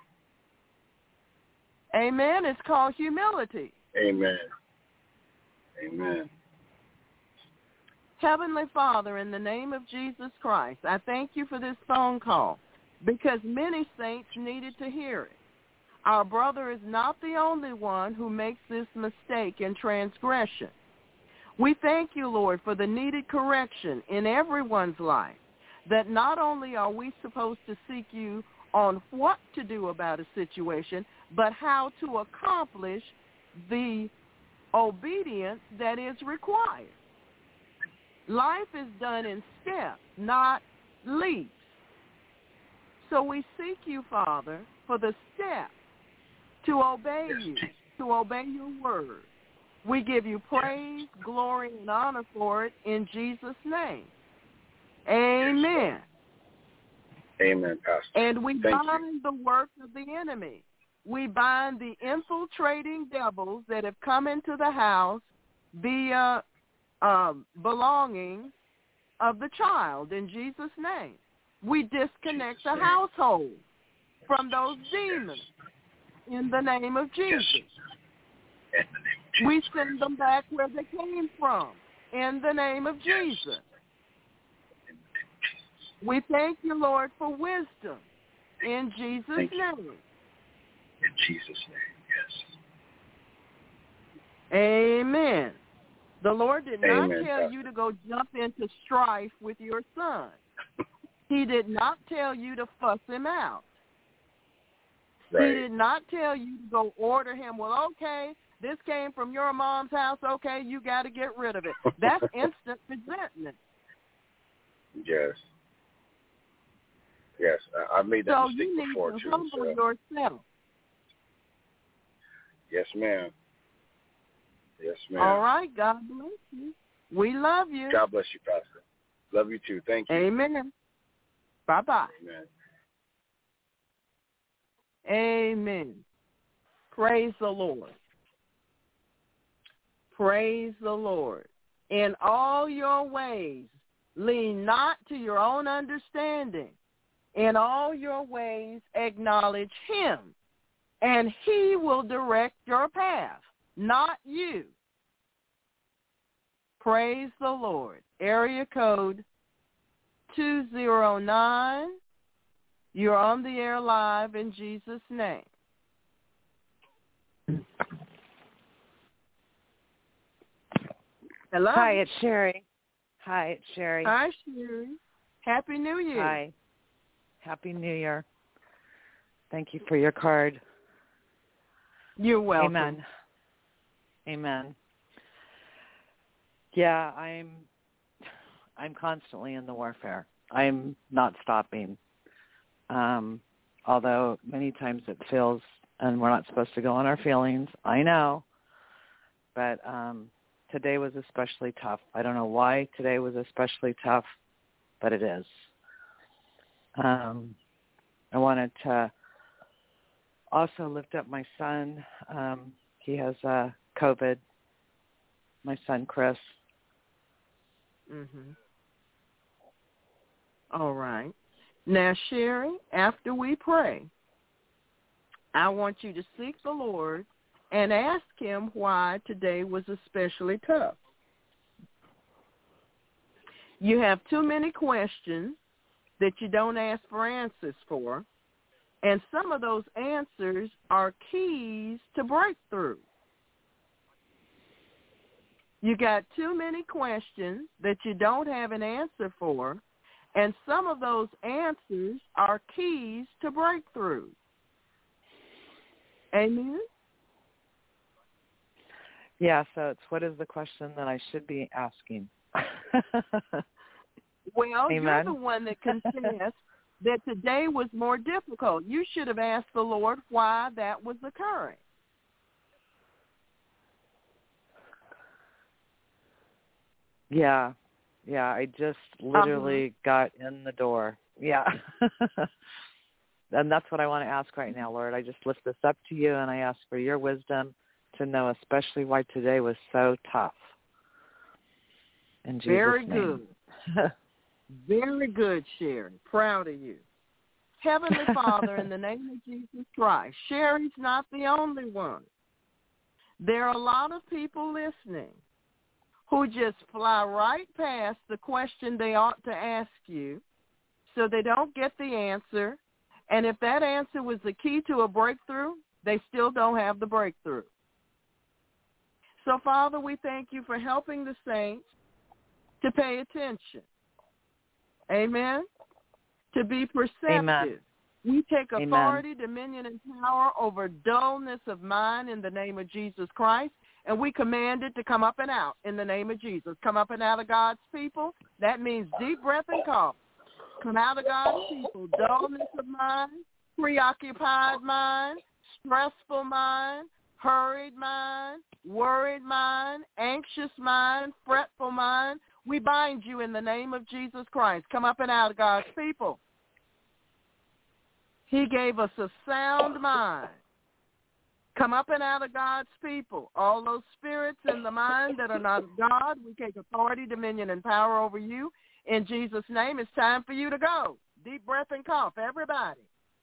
Amen. It's called humility. Amen. Amen. Heavenly Father, in the name of Jesus Christ, I thank you for this phone call because many saints needed to hear it. Our brother is not the only one who makes this mistake and transgression. We thank you, Lord, for the needed correction in everyone's life, that not only are we supposed to seek you on what to do about a situation, but how to accomplish the obedience that is required. Life is done in steps, not leaps. So we seek you, Father, for the steps to obey you, to obey your word. We give you praise, glory, and honor for it in Jesus' name. Amen. Amen, Pastor. And we bind the work of the enemy. We bind the infiltrating devils that have come into the house via belonging of the child in Jesus' name. We disconnect the household from those demons in the name of Jesus. We send them back where they came from in the name of Jesus. We thank you, Lord, for wisdom in Jesus' name. In Jesus' name, yes. Amen. The Lord did not tell Pastor. you to go jump into strife with your son. He did not tell you to fuss him out. Right. He did not tell you to go order him, well, okay, this came from your mom's house, okay, you got to get rid of it. That's instant resentment. Yes. Yes, I've made that mistake before, too. So you need to humble yourself. Yes, ma'am. Yes, ma'am. All right, God bless you. We love you. God bless you, Pastor. Love you, too. Thank you. Amen. Bye-bye. Amen. Amen. Praise the Lord. Praise the Lord. In all your ways, lean not to your own understanding. In all your ways, acknowledge him, and he will direct your path, not you. Praise the Lord. Area code 209. You're on the air live in Jesus' name. Hello. Hi, it's Sherry. Hi, it's Sherry. Hi, Sherry. Happy New Year. Hi. Happy New Year. Thank you for your card. You're welcome. Amen. Amen. Yeah, I'm constantly in the warfare. I'm not stopping. Although many times it feels, and we're not supposed to go on our feelings, I know, but today was especially tough. I don't know why today was especially tough, but it is. I wanted to also lift up my son. He has COVID, my son Chris. Mm-hmm. All right. Now, Sherry, after we pray, I want you to seek the Lord and ask him why today was especially tough. You have too many questions that you don't ask for answers for, and some of those answers are keys to breakthrough. You got too many questions that you don't have an answer for, and some of those answers are keys to breakthrough. Amen? Yeah, so it's what is the question that I should be asking? Well, Amen. You're the one that confessed that today was more difficult. You should have asked the Lord why that was occurring. Yeah, I just literally got in the door. Yeah. And that's what I want to ask right now, Lord. I just lift this up to you, and I ask for your wisdom to know especially why today was so tough. In Jesus' Very name. good. Very good, Sherry. Proud of you. Heavenly Father, in the name of Jesus Christ, Sherry's not the only one. There are a lot of people listening who just fly right past the question they ought to ask you, so they don't get the answer. And if that answer was the key to a breakthrough, they still don't have the breakthrough. So, Father, we thank you for helping the saints to pay attention. Amen? To be perceptive. Amen. We take authority, Amen. dominion, and power over dullness of mind in the name of Jesus Christ, and we command it to come up and out in the name of Jesus. Come up and out of God's people. That means deep breath and cough. Come out of God's people. Dullness of mind, preoccupied mind, stressful mind, hurried mind, worried mind, anxious mind, fretful mind. We bind you in the name of Jesus Christ. Come up and out of God's people. He gave us a sound mind. Come up and out of God's people. All those spirits in the mind that are not of God, we take authority, dominion, and power over you. In Jesus' name, it's time for you to go. Deep breath and cough, everybody.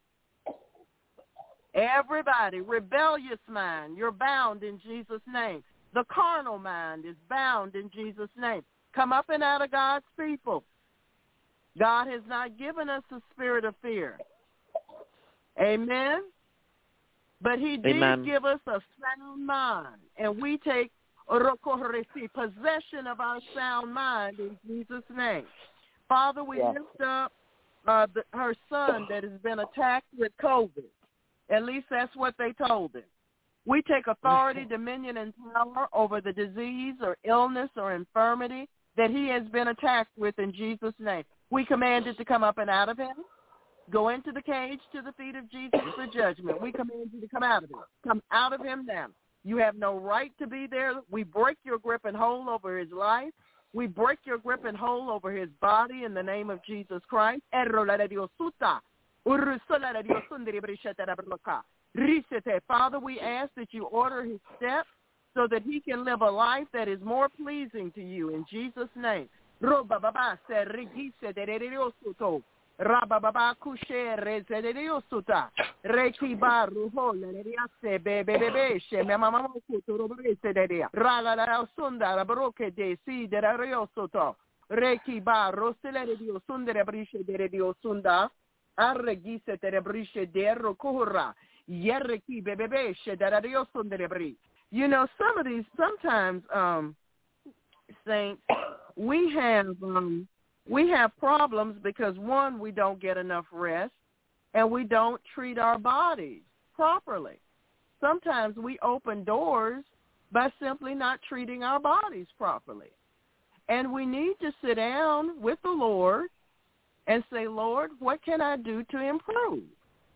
Everybody, rebellious mind, you're bound in Jesus' name. The carnal mind is bound in Jesus' name. Come up and out of God's people. God has not given us a spirit of fear. Amen? But he did give us a sound mind, and we take possession of our sound mind in Jesus' name. Father, we lift up her son that has been attacked with COVID. At least that's what they told him. We take authority, dominion, and power over the disease or illness or infirmity that he has been attacked with in Jesus' name. We command it to come up and out of him. Go into the cage to the feet of Jesus for judgment. We command you to come out of him. Come out of him now. You have no right to be there. We break your grip and hold over his life. We break your grip and hold over his body in the name of Jesus Christ. Father, we ask that you order his steps so that he can live a life that is more pleasing to you in Jesus' name. Rababa kushere zediosuta reki baru hola riasse bebe she mama kuturo brese dedia rala la sunda la broke de si de riosoto reki baru sele dio sundere brisce de dio sunda arregise te brisce de rokura yereki bebe she de rio sundere bri. You know, sometimes saints, we have problems because, one, we don't get enough rest, and we don't treat our bodies properly. Sometimes we open doors by simply not treating our bodies properly. And we need to sit down with the Lord and say, Lord, what can I do to improve?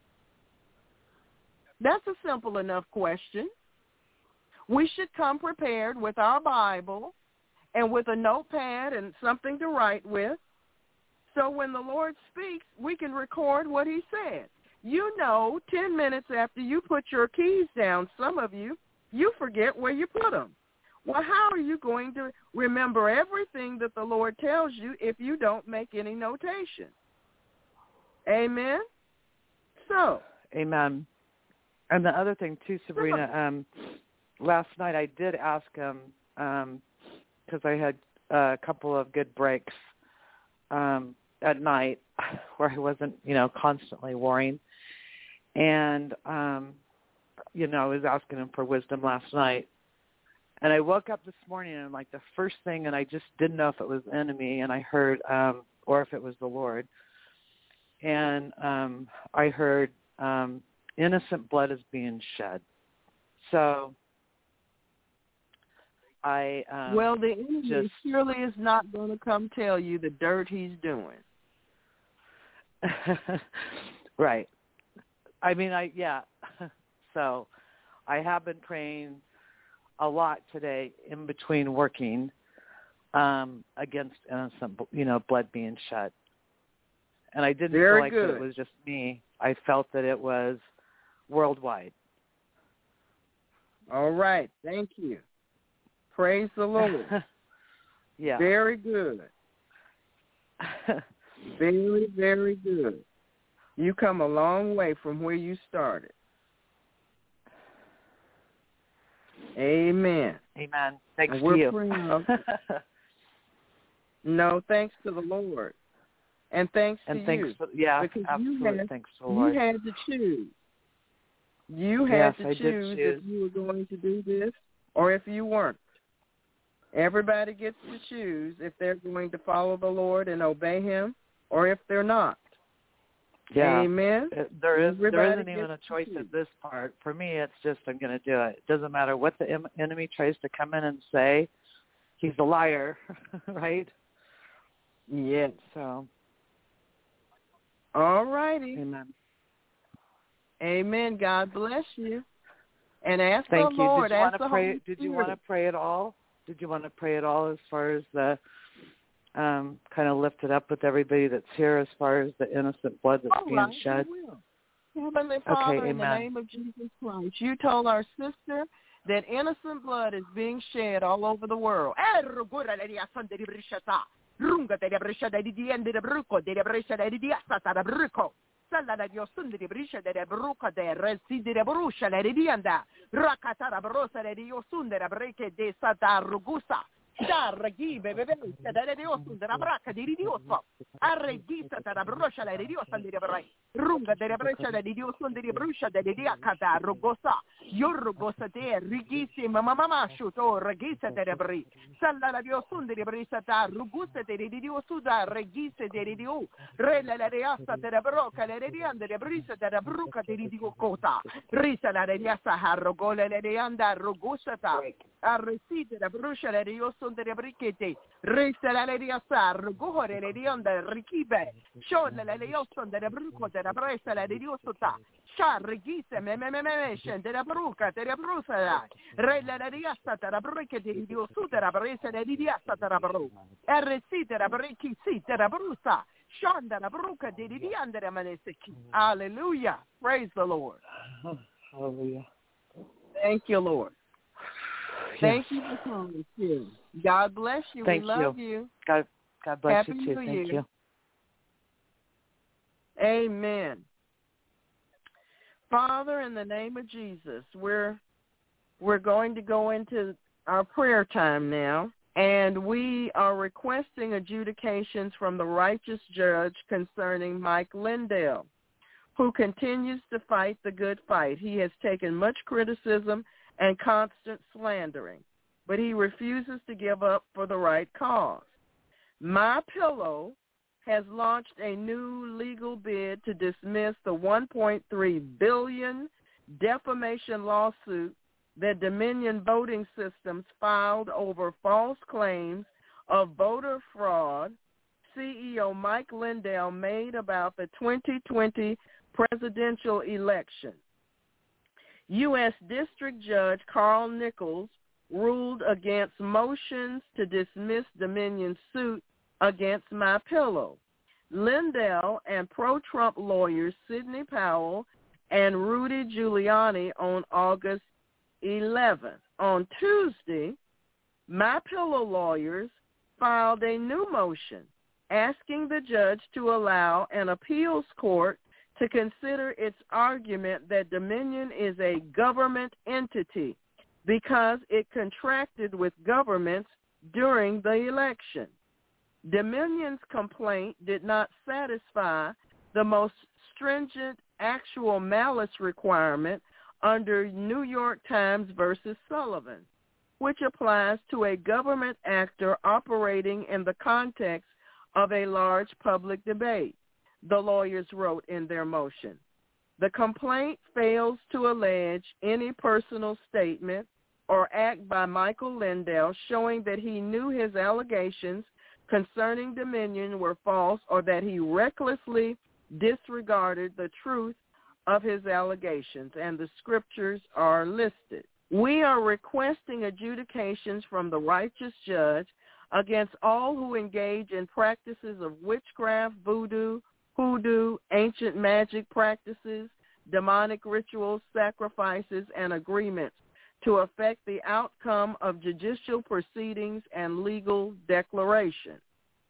That's a simple enough question. We should come prepared with our Bible and with a notepad and something to write with, so when the Lord speaks, we can record what he said. 10 minutes after you put your keys down, some of you forget where you put them. Well, how are you going to remember everything that the Lord tells you if you don't make any notation? Amen? So. Amen. And the other thing, too, Sabrina, last night I did ask him, because I had a couple of good breaks at night where I wasn't, constantly worrying. And, I was asking him for wisdom last night. And I woke up this morning and the first thing, and I just didn't know if it was the enemy, and I heard, or if it was the Lord. And I heard innocent blood is being shed. So the enemy surely is not going to come tell you the dirt he's doing. Right. I mean, So I have been praying a lot today in between working against innocent, blood being shed. And I didn't feel like that it was just me. I felt that it was worldwide. All right. Thank you. Praise the Lord. Yeah. Very good. Very, very good. You come a long way from where you started. Amen. Amen. Thanks to you. No, thanks to the Lord. And thanks to you. Because absolutely. Thanks to the Lord. You had to choose. You had to choose if you were going to do this or if you weren't. Everybody gets to choose if they're going to follow the Lord and obey him or if they're not. Yeah. Amen. There isn't even a choice at this part. For me, it's just I'm going to do it. It doesn't matter what the enemy tries to come in and say. He's a liar, right? Yes. So. All righty. Amen. Amen. God bless you. And ask Thank the you. Lord. Did you want to pray at all? Did you want to pray at all as far as the kind of lift it up with everybody that's here as far as the innocent blood that's being shed? Heavenly Father, in the name of Jesus Christ, you told our sister that innocent blood is being shed all over the world. Salla Dio sundri brisha de bruca de residere brusha le ridianda rakatara brosa de Dio sundere breke de sata rugusa Shargibe bebe de Dio sundera braca di Dio arregista tara brusha le Dio sandire brai runga de brisha de Dio sundere brusha de dia kada rugosa yorgosa de rigisi mama shuto regisa de bri salla Dio sundere brisa ta rugusa de Dio suda regisa de Dio rella la riassa de broca le ridiande de brisa de bruca di Dio cota risa la riassa harrogole le rianda rugusa ta arresite la brusha le Dio sundere brichete risa la riassa rugore le rianda rikibe sholle le Dio sundere bruco de la brisa la Dio sota shargise me scende la bruca de la brusa rella la riassa de la brichete di Dio suda la brisa le riassa de la bruca arresite la brichi si de la brusa shanda la bruca di riandere maneseki. Hallelujah. Praise the Lord. Hallelujah. Thank you, Lord. Thank you for coming, too. God bless you. Thank we love you. God bless Happy you, too. New Thank Year. you. Amen. Father, in the name of Jesus, we're going to go into our prayer time now, and we are requesting adjudications from the righteous judge concerning Mike Lindell, who continues to fight the good fight. He has taken much criticism and constant slandering. but he refuses to give up for the right cause. MyPillow has launched a new legal bid to dismiss the $1.3 billion defamation lawsuit that Dominion Voting Systems filed over false claims of voter fraud CEO Mike Lindell made about the 2020 presidential election. U.S. District Judge Carl Nichols ruled against motions to dismiss Dominion's suit against MyPillow. Lindell and pro-Trump lawyers Sidney Powell and Rudy Giuliani on August 11th. On Tuesday, MyPillow lawyers filed a new motion asking the judge to allow an appeals court to consider its argument that Dominion is a government entity because it contracted with governments during the election. Dominion's complaint did not satisfy the most stringent actual malice requirement under New York Times versus Sullivan, which applies to a government actor operating in the context of a large public debate, the lawyers wrote in their motion. The complaint fails to allege any personal statement or act by Michael Lindell showing that he knew his allegations concerning Dominion were false or that he recklessly disregarded the truth of his allegations, and the scriptures are listed. We are requesting adjudications from the righteous judge against all who engage in practices of witchcraft, voodoo, hoodoo, ancient magic practices, demonic rituals, sacrifices, and agreements to affect the outcome of judicial proceedings and legal declarations.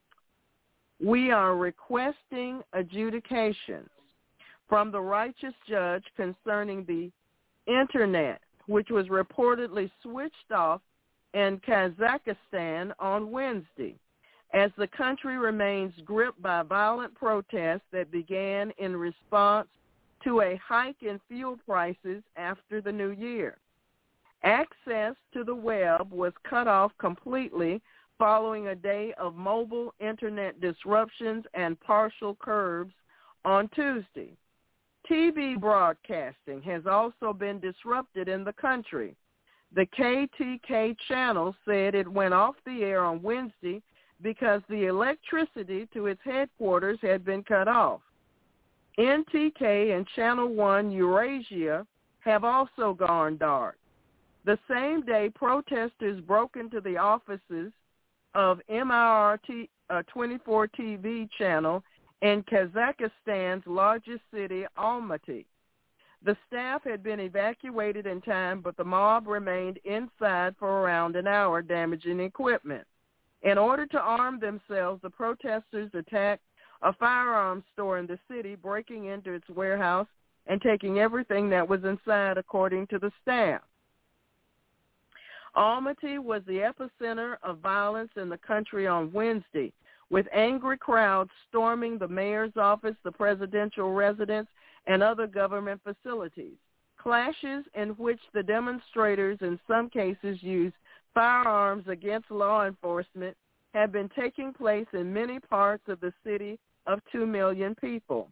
We are requesting adjudications from the righteous judge concerning the Internet, which was reportedly switched off in Kazakhstan on Wednesday, as the country remains gripped by violent protests that began in response to a hike in fuel prices after the new year. Access to the web was cut off completely following a day of mobile Internet disruptions and partial curbs on Tuesday. TV broadcasting has also been disrupted in the country. The KTK channel said it went off the air on Wednesday because the electricity to its headquarters had been cut off. NTK and Channel 1 Eurasia have also gone dark. The same day, protesters broke into the offices of MIR24 TV channel in Kazakhstan's largest city, Almaty. The staff had been evacuated in time, but the mob remained inside for around an hour, damaging equipment. In order to arm themselves, the protesters attacked a firearms store in the city, breaking into its warehouse and taking everything that was inside, according to the staff. Almaty was the epicenter of violence in the country on Wednesday, with angry crowds storming the mayor's office, the presidential residence, and other government facilities. Clashes in which the demonstrators in some cases used firearms against law enforcement have been taking place in many parts of the city of 2 million people.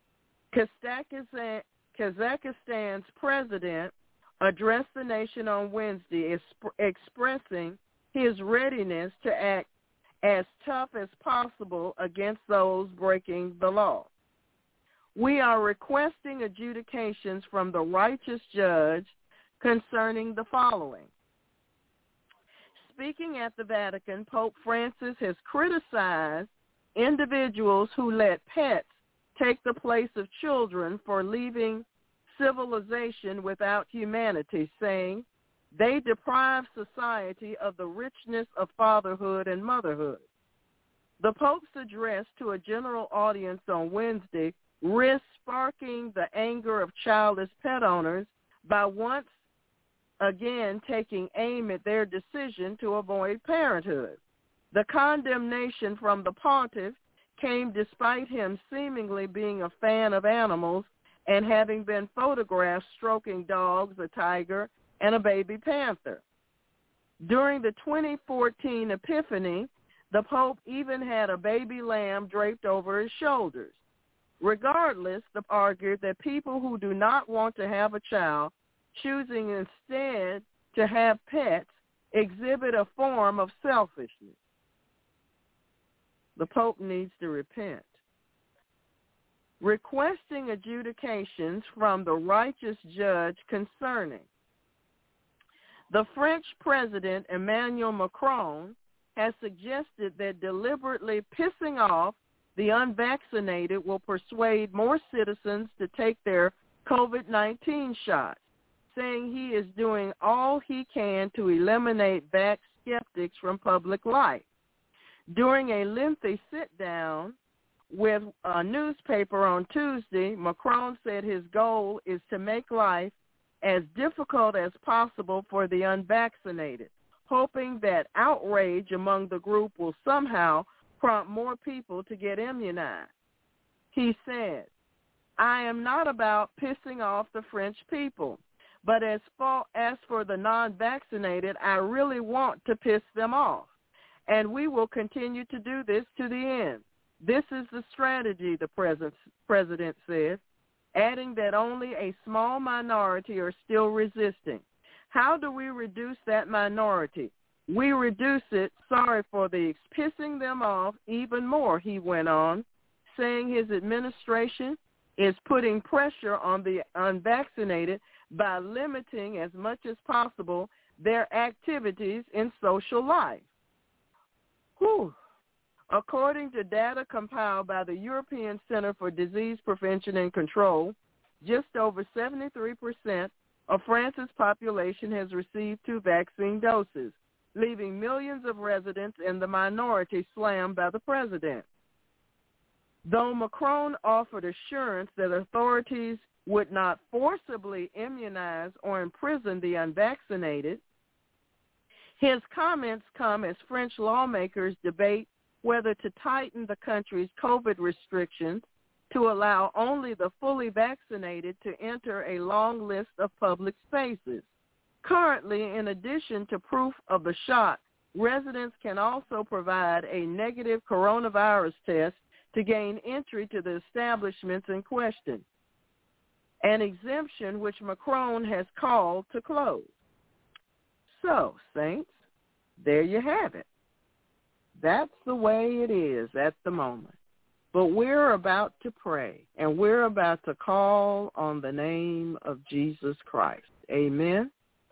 Kazakhstan's president addressed the nation on Wednesday expressing his readiness to act as tough as possible against those breaking the law. We are requesting adjudications from the righteous judge concerning the following. Speaking at the Vatican, Pope Francis has criticized individuals who let pets take the place of children for leaving civilization without humanity, saying they deprive society of the richness of fatherhood and motherhood. The Pope's address to a general audience on Wednesday risks sparking the anger of childless pet owners by once again taking aim at their decision to avoid parenthood. The condemnation from the pontiff came despite him seemingly being a fan of animals and having been photographed stroking dogs, a tiger, and a baby panther. During the 2014 Epiphany, the Pope even had a baby lamb draped over his shoulders. Regardless, the Pope argued that people who do not want to have a child, choosing instead to have pets, exhibit a form of selfishness. The Pope needs to repent. Requesting adjudications from the righteous judge concerning. The French President Emmanuel Macron has suggested that deliberately pissing off the unvaccinated will persuade more citizens to take their COVID-19 shots, saying he is doing all he can to eliminate vax skeptics from public life. During a lengthy sit-down with a newspaper on Tuesday, Macron said his goal is to make life as difficult as possible for the unvaccinated, hoping that outrage among the group will somehow prompt more people to get immunized. He said, "I am not about pissing off the French people, but as for the non-vaccinated, I really want to piss them off, and we will continue to do this to the end. This is the strategy," the president said, adding that only a small minority are still resisting. How do we reduce that minority? We reduce it, sorry for the pissing them off even more, he went on, saying his administration is putting pressure on the unvaccinated by limiting as much as possible their activities in social life. Whew. According to data compiled by the European Center for Disease Prevention and Control, just over 73% of France's population has received 2 vaccine doses, leaving millions of residents in the minority slammed by the president. Though Macron offered assurance that authorities would not forcibly immunize or imprison the unvaccinated, his comments come as French lawmakers debate whether to tighten the country's COVID restrictions to allow only the fully vaccinated to enter a long list of public spaces. Currently, in addition to proof of the shot, residents can also provide a negative coronavirus test to gain entry to the establishments in question, an exemption which Macron has called to close. So, saints, there you have it. That's the way it is at the moment. But we're about to pray, and we're about to call on the name of Jesus Christ. Amen.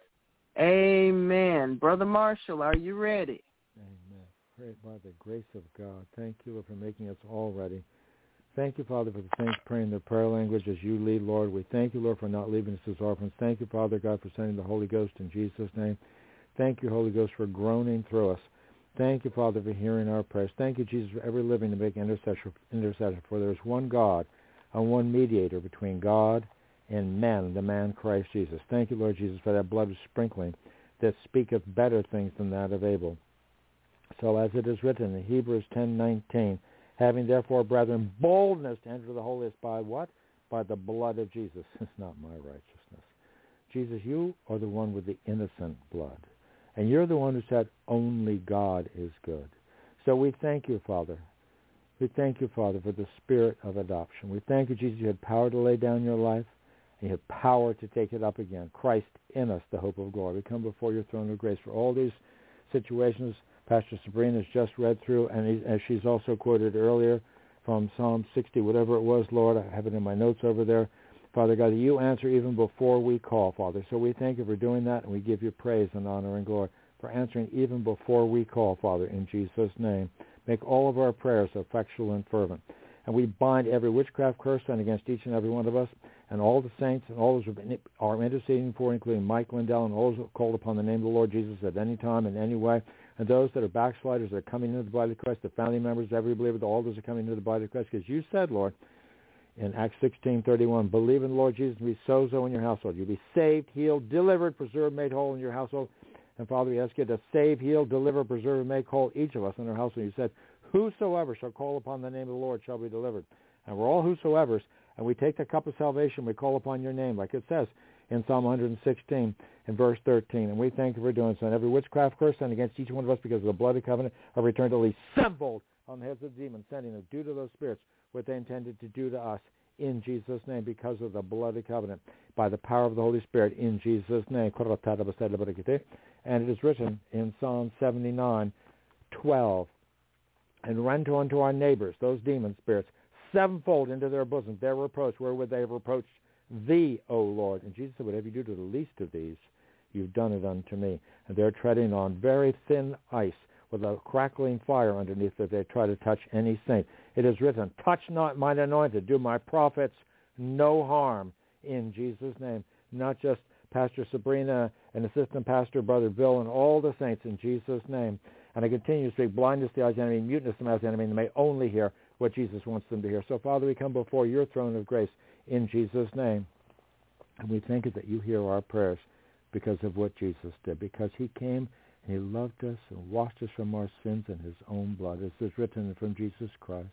Amen. Brother Marshall, are you ready? Amen. Pray by the grace of God. Thank you, Lord, for making us all ready. Thank you, Father, for the saints praying their prayer language as you lead, Lord. We thank you, Lord, for not leaving us as orphans. Thank you, Father God, for sending the Holy Ghost in Jesus' name. Thank you, Holy Ghost, for groaning through us. Thank you, Father, for hearing our prayers. Thank you, Jesus, for ever living to make intercession. For there is one God and one mediator between God and men, the man Christ Jesus. Thank you, Lord Jesus, for that blood of sprinkling that speaketh better things than that of Abel. So as it is written in Hebrews 10:19, having therefore, brethren, boldness to enter the holiest by what? By the blood of Jesus. It's not my righteousness. Jesus, you are the one with the innocent blood. And you're the one who said, only God is good. So we thank you, Father. We thank you, Father, for the spirit of adoption. We thank you, Jesus, you had power to lay down your life, and you have power to take it up again. Christ in us, the hope of glory. We come before your throne of grace for all these situations Pastor Sabrina has just read through, and as she's also quoted earlier from Psalm 60, whatever it was, Lord, I have it in my notes over there. Father God, you answer even before we call, Father. So we thank you for doing that, and we give you praise and honor and glory for answering even before we call, Father, in Jesus' name. Make all of our prayers effectual and fervent. And we bind every witchcraft curse done against each and every one of us, and all the saints and all those who are interceding for, including Mike Lindell, and all those who called upon the name of the Lord Jesus at any time in any way, and those that are backsliders that are coming into the body of Christ, the family members, every believer, all those are coming into the body of Christ, because you said, Lord, in Acts 16:31, believe in the Lord Jesus and be sozo in your household. You'll be saved, healed, delivered, preserved, made whole in your household. And Father, we ask you to save, heal, deliver, preserve, and make whole each of us in our household. You said, whosoever shall call upon the name of the Lord shall be delivered. And we're all whosoevers, and we take the cup of salvation, we call upon your name. Like it says in Psalm 116 and verse 13. And we thank you for doing so. And every witchcraft curse sent against each one of us because of the bloody covenant are returned at least sevenfold on the heads of demons, sending them do to those spirits what they intended to do to us in Jesus' name because of the bloody covenant, by the power of the Holy Spirit in Jesus' name. And it is written in Psalm 79:12, and render unto our neighbors, those demon spirits, sevenfold into their bosom their reproach, wherewith they have reproached thee, O Lord. And Jesus said, whatever you do to the least of these, you've done it unto me. And they're treading on very thin ice with a crackling fire underneath if they try to touch any saint. It is written, touch not mine anointed, do my prophets no harm, in Jesus' name. Not just Pastor Sabrina and Assistant Pastor Brother Bill and all the saints, in Jesus' name. And I continue to speak blindness to the eyes of the enemy, muteness to the mouth of the enemy, and they may only hear what Jesus wants them to hear. So, Father, we come before your throne of grace in Jesus' name. And we thank you that you hear our prayers because of what Jesus did, because he came and he loved us and washed us from our sins in his own blood, as is written from Jesus Christ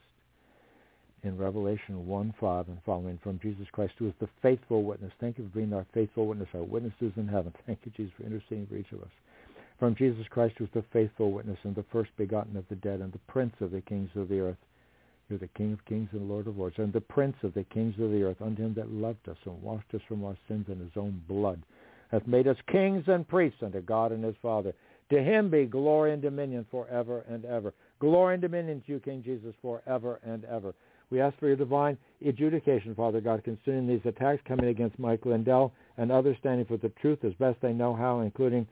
in Revelation 1:5 and following, from Jesus Christ, who is the faithful witness. Thank you for being our faithful witness, our witnesses in heaven. Thank you, Jesus, for interceding for each of us. From Jesus Christ, who is the faithful witness and the first begotten of the dead and the prince of the kings of the earth. You're the King of kings and Lord of lords, and the prince of the kings of the earth, unto him that loved us and washed us from our sins in his own blood, hath made us kings and priests unto God and his Father. To him be glory and dominion forever and ever. Glory and dominion to you, King Jesus, forever and ever. We ask for your divine adjudication, Father God, concerning these attacks coming against Mike Lindell and others standing for the truth as best they know how, including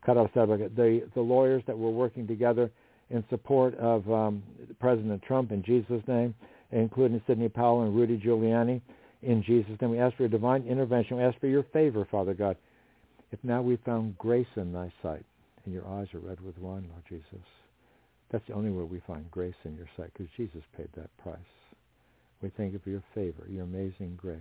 the lawyers that were working together in support of President Trump, in Jesus' name, including Sidney Powell and Rudy Giuliani, in Jesus' name. We ask for your divine intervention. We ask for your favor, Father God. If now we've found grace in thy sight, and your eyes are red with wine, Lord Jesus, that's the only way we find grace in your sight, because Jesus paid that price. We thank you for your favor, your amazing grace.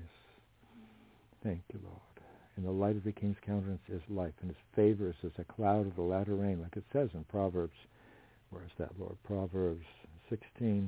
Thank you, Lord. In the light of the King's countenance is life, and his favor is as a cloud of the latter rain, like it says in Proverbs. Where is that, Lord? Proverbs 16:15,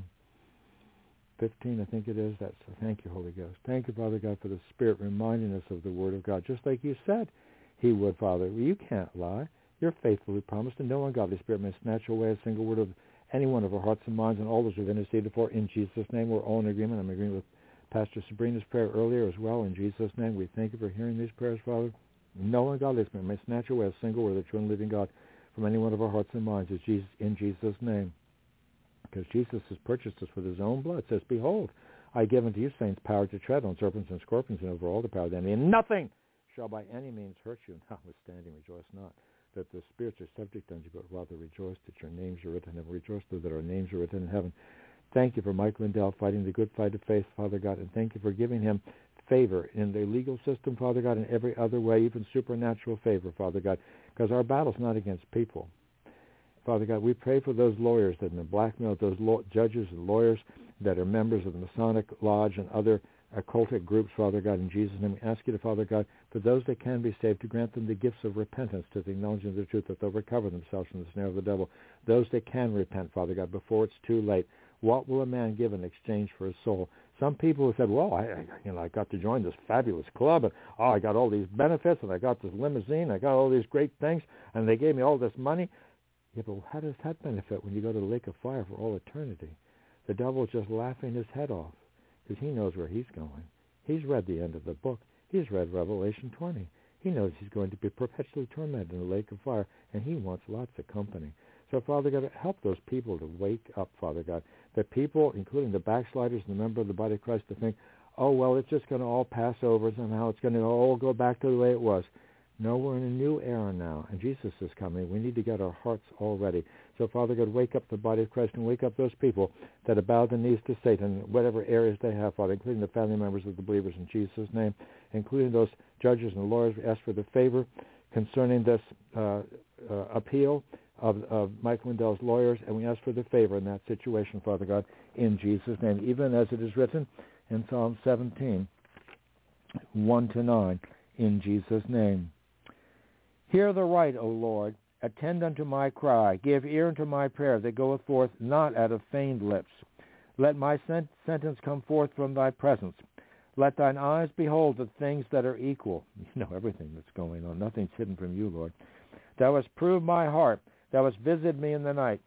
I think it is. Thank you, Holy Ghost. Thank you, Father God, for the Spirit reminding us of the Word of God, just like you said he would, Father. Well, you can't lie. You're faithfully promised, and no ungodly spirit may snatch away a single word of any one of our hearts and minds, and all those we've interceded for. In Jesus' name, we're all in agreement. I'm agreeing with Pastor Sabrina's prayer earlier as well. In Jesus' name, we thank you for hearing these prayers, Father. No ungodly spirit may snatch away a single word of the true and living God from any one of our hearts and minds, in Jesus' name. Because Jesus has purchased us with his own blood. It says, behold, I give unto you, saints, power to tread on serpents and scorpions and over all the power of the enemy, and nothing shall by any means hurt you. Notwithstanding, rejoice not that the spirits are subject unto you, but rather rejoice that your names are written in heaven. Rejoice that our names are written in heaven. Thank you for Mike Lindell fighting the good fight of faith, Father God, and thank you for giving him favor in the legal system, Father God, in every other way, even supernatural favor, Father God, because our battle's not against people. Father God, we pray for those lawyers that have been blackmailed, those judges and lawyers that are members of the Masonic Lodge and other occultic groups, Father God, in Jesus' name. We ask you to, Father God, for those that can be saved, to grant them the gifts of repentance, to the knowledge of the truth, that they'll recover themselves from the snare of the devil. Those that can repent, Father God, before it's too late. What will a man give in exchange for his soul? Some people have said, well, I got to join this fabulous club, and I got all these benefits, and I got this limousine, I got all these great things, and they gave me all this money. Yeah, but how does that benefit when you go to the lake of fire for all eternity? The devil is just laughing his head off, because he knows where he's going. He's read the end of the book. He's read Revelation 20. He knows he's going to be perpetually tormented in the lake of fire, and he wants lots of company. So, Father God, help those people to wake up, Father God. The people, including the backsliders and the member of the body of Christ, to think, oh, well, it's just going to all pass over somehow. It's going to all go back to the way it was. No, we're in a new era now, and Jesus is coming. We need to get our hearts all ready. So, Father God, wake up the body of Christ and wake up those people that have bowed the knees to Satan, whatever areas they have, Father, including the family members of the believers in Jesus' name, including those judges and lawyers. We ask for the favor concerning this appeal of Mike Lindell's lawyers, and we ask for the favor in that situation, Father God, in Jesus' name, even as it is written in Psalm 17, 1-9, in Jesus' name. Hear the right, O Lord, attend unto my cry, give ear unto my prayer that goeth forth not out of feigned lips. Let my sentence come forth from thy presence. Let thine eyes behold the things that are equal. You know everything that's going on. Nothing's hidden from you, Lord. Thou hast proved my heart. Thou hast visited me in the night.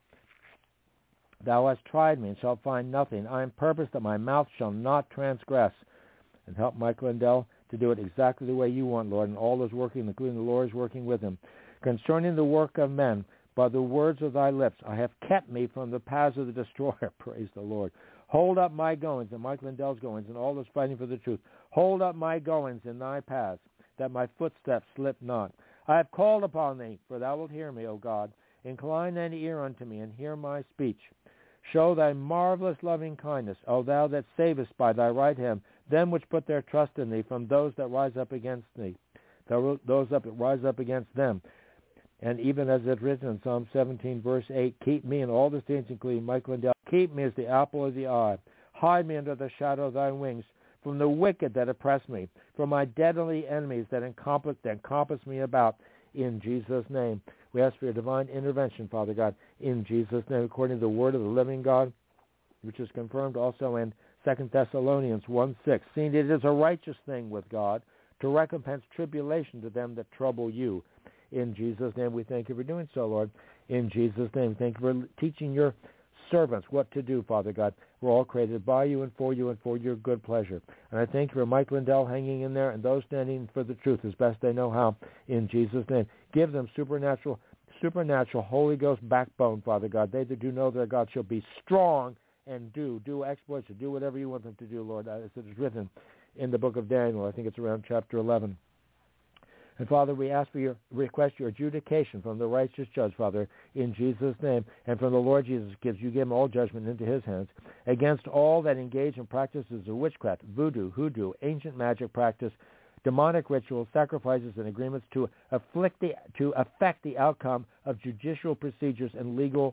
Thou hast tried me and shalt find nothing. I am purposed that my mouth shall not transgress. And help Mike Lindell to do it exactly the way you want, Lord, and all is working, including the Lord is working with him. Concerning the work of men, by the words of thy lips, I have kept me from the paths of the destroyer. Praise the Lord. Hold up my goings, and Mike Lindell's goings, and all those fighting for the truth. Hold up my goings in thy paths, that my footsteps slip not. I have called upon thee, for thou wilt hear me, O God. Incline thine ear unto me, and hear my speech. Show thy marvelous loving kindness, O thou that savest by thy right hand them which put their trust in thee from those that rise up against thee, those that rise up against them. And even as it's written in Psalm 17, verse 8, keep me in all the saints, including Mike Lindell. Keep me as the apple of the eye. Hide me under the shadow of thy wings from the wicked that oppress me, from my deadly enemies that encompass me about. In Jesus' name, we ask for your divine intervention, Father God, in Jesus' name, according to the word of the living God, which is confirmed also in 2 Thessalonians 1:6. Seeing it is a righteous thing with God to recompense tribulation to them that trouble you. In Jesus' name, we thank you for doing so, Lord. In Jesus' name, thank you for teaching your servants what to do, Father God. We're all created by you and for your good pleasure. And I thank you for Mike Lindell hanging in there and those standing for the truth as best they know how. In Jesus' name, give them supernatural Holy Ghost backbone, Father God. They that do know their God shall be strong and do exploits, or do whatever you want them to do, Lord, as it is written in the book of Daniel. I think it's around chapter 11. And Father, we ask for request your adjudication from the righteous judge, Father, in Jesus' name, and from the Lord Jesus gives you give him all judgment into his hands against all that engage in practices of witchcraft, voodoo, hoodoo, ancient magic practice, demonic rituals, sacrifices, and agreements to affect the outcome of judicial procedures and legal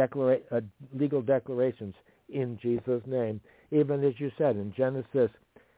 declarations in Jesus' name, even as you said in Genesis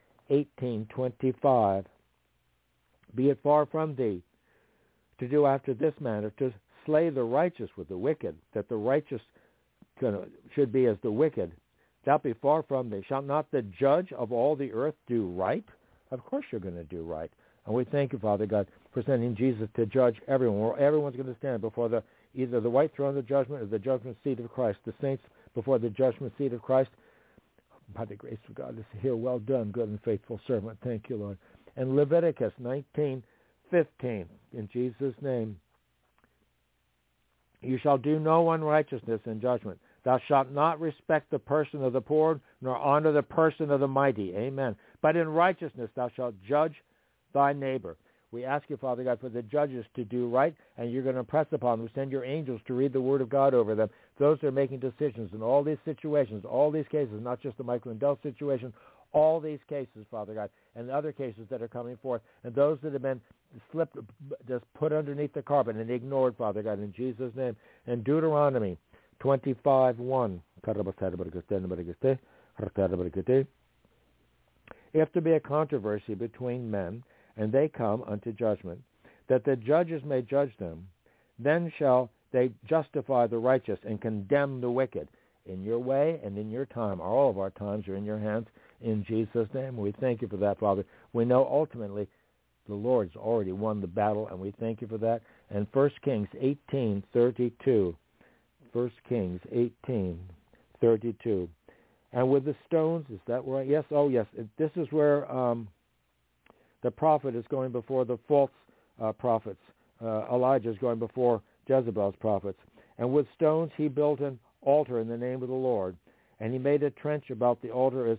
18:25. Be it far from thee to do after this manner, to slay the righteous with the wicked, that the righteous should be as the wicked. Thou be far from thee. Shall not the judge of all the earth do right? Of course you're going to do right. And we thank you, Father God, for sending Jesus to judge everyone. Everyone's going to stand before either the white throne of judgment or the judgment seat of Christ. The saints before the judgment seat of Christ. By the grace of God, to hear, well done, good and faithful servant. Thank you, Lord. And Leviticus 19:15, in Jesus' name. You shall do no unrighteousness in judgment. Thou shalt not respect the person of the poor, nor honor the person of the mighty. Amen. But in righteousness thou shalt judge thy neighbor. We ask you, Father God, for the judges to do right, and you're going to impress upon them. Send your angels to read the word of God over them. Those that are making decisions in all these situations, all these cases, not just the Mike Lindell situation, all these cases, Father God, and the other cases that are coming forth, and those that have been slipped, just put underneath the carpet and ignored, Father God, in Jesus' name. And Deuteronomy 25:1. If there be a controversy between men, and they come unto judgment, that the judges may judge them, then shall they justify the righteous and condemn the wicked. In your way and in your time, all of our times are in your hands, in Jesus' name. We thank you for that, Father. We know ultimately the Lord's already won the battle, and we thank you for that. And 1 Kings 18:32. 1 Kings 18:32. And with the stones, is that right? Yes, oh yes. This is where the prophet is going before the false prophets. Elijah is going before Jezebel's prophets. And with stones he built an altar in the name of the Lord. And he made a trench about the altar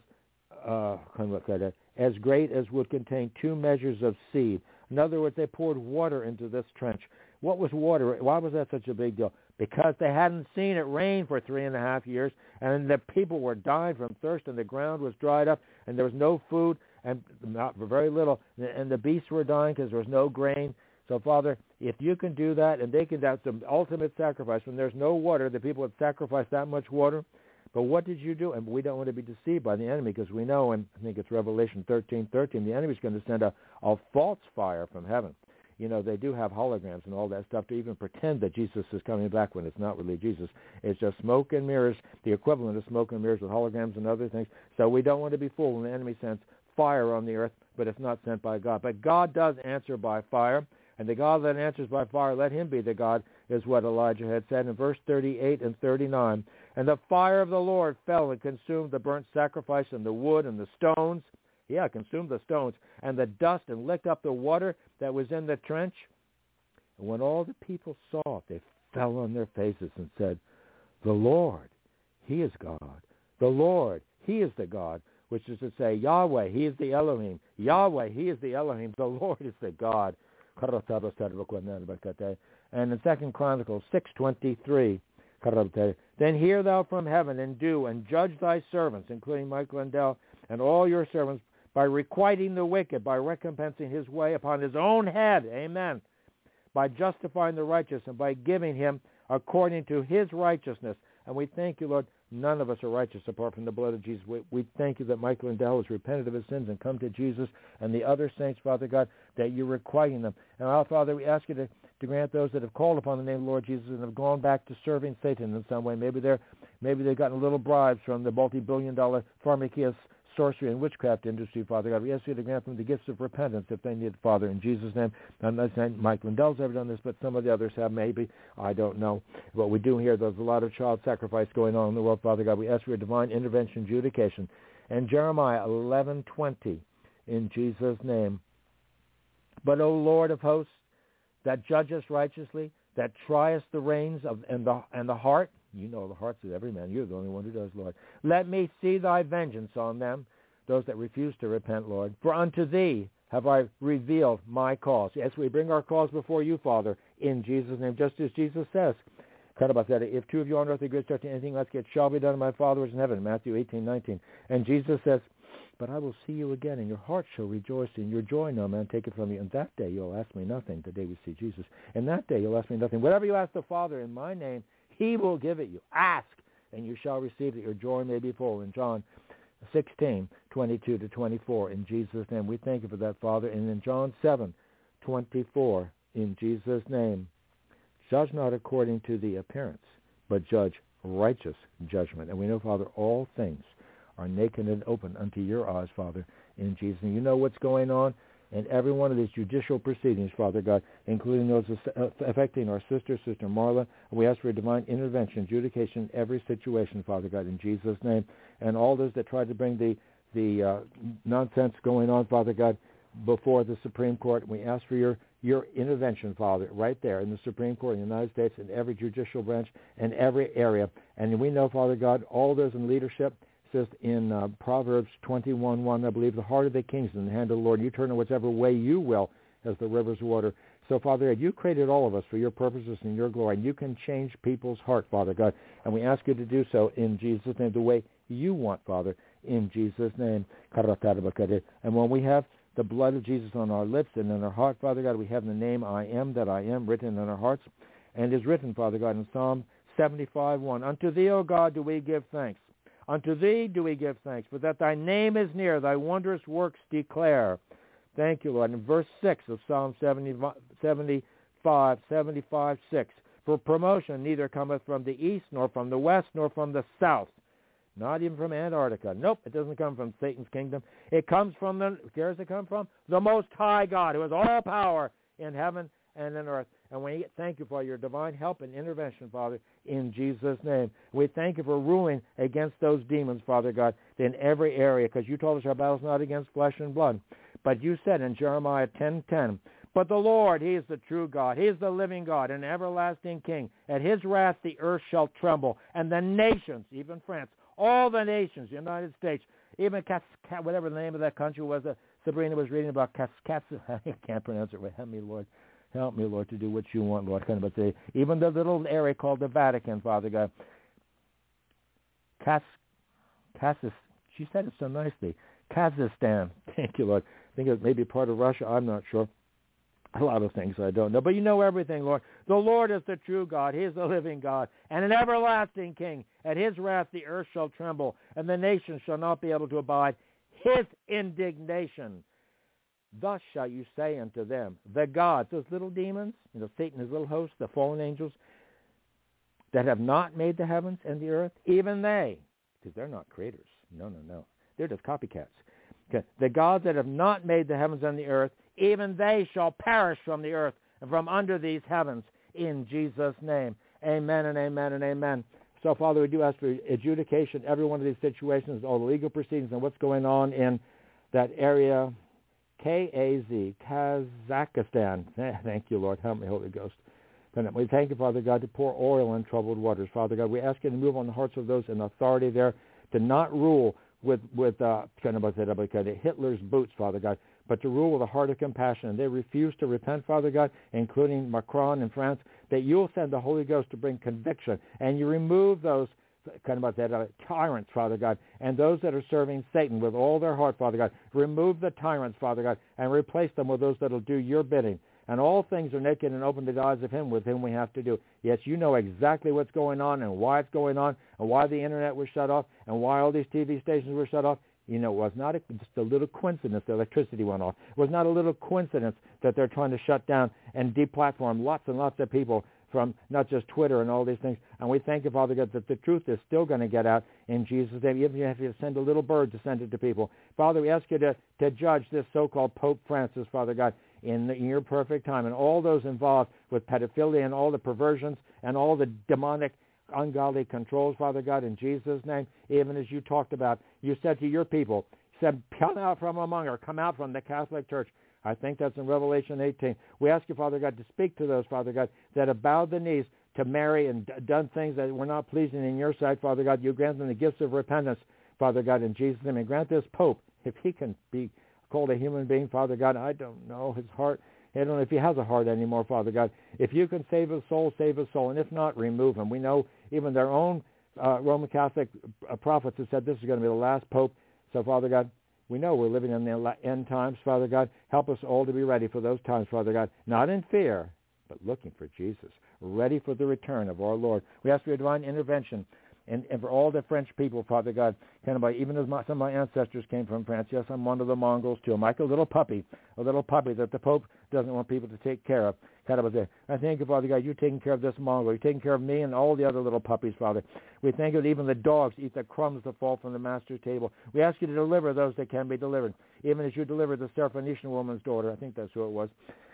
as great as would contain 2 measures of seed. In other words, they poured water into this trench. What was water? Why was that such a big deal? Because they hadn't seen it rain for 3.5 years, and the people were dying from thirst, and the ground was dried up, and there was no food, and not very little, and the beasts were dying because there was no grain. So, Father, if you can do that, and they can, that's the ultimate sacrifice. When there's no water, the people would sacrifice that much water. But what did you do? And we don't want to be deceived by the enemy, because we know, and I think it's Revelation 13:13, the enemy's going to send a false fire from heaven. You know, they do have holograms and all that stuff to even pretend that Jesus is coming back when it's not really Jesus. It's just smoke and mirrors, the equivalent of smoke and mirrors with holograms and other things. So we don't want to be fooled when the enemy sends fire on the earth, but it's not sent by God. But God does answer by fire, and the God that answers by fire, let him be the God, is what Elijah had said in verse 38 and 39. And the fire of the Lord fell and consumed the burnt sacrifice and the wood and the stones. Yeah, consumed the stones and the dust and licked up the water that was in the trench. And when all the people saw it, they fell on their faces and said, the Lord, he is God. The Lord, he is the God, which is to say, Yahweh, he is the Elohim. Yahweh, he is the Elohim. The Lord is the God. And in 2 Chronicles 6:23, then hear thou from heaven and do and judge thy servants, including Mike Lindell, and all your servants, by requiting the wicked, by recompensing his way upon his own head. Amen. By justifying the righteous and by giving him according to his righteousness. And we thank you, Lord, none of us are righteous apart from the blood of Jesus. We thank you that Mike Lindell has repented of his sins and come to Jesus, and the other saints, Father God, that you're requiting them. And our Father, we ask you to grant those that have called upon the name of the Lord Jesus and have gone back to serving Satan in some way. Maybe they've gotten little bribes from the multi-billion-dollar pharmakeia sorcery and witchcraft industry, Father God. We ask you to grant them the gifts of repentance if they need it, Father, in Jesus' name. I'm not saying Mike Lindell's ever done this, but some of the others have, maybe. I don't know. What we do here, there's a lot of child sacrifice going on in the world, Father God. We ask for your divine intervention, adjudication. And Jeremiah 11:20, in Jesus' name. But, O Lord of hosts, that judgest righteously, that triest the reins and the heart. You know the hearts of every man. You're the only one who does, Lord. Let me see thy vengeance on them, those that refuse to repent, Lord. For unto thee have I revealed my cause. Yes, we bring our cause before you, Father, in Jesus' name, just as Jesus says. If two of you on earth agree to anything, let's get shall be done in my Father who is in heaven, Matthew 18:19. And Jesus says, but I will see you again, and your heart shall rejoice, and your joy no man take it from you. And that day you'll ask me nothing, the day we see Jesus. And that day you'll ask me nothing. Whatever you ask the Father in my name, he will give it you. Ask, and you shall receive it. Your joy may be full. In John 16:22-24, in Jesus' name. We thank you for that, Father. And in John 7:24, in Jesus' name. Judge not according to the appearance, but judge righteous judgment. And we know, Father, all things are naked and open unto your eyes, Father, in Jesus' name. You know what's going on in every one of these judicial proceedings, Father God, including those affecting our sister Marla. We ask for a divine intervention, adjudication in every situation, Father God, in Jesus' name. And all those that try to bring the nonsense going on, Father God, before the Supreme Court. We ask for your intervention, Father, right there in the Supreme Court in the United States, in every judicial branch, in every area. And we know, Father God, all those in leadership, says in Proverbs 21:1, I believe, the heart of the king is in the hand of the Lord. You turn it whichever way you will as the rivers water. So, Father God, you created all of us for your purposes and your glory. And you can change people's heart, Father God. And we ask you to do so in Jesus' name, the way you want, Father, in Jesus' name. And when we have the blood of Jesus on our lips and in our heart, Father God, we have the name I am that I am written in our hearts. And is written, Father God, in Psalm 75:1, unto thee, O God, do we give thanks. Unto thee do we give thanks, for that thy name is near, thy wondrous works declare. Thank you, Lord. In verse 6 of Psalm 75:6, for promotion neither cometh from the east, nor from the west, nor from the south, not even from Antarctica. Nope, it doesn't come from Satan's kingdom. It comes from where does it come from? The Most High God, who has all power in heaven and in earth. And we thank you for your divine help and intervention, Father, in Jesus' name. We thank you for ruling against those demons, Father God, in every area, because you told us our battle's not against flesh and blood. But you said in Jeremiah 10:10, but the Lord, he is the true God. He is the living God, an everlasting King. At his wrath the earth shall tremble, and the nations, even France, all the nations, the United States, even whatever the name of that country was, Sabrina was reading about I can't pronounce it right. Help me, Lord. Help me, Lord, to do what you want, Lord. But even the little area called the Vatican, Father God. She said it so nicely. Kazakhstan. Thank you, Lord. I think it may be part of Russia. I'm not sure. A lot of things I don't know. But you know everything, Lord. The Lord is the true God. He is the living God and an everlasting King. At his wrath the earth shall tremble, and the nations shall not be able to abide his indignation. Thus shall you say unto them, the gods, those little demons, Satan, his little host, the fallen angels, that have not made the heavens and the earth, even they, because they're not creators. No. They're just copycats. Okay. The gods that have not made the heavens and the earth, even they shall perish from the earth and from under these heavens, in Jesus' name. Amen and amen and amen. So, Father, we do ask for adjudication, every one of these situations, all the legal proceedings and what's going on in that area, KAZ, Kazakhstan. Thank you, Lord. Help me, Holy Ghost. And we thank you, Father God, to pour oil in troubled waters. Father God, we ask you to move on the hearts of those in authority there, to not rule with Hitler's boots, Father God, but to rule with a heart of compassion. And they refuse to repent, Father God, including Macron in France, that you'll send the Holy Ghost to bring conviction, and you remove those tyrants, Father God, and those that are serving Satan with all their heart, Father God. Remove the tyrants, Father God, and replace them with those that will do your bidding. And all things are naked and open to the eyes of him with whom we have to do. Yes, you know exactly what's going on and why it's going on and why the internet was shut off and why all these TV stations were shut off. You know, it was not just a little coincidence the electricity went off. It was not a little coincidence that they're trying to shut down and deplatform lots and lots of people from not just Twitter and all these things. And we thank you, Father God, that the truth is still going to get out in Jesus' name, even if you have to send a little bird to send it to people. Father, we ask you to judge this so-called Pope Francis, Father God, in your perfect time, and all those involved with pedophilia and all the perversions and all the demonic, ungodly controls, Father God, in Jesus' name, even as you talked about. You said to your people, said, come out from among her, come out from the Catholic Church. I think that's in Revelation 18. We ask you, Father God, to speak to those, Father God, that have bowed the knees to Mary and done things that were not pleasing in your sight, Father God. You grant them the gifts of repentance, Father God, in Jesus' name. And grant this Pope, if he can be called a human being, Father God, I don't know his heart. I don't know if he has a heart anymore, Father God. If you can save his soul, save his soul. And if not, remove him. We know even their own Roman Catholic prophets have said this is going to be the last Pope. So, Father God, we know we're living in the end times, Father God. Help us all to be ready for those times, Father God, not in fear, but looking for Jesus, ready for the return of our Lord. We ask for your divine intervention. And for all the French people, Father God, even as some of my ancestors came from France. Yes, I'm one of the Mongols too. I'm like a little puppy that the Pope doesn't want people to take care of. I thank you, Father God, you're taking care of this Mongol. You're taking care of me and all the other little puppies, Father. We thank you that even the dogs eat the crumbs that fall from the master's table. We ask you to deliver those that can be delivered, even as you delivered the Syrophoenician woman's daughter. I think that's who it was.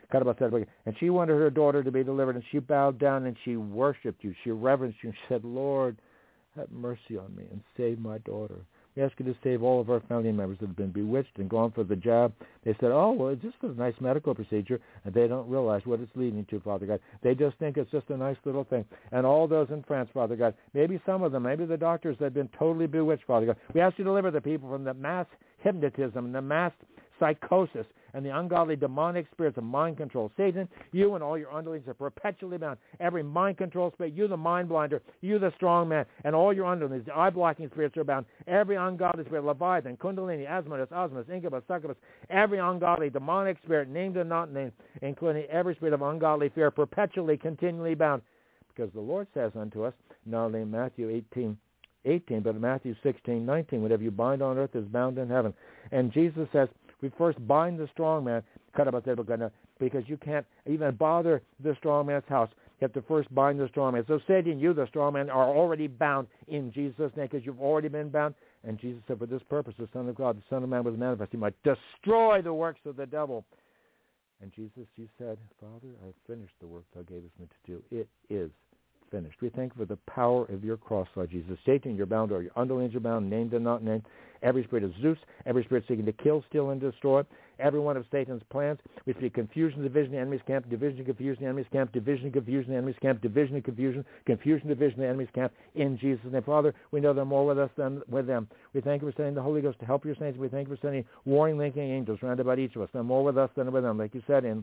And she wanted her daughter to be delivered, and she bowed down and she worshipped you. She reverenced you and said, Lord, have mercy on me and save my daughter. We ask you to save all of our family members that have been bewitched and gone for the jab. They said, oh, well, it's just a nice medical procedure, and they don't realize what it's leading to, Father God. They just think it's just a nice little thing. And all those in France, Father God, maybe some of them, maybe the doctors that have been totally bewitched, Father God. We ask you to deliver the people from the mass hypnotism and the mass psychosis and the ungodly demonic spirits of mind control. Satan, you and all your underlings are perpetually bound. Every mind control spirit, you the mind blinder, you the strong man, and all your underlings, the eye-blocking spirits are bound. Every ungodly spirit, Leviathan, Kundalini, Asmodeus, Osmus, Incubus, Succubus, every ungodly demonic spirit, named and not named, including every spirit of ungodly fear, perpetually, continually bound. Because the Lord says unto us, not only in Matthew 18, but in Matthew 16:19, whatever you bind on earth is bound in heaven. And Jesus says, we first bind the strong man, because you can't even bother the strong man's house. You have to first bind the strong man. So Satan, you, the strong man, are already bound in Jesus' name, because you've already been bound. And Jesus said, for this purpose, the Son of God, the Son of Man was manifest. He might destroy the works of the devil. And Jesus, you said, Father, I have finished the work thou gavest me to do. It is finished. We thank you for the power of your cross, Lord Jesus. Satan, you're bound, or your underlings are bound, named and not named. Every spirit of Zeus, every spirit seeking to kill, steal, and destroy. Every one of Satan's plans. We speak confusion, division, the enemy's camp, division, confusion, the enemy's camp, division, confusion, the enemy's camp, division, confusion, division, the enemy's camp, in Jesus' name. Father, we know they're more with us than with them. We thank you for sending the Holy Ghost to help your saints. We thank you for sending warring, linking angels round about each of us. They're more with us than with them, like you said in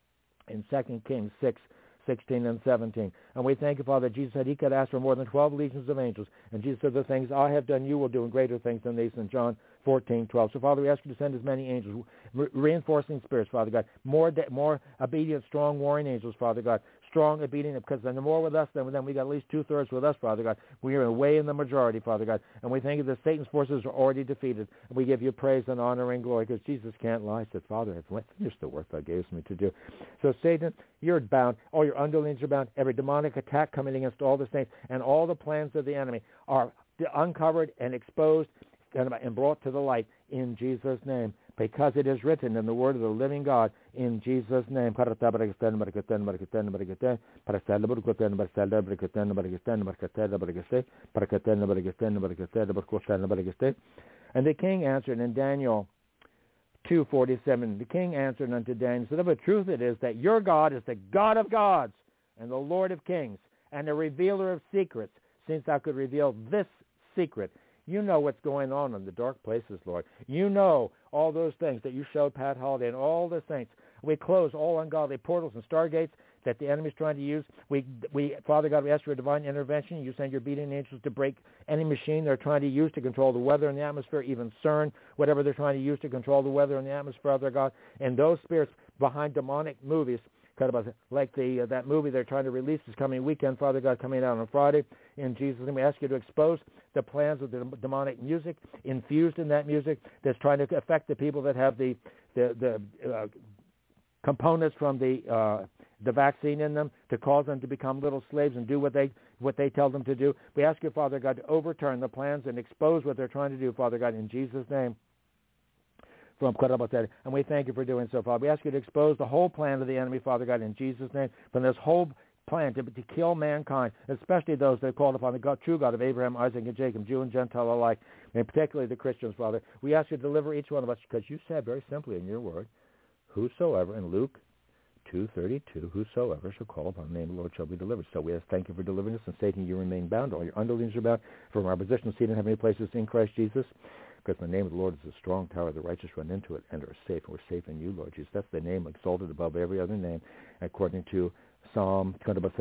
2 Kings 6:16 and 17. And we thank you, Father. Jesus said he could ask for more than 12 legions of angels. And Jesus said, the things I have done, you will do, and greater things than these, in John 14:12. So, Father, we ask you to send as many angels, reinforcing spirits, Father God, more obedient, strong, warring angels, Father God, strong, obedient, because then the more with us than with them. We got at least 2/3 with us, Father God. We are way in the majority, Father God. And we thank you that Satan's forces are already defeated. And we give you praise and honor and glory, because Jesus can't lie. He said, Father, I've finished the work thou gavest me to do. So, Satan, you're bound. All your underlings are bound. Every demonic attack coming against all the saints and all the plans of the enemy are uncovered and exposed and brought to the light in Jesus' name, because it is written in the word of the living God in Jesus' name. And the king answered in Daniel 2:47, the king answered unto Daniel, said, of a truth it is that your God is the God of gods and the Lord of kings and the revealer of secrets, since thou could reveal this secret. You know what's going on in the dark places, Lord. You know all those things that you showed Pat Holliday and all the saints. We close all ungodly portals and stargates that the enemy's trying to use. We, Father God, we ask for a divine intervention. You send your beating angels to break any machine they're trying to use to control the weather in the atmosphere, even CERN, whatever they're trying to use to control the weather in the atmosphere, Father God. And those spirits behind demonic movies, like that movie they're trying to release this coming weekend, Father God, coming out on Friday. In Jesus' name, we ask you to expose the plans of the demonic music infused in that music that's trying to affect the people that have the components from the vaccine in them, to cause them to become little slaves and do what they tell them to do. We ask you, Father God, to overturn the plans and expose what they're trying to do, Father God, in Jesus' name. And we thank you for doing so, Father. We ask you to expose the whole plan of the enemy, Father God, in Jesus' name, from this whole plan to kill mankind, especially those that are called upon the true God of Abraham, Isaac, and Jacob, Jew and Gentile alike, and particularly the Christians, Father. We ask you to deliver each one of us, because you said very simply in your word, whosoever, in Luke 2:32, whosoever shall call upon the name of the Lord shall be delivered. So we ask, thank you for delivering us, and Satan, you remain bound. All your underlings are bound from our position seated in heavenly places in Christ Jesus. Because the name of the Lord is a strong tower, the righteous run into it and are safe. And we're safe in you, Lord Jesus. That's the name exalted above every other name, according to Psalm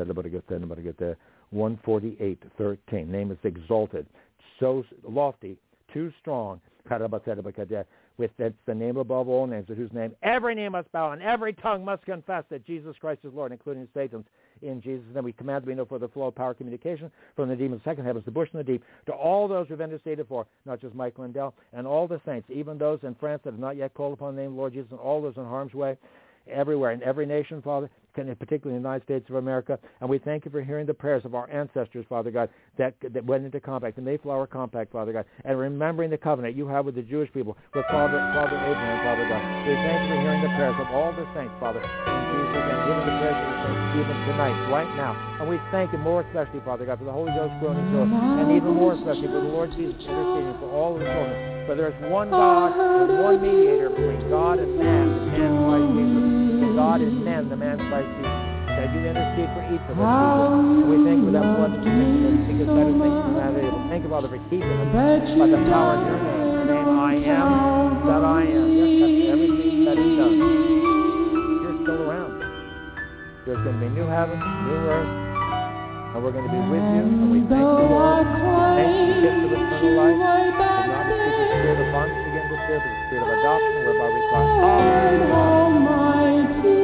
148:13. Name is exalted, so lofty, too strong. With that's the name above all names, at whose name every knee must bow and every tongue must confess that Jesus Christ is Lord, including Satan's. In Jesus' name, we command to be no further flow of power communication from the demons, second heavens, the bush and the deep, to all those who've interceded for, not just Mike Lindell, and all the saints, even those in France that have not yet called upon the name of the Lord Jesus, and all those in harm's way, everywhere, in every nation, Father, particularly in the United States of America. And we thank you for hearing the prayers of our ancestors, Father God, that went into compact, the Mayflower Compact, Father God, and remembering the covenant you have with the Jewish people, with Father Abraham, Father God. We thank you for hearing the prayers of all the saints, Father, in Jesus' name, giving the prayers of the saints even tonight, right now. And we thank you more especially, Father God, for the Holy Ghost groaning to us, and even more especially for the Lord Jesus interceding for all of the children. For there is one God and one mediator between God and man, the man Christ Jesus. The God is man, the man Christ Jesus. That you intercede for each of us, Jesus. And we thank you for that blood that you make us better things than that able. Thank you, Father, for keeping us by the power of your name. The name I am that I am. Yes, that's everything that is done. You're still around. There's going to be new heaven, new earth, and we're going to be with you. And we thank you, Lord. Thank you for the gift of eternal life. We're not to speak the spirit of bondage again to fear, but the spirit of adoption, whereby we cry, Almighty.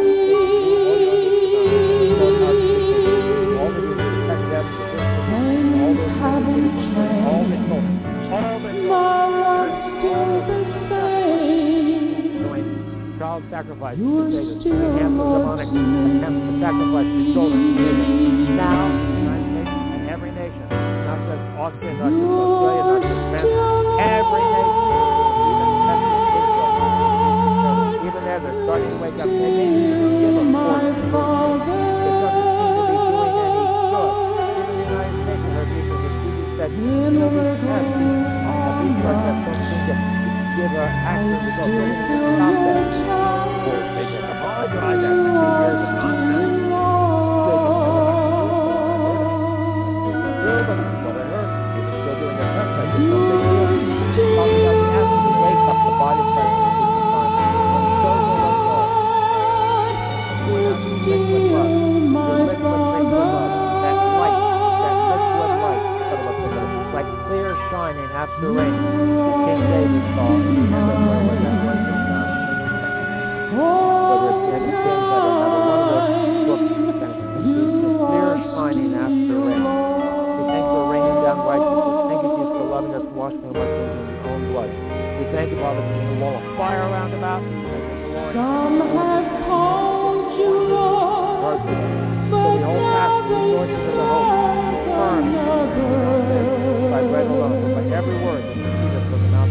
Child sacrifice to Satan, the hands of demonic attempts to sacrifice the children now in the United States and every nation, not just Austria, not just Australia, not just France, every nation, even Texas, Israel, even there they're starting to wake up. They may even give a force. It doesn't seem to be doing any good. Even the United States and her people, as Jesus said, you'll be tested. These drugs have so much to give access to go. We're going to stop that. They just apologize after 2 years of nonsense. What I heard, people still doing their test. I did no big deal. Father God, we ask you to wake up the body of Christ in these times and show them our God. We ask you to liquid love, your liquid love, that light, like clear shining after rain. King David saw it. Remember where that was in God. Whether it's in Kings, I don't know, one of those books, the clear shining after rain. We thank you for raining down righteousness. Thank you, Jesus, for loving us and washing our sins in your own blood. We thank you, Father, for the wall of fire around about. Some have called you Lord, so we hold fast to the sources of the hope, firm, by bread alone, but by every word that proceedeth from the mouth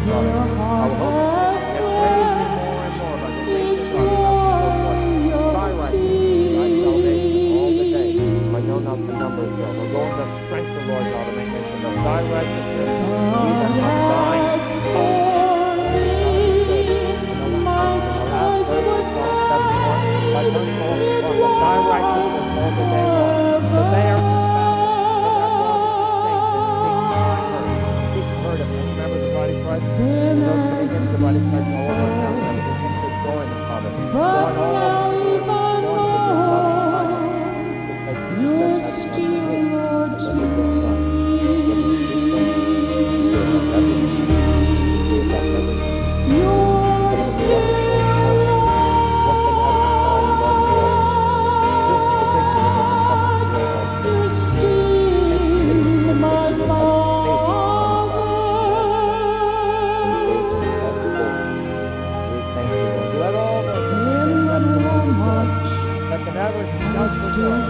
Father. I will hope and praise you more and more by the grace of God. Thy righteousness, thy salvation all the day. I know not the numbers, though. We'll go in the strength of the Lord God to make mention of thy righteousness, even of thine thy righteousness all the day long. The mayor seek the hurt of many members of the body of Christ, and those coming into the body of Christ all over now. That we can enter join them, Father. Join all of them, Lord. Join them with your loving kindness. Just like you said, that's not the way. But that is your Son. When you speak them, you gave us everything. You gave us everything. You gave us everything. What can I tell you about the Lord? This is the victory that has come to the Lord. Let all those that can ever shout for joy.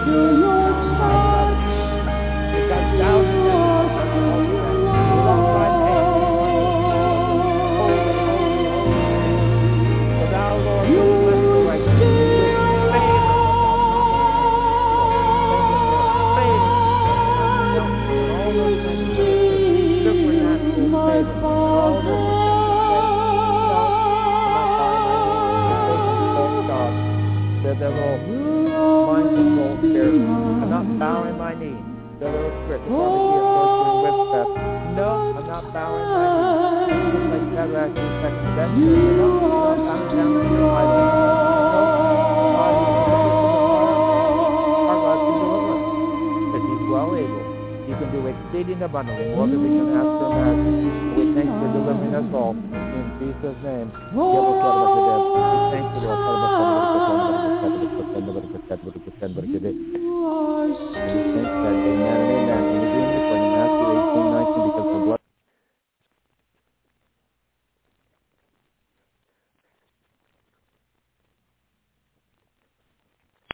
Because down in the alongside pain, holy, holy, holy. For thou, Lord, will bless the righteous with favor. All those things supernatural favor. All those that their little mind control spirit. I'm not bowing my knee. Their little spirit. The promise of sorcery and witchcraft. No, I'm not bowing my knee. Just like Shadrach, Meshach, and Abednego. No, I'm not bowing down to your idol. No, our God can deliver us. Because He's well able. He can do exceeding abundantly more than we can ask or imagine. We thank you for delivering us all. In Jesus' name. We thank you, Lord. We thank that, amen and amen. And we do